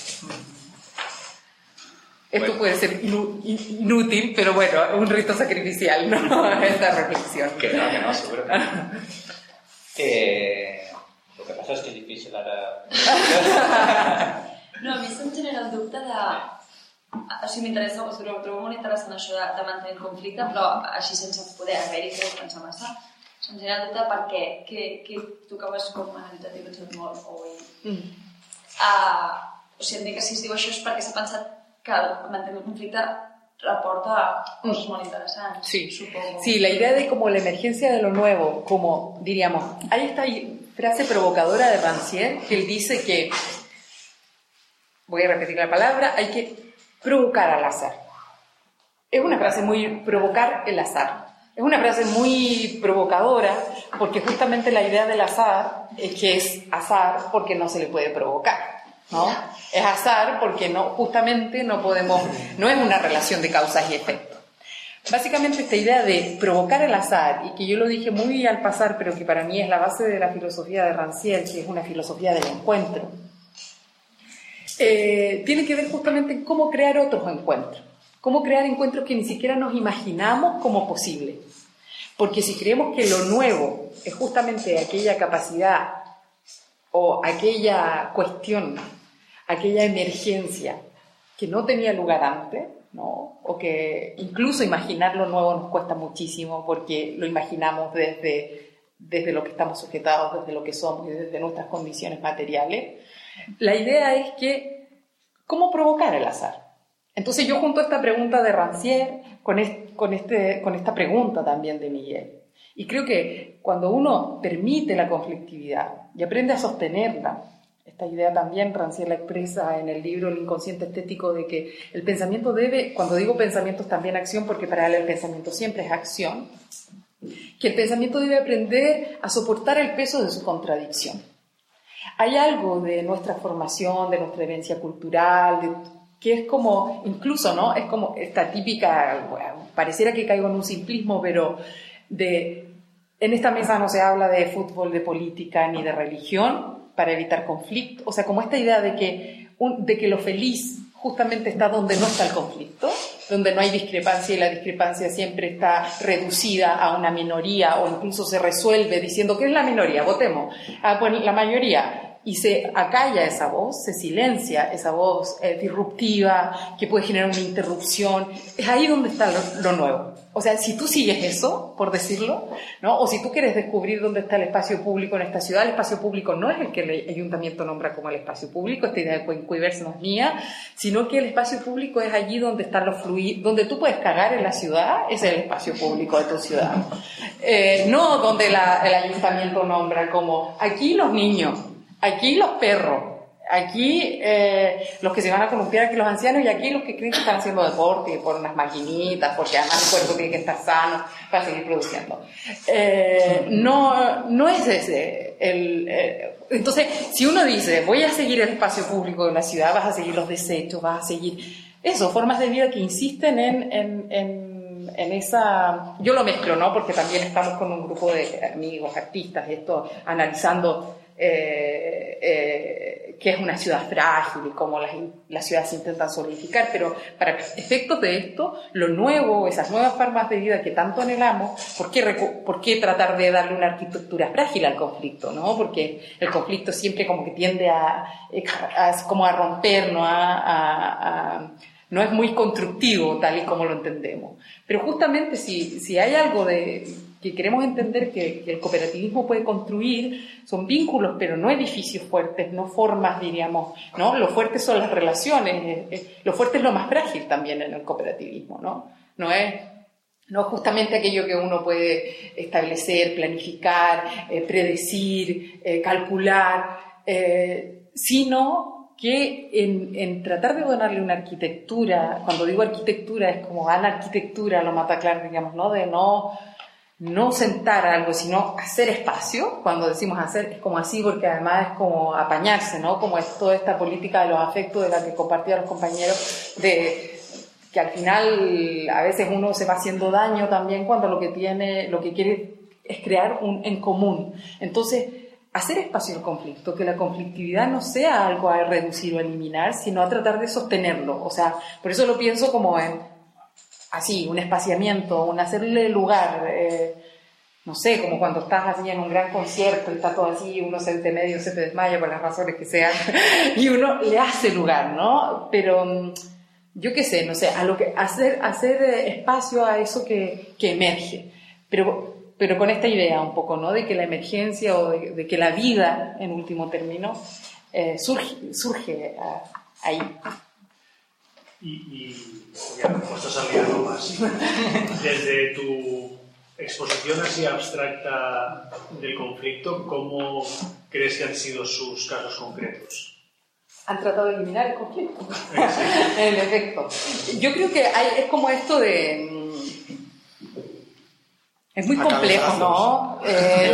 Esto bueno. Puede ser inútil, pero bueno, un rito sacrificial, ¿no? Esta reflexión.
Que no, que no, seguro que no. Eh, lo que passa és que és difícil ara...
No, a mi se'm genera el dubte de... O sigui, m'interessa, ho trobo molt interessant això de, de mantenir el conflicte, però així sense poder haver-hi que pensar massa. Se'm genera el dubte perquè que, que tu que vas com analitzat i pensat molt, oi? Mm. Uh, o sigui, em dic que si es diu això és perquè s'ha pensat que mantener el conflicte reporta cosas muy interesantes,
sí.
Supongo.
Sí, la idea de como la emergencia de lo nuevo, como diríamos, hay esta frase provocadora de Rancière que él dice que, voy a repetir la palabra, hay que provocar al azar. Es una frase muy, provocar el azar. Es una frase muy provocadora porque justamente la idea del azar es que es azar porque no se le puede provocar. ¿No? Es azar porque no, justamente no podemos, no es una relación de causas y efectos. Básicamente esta idea de provocar el azar, y que yo lo dije muy al pasar, pero que para mí es la base de la filosofía de Rancière, que es una filosofía del encuentro, eh, tiene que ver justamente en cómo crear otros encuentros, cómo crear encuentros que ni siquiera nos imaginamos como posibles. Porque si creemos que lo nuevo es justamente aquella capacidad o aquella cuestión, aquella emergencia que no tenía lugar antes, ¿no? O que incluso imaginar lo nuevo nos cuesta muchísimo porque lo imaginamos desde, desde lo que estamos sujetados, desde lo que somos y desde nuestras condiciones materiales. La idea es que, ¿cómo provocar el azar? Entonces yo junto esta pregunta de Rancière con, este, con, este, con esta pregunta también de Miguel. Y creo que cuando uno permite la conflictividad y aprende a sostenerla, esta idea también Rancière la expresa en el libro El inconsciente estético, de que el pensamiento debe, cuando digo pensamiento es también acción, porque para él el pensamiento siempre es acción, que el pensamiento debe aprender a soportar el peso de su contradicción. Hay algo de nuestra formación, de nuestra herencia cultural, de, que es como, incluso, ¿no? Es como esta típica, bueno, pareciera que caigo en un simplismo, pero de, en esta mesa no se habla de fútbol, de política ni de religión para evitar conflicto. O sea, como esta idea de que, un, de que lo feliz justamente está donde no está el conflicto, donde no hay discrepancia y la discrepancia siempre está reducida a una minoría o incluso se resuelve diciendo, ¿qué es la minoría? Votemos. Ah, pues la mayoría. Y se acalla esa voz, se silencia esa voz eh, disruptiva que puede generar una interrupción. Es ahí donde está lo, lo nuevo. O sea, si tú sigues eso, por decirlo, ¿no? O si tú quieres descubrir dónde está el espacio público en esta ciudad, el espacio público no es el que el ayuntamiento nombra como el espacio público, esta idea de Cuenquiverse no es mía, sino que el espacio público es allí donde están los fluidos, donde tú puedes cagar en la ciudad, ese es el espacio público de tu ciudad. Eh, no donde la, el ayuntamiento nombra como aquí los niños, aquí los perros, aquí eh, los que se van a columpiar, aquí los ancianos, y aquí los que creen que están haciendo deporte por unas maquinitas, porque además el cuerpo tiene que estar sano para seguir produciendo. Eh, no, no es ese el... Eh, entonces, si uno dice, voy a seguir el espacio público de la ciudad, vas a seguir los desechos, vas a seguir... Eso, formas de vida que insisten en... en, en en esa, yo lo mezclo, ¿no? Porque también estamos con un grupo de amigos, artistas, esto, analizando eh, eh, qué es una ciudad frágil y cómo las, las ciudades se intentan solidificar, pero para efectos de esto, lo nuevo, esas nuevas formas de vida que tanto anhelamos, ¿por qué, por qué tratar de darle una arquitectura frágil al conflicto, ¿no? Porque el conflicto siempre como que tiende a, a como a romper, ¿no? a, a, a no es muy constructivo tal y como lo entendemos. Pero justamente si, si hay algo de, que queremos entender que, que el cooperativismo puede construir, son vínculos, pero no edificios fuertes, no formas, diríamos, ¿no? Lo fuerte son las relaciones, eh, eh, lo fuerte es lo más frágil también en el cooperativismo, ¿no? No es, no es justamente aquello que uno puede establecer, planificar, eh, predecir, eh, calcular, eh, sino que en, en tratar de donarle una arquitectura, cuando digo arquitectura es como a la arquitectura, lo mata claro, digamos, ¿no? De no, no sentar algo, sino hacer espacio. Cuando decimos hacer, es como así, porque además es como apañarse, ¿no? Como es toda esta política de los afectos de la que compartían los compañeros, de que al final a veces uno se va haciendo daño también cuando lo que tiene, lo que quiere es crear un en común. Entonces, hacer espacio al conflicto, que la conflictividad no sea algo a reducir o eliminar, sino a tratar de sostenerlo. O sea, por eso lo pienso como en, así, un espaciamiento, un hacerle lugar, eh, no sé, como cuando estás así en un gran concierto y está todo así, uno se de medio se te desmaya por las razones que sean, y uno le hace lugar, ¿no? Pero yo qué sé, no sé, a lo que, hacer, hacer espacio a eso que, que emerge. Pero pero con esta idea un poco, ¿no? De que la emergencia o de, de que la vida, en último término, eh, surge, surge a, ahí.
Y, y ya me puesto a salir algo más. Desde tu exposición así abstracta del conflicto, ¿cómo crees que han sido sus casos concretos?
Han tratado de eliminar el conflicto. Sí. En efecto. Yo creo que hay, es como esto de... Es muy complejo, ¿no? Eh...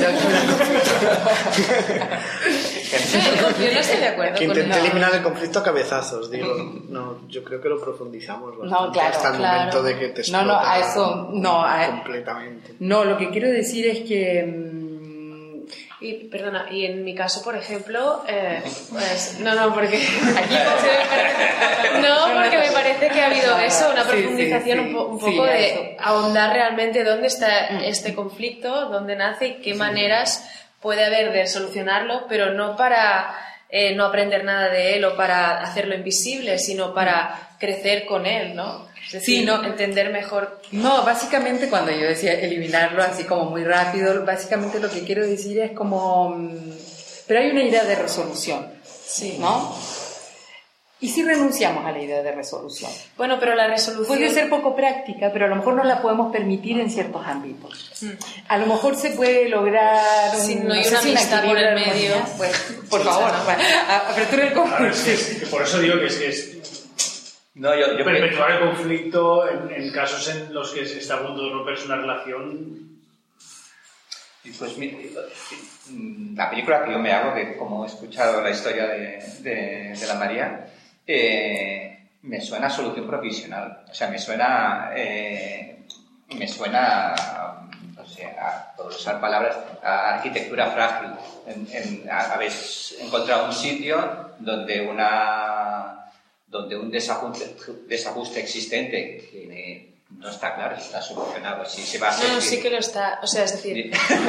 Yo no estoy de acuerdo
que
con
intenté
no.
eliminar el conflicto a cabezazos, digo. No, yo creo que lo profundizamos bastante
no, claro,
hasta el
claro.
momento de que te explota.
No, no, a eso no. A...
completamente.
No, lo que quiero decir es que...
Y, perdona, y en mi caso, por ejemplo, eh, pues, no, no, porque aquí se me parece, no, porque me parece que ha habido eso, una profundización sí, sí, sí. un, po, un poco sí, de eso. Ahondar realmente dónde está este conflicto, dónde nace y qué maneras puede haber de solucionarlo, pero no para eh, no aprender nada de él o para hacerlo invisible, sino para crecer con él, ¿no? Es decir,
Sí, no.
entender mejor.
No, básicamente cuando yo decía eliminarlo así como muy rápido, básicamente lo que quiero decir es como... mm, Pero hay una idea de resolución,
Sí.
¿no? ¿Y si renunciamos a la idea de resolución?
Bueno, pero la resolución...
Puede ser poco práctica, pero a lo mejor no la podemos permitir en ciertos ámbitos.
Mm.
A lo mejor se puede lograr...
Si
un-
no hay
sé
una
si
amistad por
equilibrio
el
de
medio.
armonía. Pues, por
Sí,
favor,
o sea, no.
bueno, a- apertura el
Claro, es
conflicto.
que, es que por eso digo que es, que es
No, yo, yo
perpetuar el conflicto en, en casos en los que se está a punto de romperse una relación.
Y pues mi- la película que yo me hago, de como he escuchado la historia de, de, de la María, eh, me suena a solución provisional. O sea, me suena, eh, me suena, no sé, a, por usar palabras, a arquitectura frágil. En, en, a, habéis encontrado un sitio donde una donde un desajuste, desajuste existente que no está claro si está solucionado, si se va a hacer.
No, sí que lo está. O sea, es decir...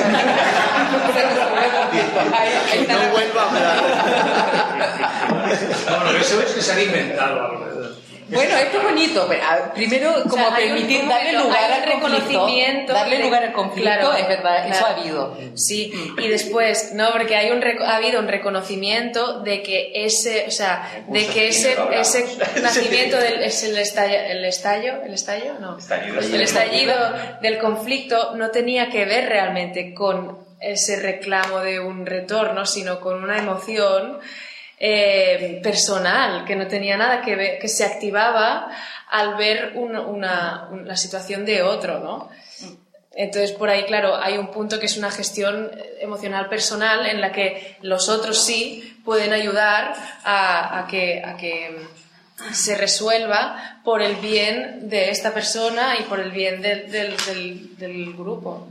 No vuelva a hablar.
No, lo que eso es que se han inventado algo.
Bueno, esto es bonito, pero a- primero como
O sea, hay un-
permitir
un
darle
momento,
lugar
hay un
al conflicto,
reconocimiento
darle
de-
lugar al conflicto,
Claro,
es verdad, eso
claro.
ha habido.
Sí, y después, no, porque hay un reco- ha habido un reconocimiento de que ese, o sea, de que ese, ese nacimiento del es el estallo, el estallo, el estallo, no,
Estallido.
el estallido del conflicto no tenía que ver realmente con ese reclamo de un retorno, sino con una emoción eh, personal que no tenía nada que ver, que se activaba al ver un- una, un- la situación de otro, ¿no? Entonces, por ahí, claro, hay un punto que es una gestión emocional personal en la que los otros sí pueden ayudar a, a que, a que se resuelva por el bien de esta persona y por el bien del, del, del, del grupo.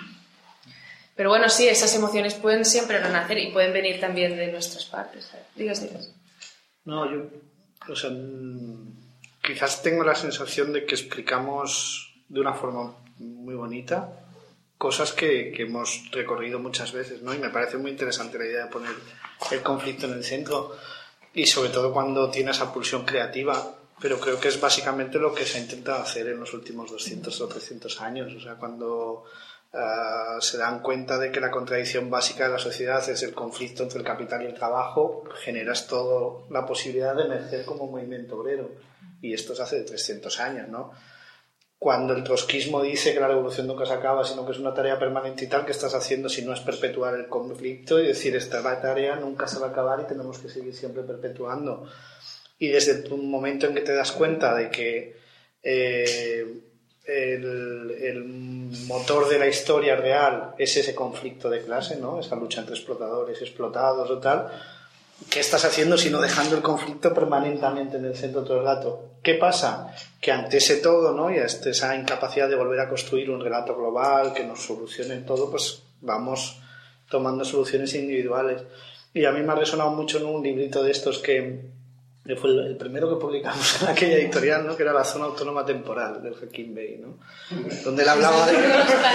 Pero bueno, sí, esas emociones pueden siempre renacer y pueden venir también de nuestras partes. Digas, digas.
No, yo, o sea, mm, quizás tengo la sensación de que explicamos de una forma muy bonita cosas que, que hemos recorrido muchas veces, ¿no? Y me parece muy interesante la idea de poner el conflicto en el centro y sobre todo cuando tiene esa pulsión creativa, pero creo que es básicamente lo que se ha intentado hacer en los últimos doscientos o trescientos años, o sea, cuando Uh, se dan cuenta de que la contradicción básica de la sociedad es el conflicto entre el capital y el trabajo, generas toda la posibilidad de emerger como un movimiento obrero. Y esto se hace de trescientos años, ¿no? Cuando el trotskismo dice que la revolución nunca se acaba, sino que es una tarea permanente y tal, ¿qué estás haciendo si no es perpetuar el conflicto y decir, esta tarea nunca se va a acabar y tenemos que seguir siempre perpetuando? Y desde un momento en que te das cuenta de que eh, El, el motor de la historia real es ese conflicto de clase, ¿no? Esa lucha entre explotadores y explotados o tal. ¿Qué estás haciendo sino dejando el conflicto permanentemente en el centro todo el rato? ¿Qué pasa? Que ante ese todo, ¿no? Y ante esa incapacidad de volver a construir un relato global que nos solucione todo, pues vamos tomando soluciones individuales. Y a mí me ha resonado mucho en un librito de estos que que fue el primero que publicamos en aquella editorial, ¿no? Que era La zona autónoma temporal del Joaquín Bey, ¿no? Donde él hablaba de,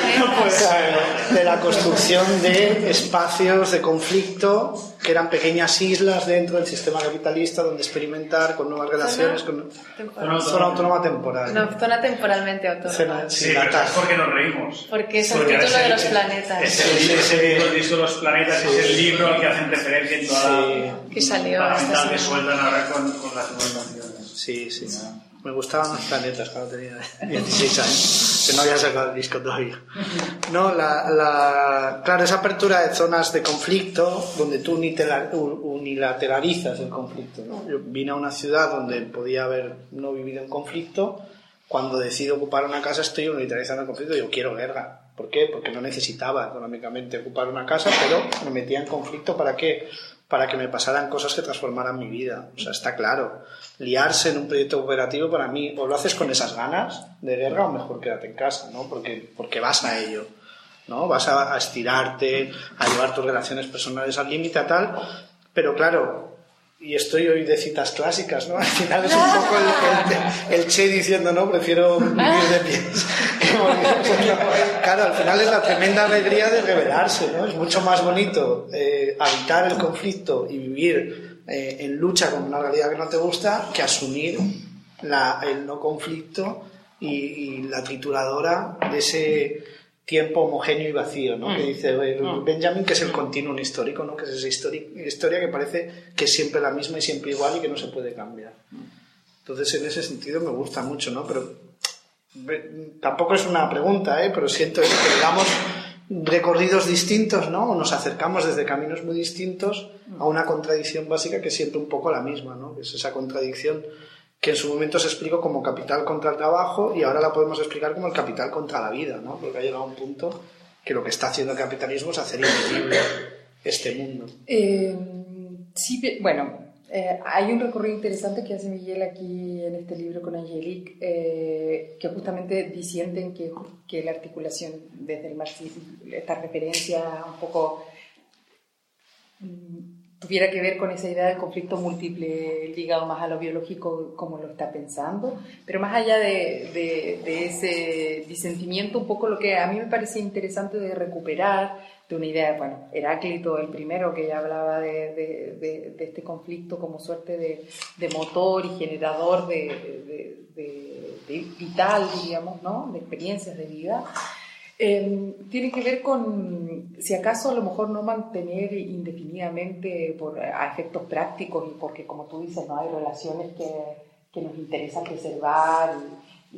de la construcción de espacios de conflicto que eran pequeñas islas dentro del sistema capitalista donde experimentar con nuevas relaciones. Con...
Temporal.
Zona autónoma temporal.
No, zona temporalmente autónoma.
Zona-
Sí,
sí, la
pero
ta-
es porque nos reímos.
Porque es el
Porque
título
es
de
el-
los planetas.
Es el, es el, el disco de los planetas, es el libro al que hacen referencia en toda
Sí.
Que salió
la
esta
mental que
semana.
sueltan ahora con, con las inundaciones.
Sí, sí. Me gustaban los planetas cuando tenía dieciséis años, que no había sacado el disco todavía. No, la, la, claro, esa apertura de zonas de conflicto donde tú unitela- unilateralizas el conflicto, ¿no? Yo vine a una ciudad donde podía haber no vivido en conflicto. Cuando decido ocupar una casa estoy unilateralizando el conflicto. Yo quiero guerra. ¿Por qué? Porque no necesitaba económicamente ocupar una casa, pero me metía en conflicto. ¿Para qué? Para que me pasaran cosas que transformaran mi vida. O sea, está claro. Liarse en un proyecto cooperativo para mí, o lo haces con esas ganas de guerra, o mejor quédate en casa, ¿no? Porque, porque vas a ello, ¿no? Vas a, a estirarte, a llevar tus relaciones personales al límite, a tal. Pero claro, y estoy hoy de citas clásicas, ¿no? Al final es un poco el, el, el Che diciendo, no, prefiero vivir de pies Claro, al final es la tremenda alegría de rebelarse, ¿no? Es mucho más bonito eh, habitar el conflicto y vivir eh, en lucha con una realidad que no te gusta que asumir la, el no conflicto y, y la trituradora de ese tiempo homogéneo y vacío, ¿no? Mm. Que dice mm. Benjamin, que es el continuum histórico, ¿no? Que es esa historia, historia que parece que es siempre la misma y siempre igual y que no se puede cambiar. Entonces, en ese sentido me gusta mucho, ¿no? Pero tampoco es una pregunta, ¿eh? Pero siento eso, que le damos recorridos distintos, ¿no? O nos acercamos desde caminos muy distintos a una contradicción básica que es siempre un poco la misma, ¿no? Que es esa contradicción que en su momento se explicó como capital contra el trabajo y ahora la podemos explicar como el capital contra la vida, ¿no? Porque ha llegado a un punto que lo que está haciendo el capitalismo es hacer invisible este mundo.
Eh, sí, bueno, eh, hay un recorrido interesante que hace Miguel aquí en este libro con Angelique, eh, que justamente disienten que, que la articulación desde el marxismo, esta referencia un poco tuviera que ver con esa idea del conflicto múltiple ligado más a lo biológico como lo está pensando, pero más allá de, de, de ese disentimiento, un poco lo que a mí me parece interesante de recuperar de una idea, bueno, Heráclito, el primero que ya hablaba de, de, de, de este conflicto como suerte de, de motor y generador de, de, de, de vital, digamos, ¿no? De experiencias de vida. Eh, tiene que ver con, si acaso a lo mejor no mantener indefinidamente por, a efectos prácticos y porque, como tú dices, no hay relaciones que, que nos interesa preservar y,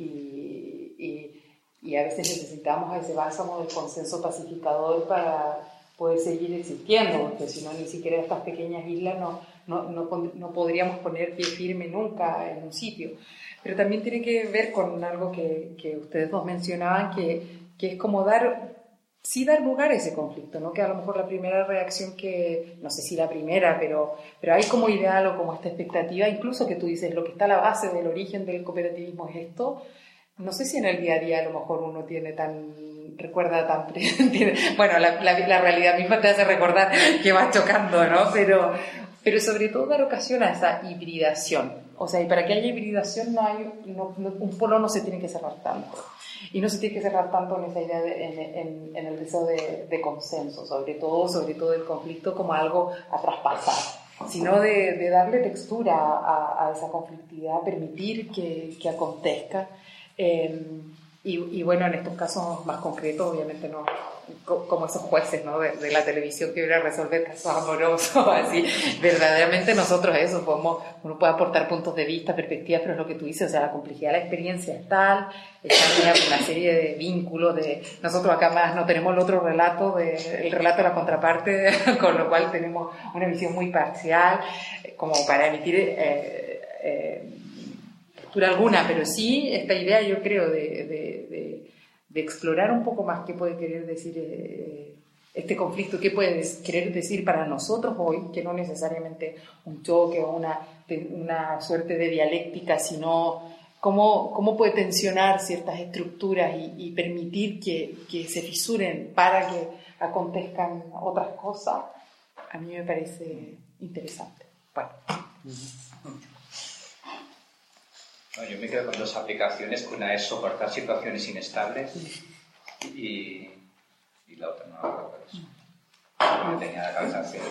y, y, y a veces necesitamos a ese bálsamo del consenso pacificador para poder seguir existiendo, porque si no, ni siquiera estas pequeñas islas no, no, no, no podríamos poner pie firme nunca en un sitio. Pero también tiene que ver con algo que, que ustedes dos mencionaban, que que es como dar, sí dar lugar a ese conflicto, ¿no? Que a lo mejor la primera reacción que, no sé si la primera, pero, pero hay como ideal o como esta expectativa, incluso que tú dices, lo que está a la base del origen del cooperativismo es esto, no sé si en el día a día a lo mejor uno tiene tan, recuerda tan, tiene, bueno, la, la, la realidad misma te hace recordar que vas chocando, ¿no? Pero, pero sobre todo dar ocasión a esa hibridación, o sea, y para que haya hibridación no hay, no, no, un polo no se tiene que cerrar tanto. Y no se tiene que cerrar tanto en esa idea, de, en, en, en el deseo de, de consenso, sobre todo, sobre todo el conflicto como algo a traspasar, sino de, de darle textura a, a esa conflictividad, permitir que, que acontezca. Eh, y, y bueno, en estos casos más concretos, obviamente no, como esos jueces, ¿no? de, de la televisión que vienen a resolver casos amorosos, así, verdaderamente nosotros eso, podemos, uno puede aportar puntos de vista, perspectivas, pero es lo que tú dices, o sea, la complejidad de la experiencia es tal, está una serie de vínculos, de, nosotros acá más no tenemos el otro relato, de, el relato de la contraparte, con lo cual tenemos una visión muy parcial, como para emitir eh, eh, postura alguna, pero sí esta idea, yo creo, de, de, de de explorar un poco más qué puede querer decir eh, este conflicto, qué puede querer decir para nosotros hoy, que no necesariamente un choque o una, una suerte de dialéctica, sino cómo, cómo puede tensionar ciertas estructuras y, y permitir que, que se fisuren para que acontezcan otras cosas, a mí me parece interesante. Bueno.
No, yo me quedo con dos aplicaciones, que una es soportar situaciones inestables y, y la otra no la hago por eso. No tenía la cabeza hacia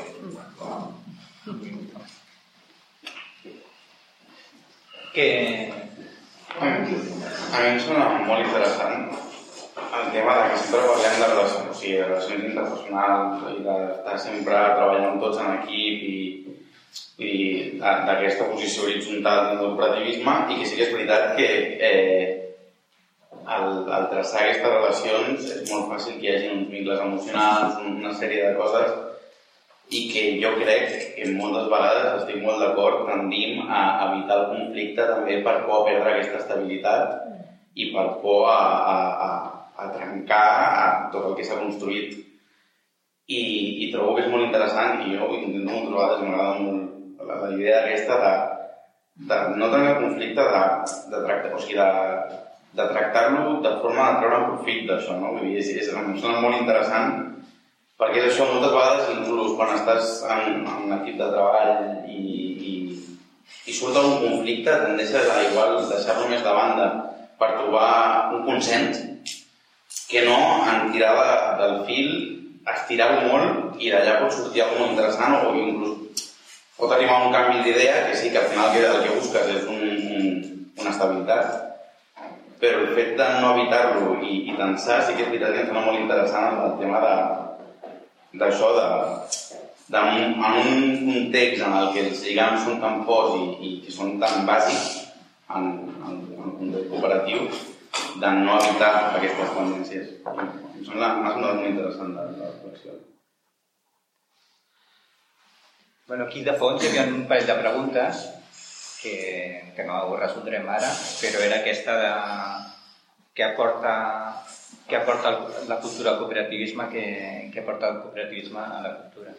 que...
A mi em sembla molt interessant el tema de que sempre parlem de relacions, o sigui, de relacions interpersonals i d'estar sempre treballant tots en equip i i d'aquesta posició horitzontal del cooperativisme, i que sí que és veritat que eh, al, al traçar aquestes relacions és molt fàcil que hi hagi uns vincles emocionals, una sèrie de coses, i que jo crec que moltes vegades estic molt d'acord, tendim a evitar el conflicte també per por a perdre aquesta estabilitat i per por a, a, a, a trencar a tot el que s'ha construït. I, i trobo que és molt interessant, i jo ho intento moltes vegades, m'agrada molt la, la idea aquesta de, de no tenir el conflicte de, de, tractar, o sigui, de, de tractar-lo de forma de treure profit d'això, no? Vull dir, és, és, em sembla molt interessant, perquè és això, moltes vegades, inclús quan estàs en, en un equip de treball i, i, i surt algun conflicte, tendeixes a igual deixar-lo més de banda per trobar un consens que no en tirar de, del fil, estirar-ho molt i d'allà pot sortir alguna cosa interessant o inclús pot arribar a un canvi d'idea que sí, que al final el que busques és un, un, una estabilitat, però el fet de no evitar-lo i, i tensar sí que és veritat que em sembla molt interessant el tema de, d'això, de, de, en un context en el que els lligams són tan forts i, i que són tan bàsics en, en, en un context cooperatiu, de no evitar aquestes tendències. Em sembla molt interessant la, la reflexió.
Bueno, aquí de fons hi havia un parell de preguntes que, que no ho resoldrem ara, però era aquesta de què aporta, què aporta la cultura al cooperativisme, què, què aporta el cooperativisme a la cultura.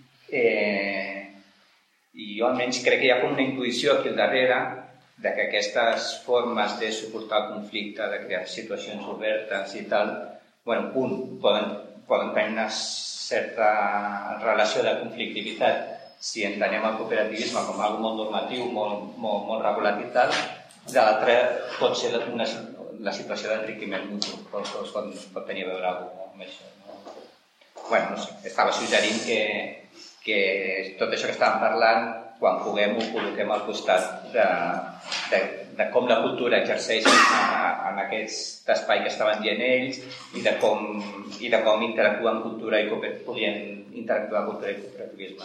Eh, I jo almenys crec que hi ha com una intuïció aquí al darrere de que aquestes formes de suportar el conflicte, de crear situacions obertes i tal, bueno, un, poden, poden tenir una certa relació de conflictivitat si entenem el cooperativisme com algo molt normatiu, molt, molt, molt regulat i tal, de l'altre pot ser una, la situació d'enriquiment mutu, pot, pot, pot tenir a veure alguna cosa amb això. No? Bueno, no sé, estava suggerint que, que tot això que estàvem parlant, quan puguem ho col·loquem al costat de, de, de com la cultura exerceix en aquest espai que estaven dient ells i de com, i de com interactuar amb cultura i podien interactuar amb cultura i cooperativisme.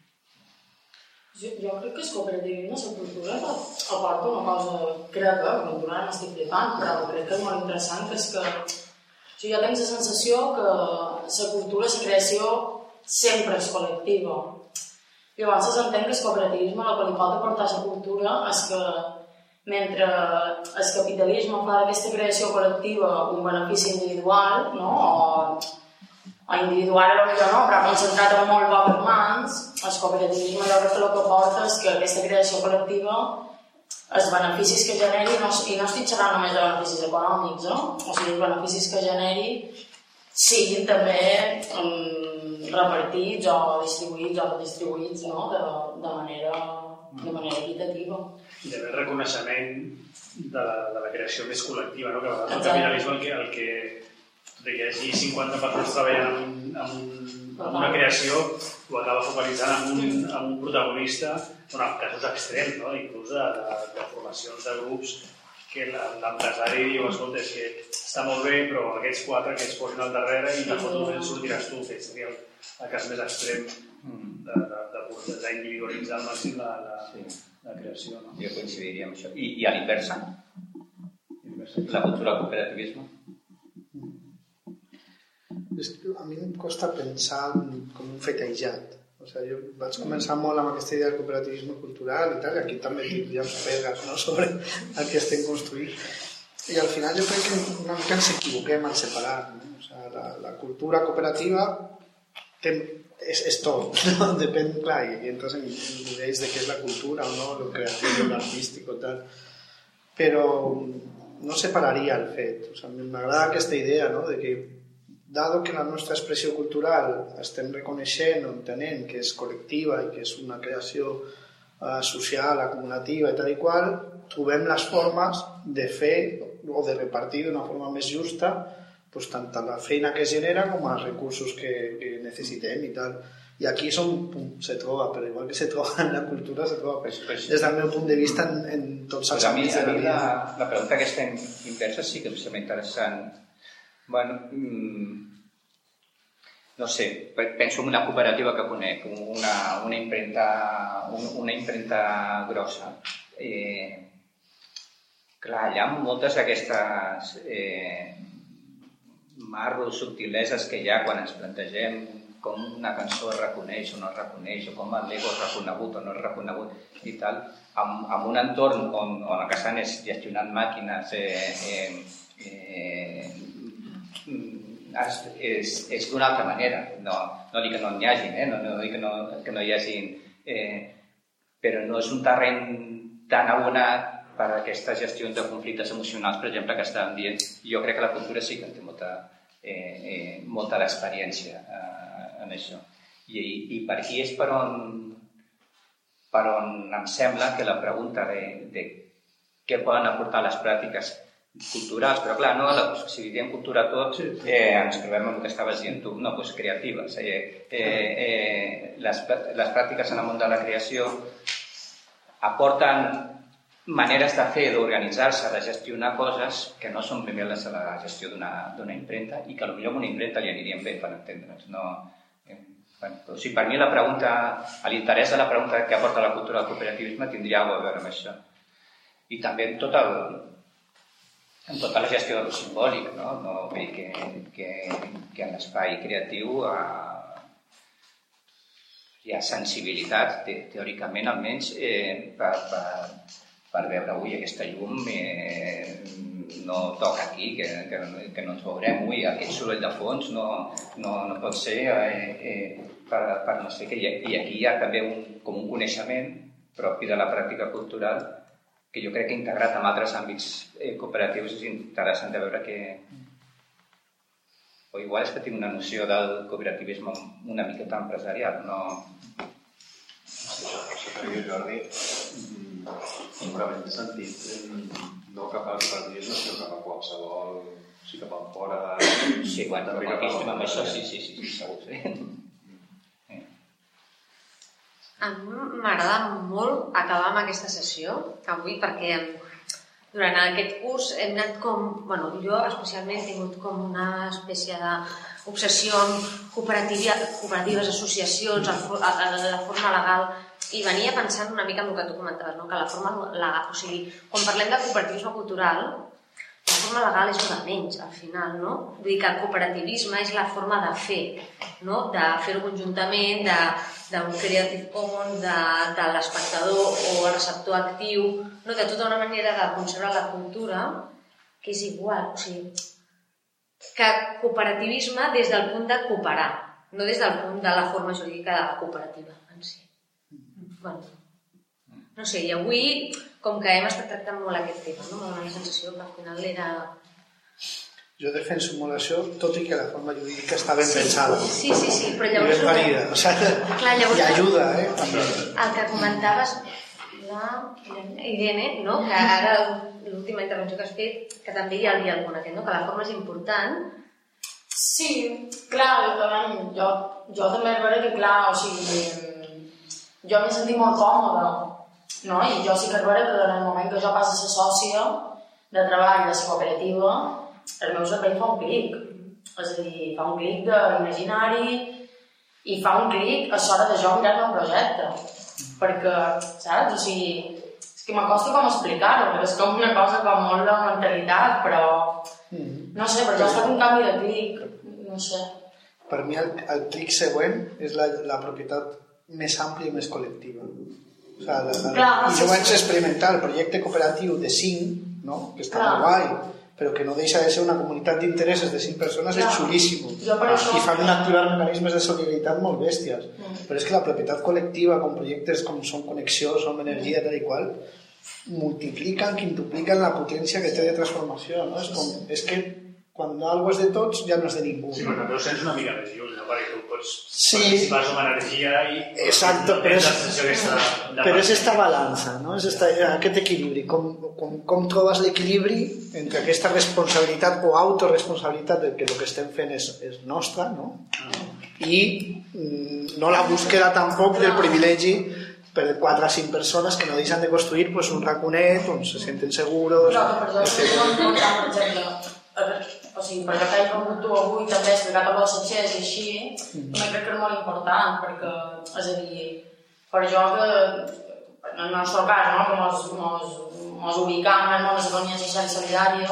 Jo, jo crec que el cooperativisme, la cultura, aporta una cosa, crec que, la cultura no estic flipant, però crec que és molt interessant, que és que o sigui, jo tinc la sensació que la cultura, la creació, sempre és col·lectiva. Llavors s'entén que el cooperativisme el que li pot aportar a la cultura és que mentre el capitalisme fa d'aquesta creació col·lectiva un benefici individual, no? o, o individual o millor no, però concentrat en molt poques mans, el cooperativisme jo crec que el que aporta és que aquesta creació col·lectiva, els beneficis que generi, no, i no estic xerrant només de beneficis econòmics, no? O sigui, els beneficis que generi siguin també um, repartits o distribuïts o redistribuïts, no? de, de, manera, de manera equitativa.
I també el reconeixement de la, de la creació més col·lectiva, no? Que a vegades el capitalisme el que, el que de que hi hagi cinquanta persones treballant en, en, en una creació ho acaba focalitzant en un, en un protagonista, en casos extrems, no? Inclús de, de, de formacions de grups que l'empresari diu, escolta, és que està molt bé, però aquests quatre que es posin al darrere i de foto en sortiràs tu, que seria el, el cas més extrem d'individualitzar al màxim la, la, sí. la creació. No?
Jo coincidiria amb això. I, i a l'inversa? La cultura del cooperativisme?
A mi em costa pensar com un fet aïllat. O sigui, jo vaig començar molt amb aquesta idea del cooperativisme cultural i tal, i aquí també hi ha uns pegues, no?, sobre el que estem construint. I al final jo crec que una mica ens equivoquem al separar. No? O sigui, la, la cultura cooperativa té, és, és tot, no? Depèn, clar, i entres en, en nivells de què és la cultura o no, el creatiu, l'artístic o tal. Però no separaria el fet. O sigui, m'agrada aquesta idea, no?, de que dado que la nostra expressió cultural estem reconeixent o entenent que és col·lectiva i que és una creació uh, social, acumulativa i tal i qual, trobem les formes de fer o de repartir d'una forma més justa pues, tant la feina que es genera com els recursos que, que necessitem i tal. I aquí és on se troba, però igual que se troba en la cultura, se troba pues, pues, des del meu punt de vista en, en tots els àmbits de la vida.
La, la pregunta aquesta inversa sí que em sembla interessant. Bueno, mmm, no sé, penso en una cooperativa que conec, una, una, imprenta, una imprenta grossa. Eh, clar, hi ha moltes d'aquestes eh, marros, subtileses que hi ha quan ens plantegem com una cançó es reconeix o no es reconeix, o com el Lego és reconegut o no és reconegut i tal, amb, amb un entorn on, on el que estan és gestionant màquines, eh, eh, eh, és, és, és d'una altra manera. No, no dic que no n'hi hagin, eh? no, no dic que no, que no hi hagin, eh, però no és un terreny tan abonat per a aquestes gestions de conflictes emocionals, per exemple, que estàvem dient. Jo crec que la cultura sí que en té molta, eh, eh, molta d'experiència eh, en això. I, i per aquí és per on, per on em sembla que la pregunta de, de què poden aportar les pràctiques culturals, però clar, no, si diem cultura tot, eh, ens trobem amb el que estaves dient tu, no, doncs creatives. Eh, eh, eh, les, les pràctiques en el món de la creació aporten maneres de fer, d'organitzar-se, de gestionar coses que no són primer les de la gestió d'una impremta i que potser amb una impremta li anirien bé, per entendre'ns. No, eh, bueno, o sigui, per mi la pregunta, l'interès de la pregunta que aporta la cultura del cooperativisme tindria alguna cosa a veure amb això. I també en tot el en tota la gestió del simbòlic, no? No, vull dir que, que, que en l'espai creatiu eh, hi ha sensibilitat, te, teòricament almenys, eh, per, per, per veure, ui, aquesta llum eh, no toca aquí, que, que, que no ens veurem, ui, aquest soroll de fons no, no, no pot ser, eh, eh, per, per no sé què. I aquí hi ha també un, com un coneixement propi de la pràctica cultural que jo crec que integrat en altres àmbits eh, cooperatius és interessant de veure que... O igual és que tinc una noció del cooperativisme una miqueta empresarial, no...
Això, això que diu Jordi, segurament té sentit, no cap al cooperativisme, sinó cap a qualsevol... O sigui, cap a fora...
Sí, quan també aquí estem amb això, sí, sí, sí, segur, sí.
A mi m'agrada molt acabar amb aquesta sessió avui perquè durant aquest curs hem anat com... Bueno, jo especialment he tingut com una espècie d'obsessió amb cooperatives, associacions, la forma legal, i venia pensant una mica en el que tu comentaves, no? Que la forma legal... O sigui, quan parlem de cooperativisme cultural, la forma legal és una menys, al final, no? Vull dir que el cooperativisme és la forma de fer, no? De fer-ho conjuntament, de... d'un Creative Commons, de, de l'espectador o el receptor actiu, no? De tota una manera de concebre la cultura que és igual, o sigui, que cooperativisme des del punt de cooperar, no des del punt de la forma jurídica de la cooperativa en si. Bueno, no sé, i avui, com que hem estat tractant molt aquest tema, no? M'ha donat la sensació que al final era...
Jo defenso molt això, tot i que la forma jurídica està ben sí, pensada.
Sí, sí, sí, però llavors...
I ben parida, o sigui, clar, llavors, i ajuda, eh? També.
El que comentaves, la Irene, no? Que ara l'última intervenció que has fet, que també hi havia alguna, que, no? Que la forma és important.
Sí, clar, jo, jo també és vera que, clar, o sigui, jo m'he sentit molt còmoda, no? I jo sí que és vera que en el moment que jo passo a ser sòcia de treball de la cooperativa, el meu cervell fa un clic, és a dir, fa un clic d'imaginari i fa un clic a l'hora de jo mirar-me un projecte, perquè, saps? O sigui, és que m'acosta com explicar-ho, perquè és com una cosa com molt de mentalitat, però no sé, però ja ha estat un canvi de clic, no sé.
Per mi el, el clic següent és la, la propietat més àmplia i més col·lectiva. O sigui, la, la, Clar, I jo sí, vaig sí. experimentar el projecte cooperatiu de cinc, no? Que està molt guai, però que no deixa de ser una comunitat d'interessos de cinc persones, Clar. És xulíssim. Això... I fan activar mecanismes de solidaritat molt bèsties. Mm. Però és que la propietat col·lectiva, com projectes com Som Connexió, Som Energia, tal i qual, multipliquen, quintupliquen la potència que té de transformació. No? És, com, és que quan algo és de tots, ja no és de ningú.
Sí, però també ho sents una mica més lliure, no? Perquè tu pots
sí.
participar amb energia i...
Exacto, però és,
aquesta,
però és esta balança, no? És esta, aquest equilibri. Com, com, com trobes l'equilibri entre aquesta responsabilitat o autoresponsabilitat de que el que estem fent és, és nostra, no? I mm, no la búsqueda tampoc del privilegi per quatre o cinc persones que no deixen de construir pues, un raconet on se senten seguros...
Però que per això és molt important, per exemple, o sigui, per això que he conegut tu avui també he explicat amb els setxers i així, mm. també crec que és molt important, perquè, és a dir, per jo que, en el nostre cas, no?, que mos, mos, mos ubicam en el món de l'economia social i solidària,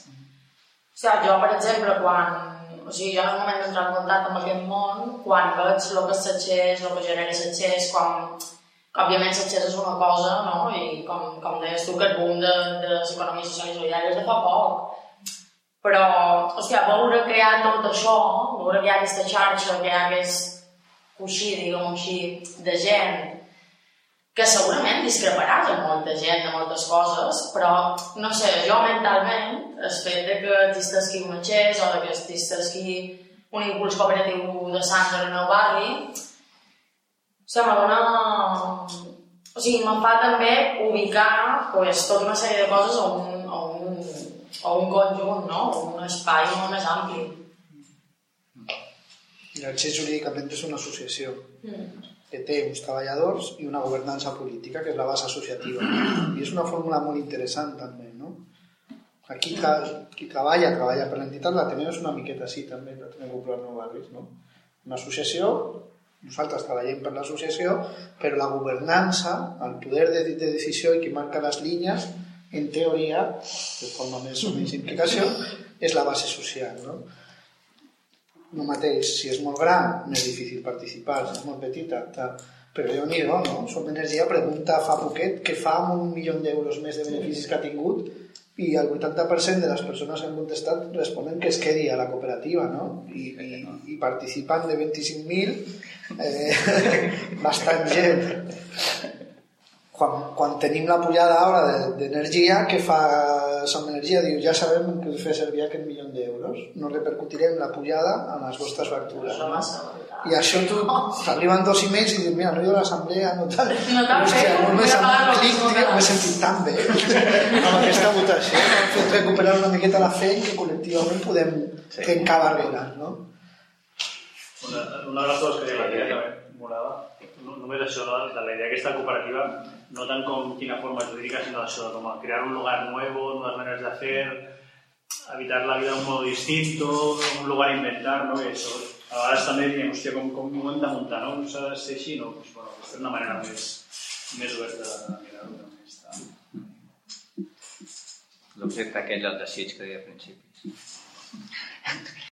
o sigui, jo, per exemple, quan, o sigui, jo en el moment d'entrar en contacte amb aquest món, quan veig el que és setxers, el que genera setxers, com, òbviament setxers és una cosa, no?, i com, com deies tu, que el boom de, de l'economia social i solidària és de fa poc. Però, hòstia, veure que hi ha tot això, veure que hi ha aquesta xarxa, que hi ha aquest coixí, diguem-ho així, de gent, que segurament discreparàs amb molta gent de moltes coses, però, no sé, jo mentalment, el fet de que existeixi un matxès o que existeixi un impuls cooperatiu de Sants en el meu barri, o sigui, m'adona... O sigui, me'n fa també ubicar pues, tota una sèrie de coses a un, a un o un conjunt, no? O un espai molt més ampli.
L'Elx jurídicament és una associació
Mm.
que té uns treballadors i una governança política, que és la base associativa. I és una fórmula molt interessant també, no? Aquí tra qui treballa, treballa per l'entitat, l'Ateneu és una miqueta així també, l'Ateneu Popular Nou Barris, no? Una associació, nosaltres treballem per l'associació, però la governança, el poder de, de decisió i qui marca les línies, en teoria, de forma més o menys implicació, és la base social, no? No mateix, si és molt gran, no és difícil participar, si és molt petita, tal. Però Déu-n'hi-do, no? Som Energia pregunta fa poquet què fa amb un milió d'euros més de beneficis que ha tingut i el vuitanta per cent de les persones que han contestat responen que es quedi a la cooperativa, no? I, i, i participant de vint-i-cinc mil, eh, bastant gent. Quan, quan tenim la pujada ara d'energia, què fa Som Energia? Diu, ja sabem que us fer servir aquest milió d'euros, no repercutirem la pujada en les vostres factures. No? I això tu t'arriben dos emails i dius, mira, no hi ha l'assemblea, no tal.
No tan bé,
no m'he sentit tan bé amb aquesta votació. Hem fet recuperar una miqueta la fe que col·lectivament podem trencar barreres, no?
Una, una de les coses que deia la idea també molava, no, només això, no? De la idea aquesta cooperativa, no tant com quina forma jurídica, sinó això, com a crear un lugar nuevo, nuevas maneras de hacer, habitar la vida de un modo distinto, un lugar a inventar, ¿no? Y eso, a vegades també diem, hòstia, com, com ho hem de muntar, no? No s'ha de ser així, no? Pues, bueno, aquesta és una manera més, més oberta de mirar-ho també.
L'objecte aquell del desig que deia a principis.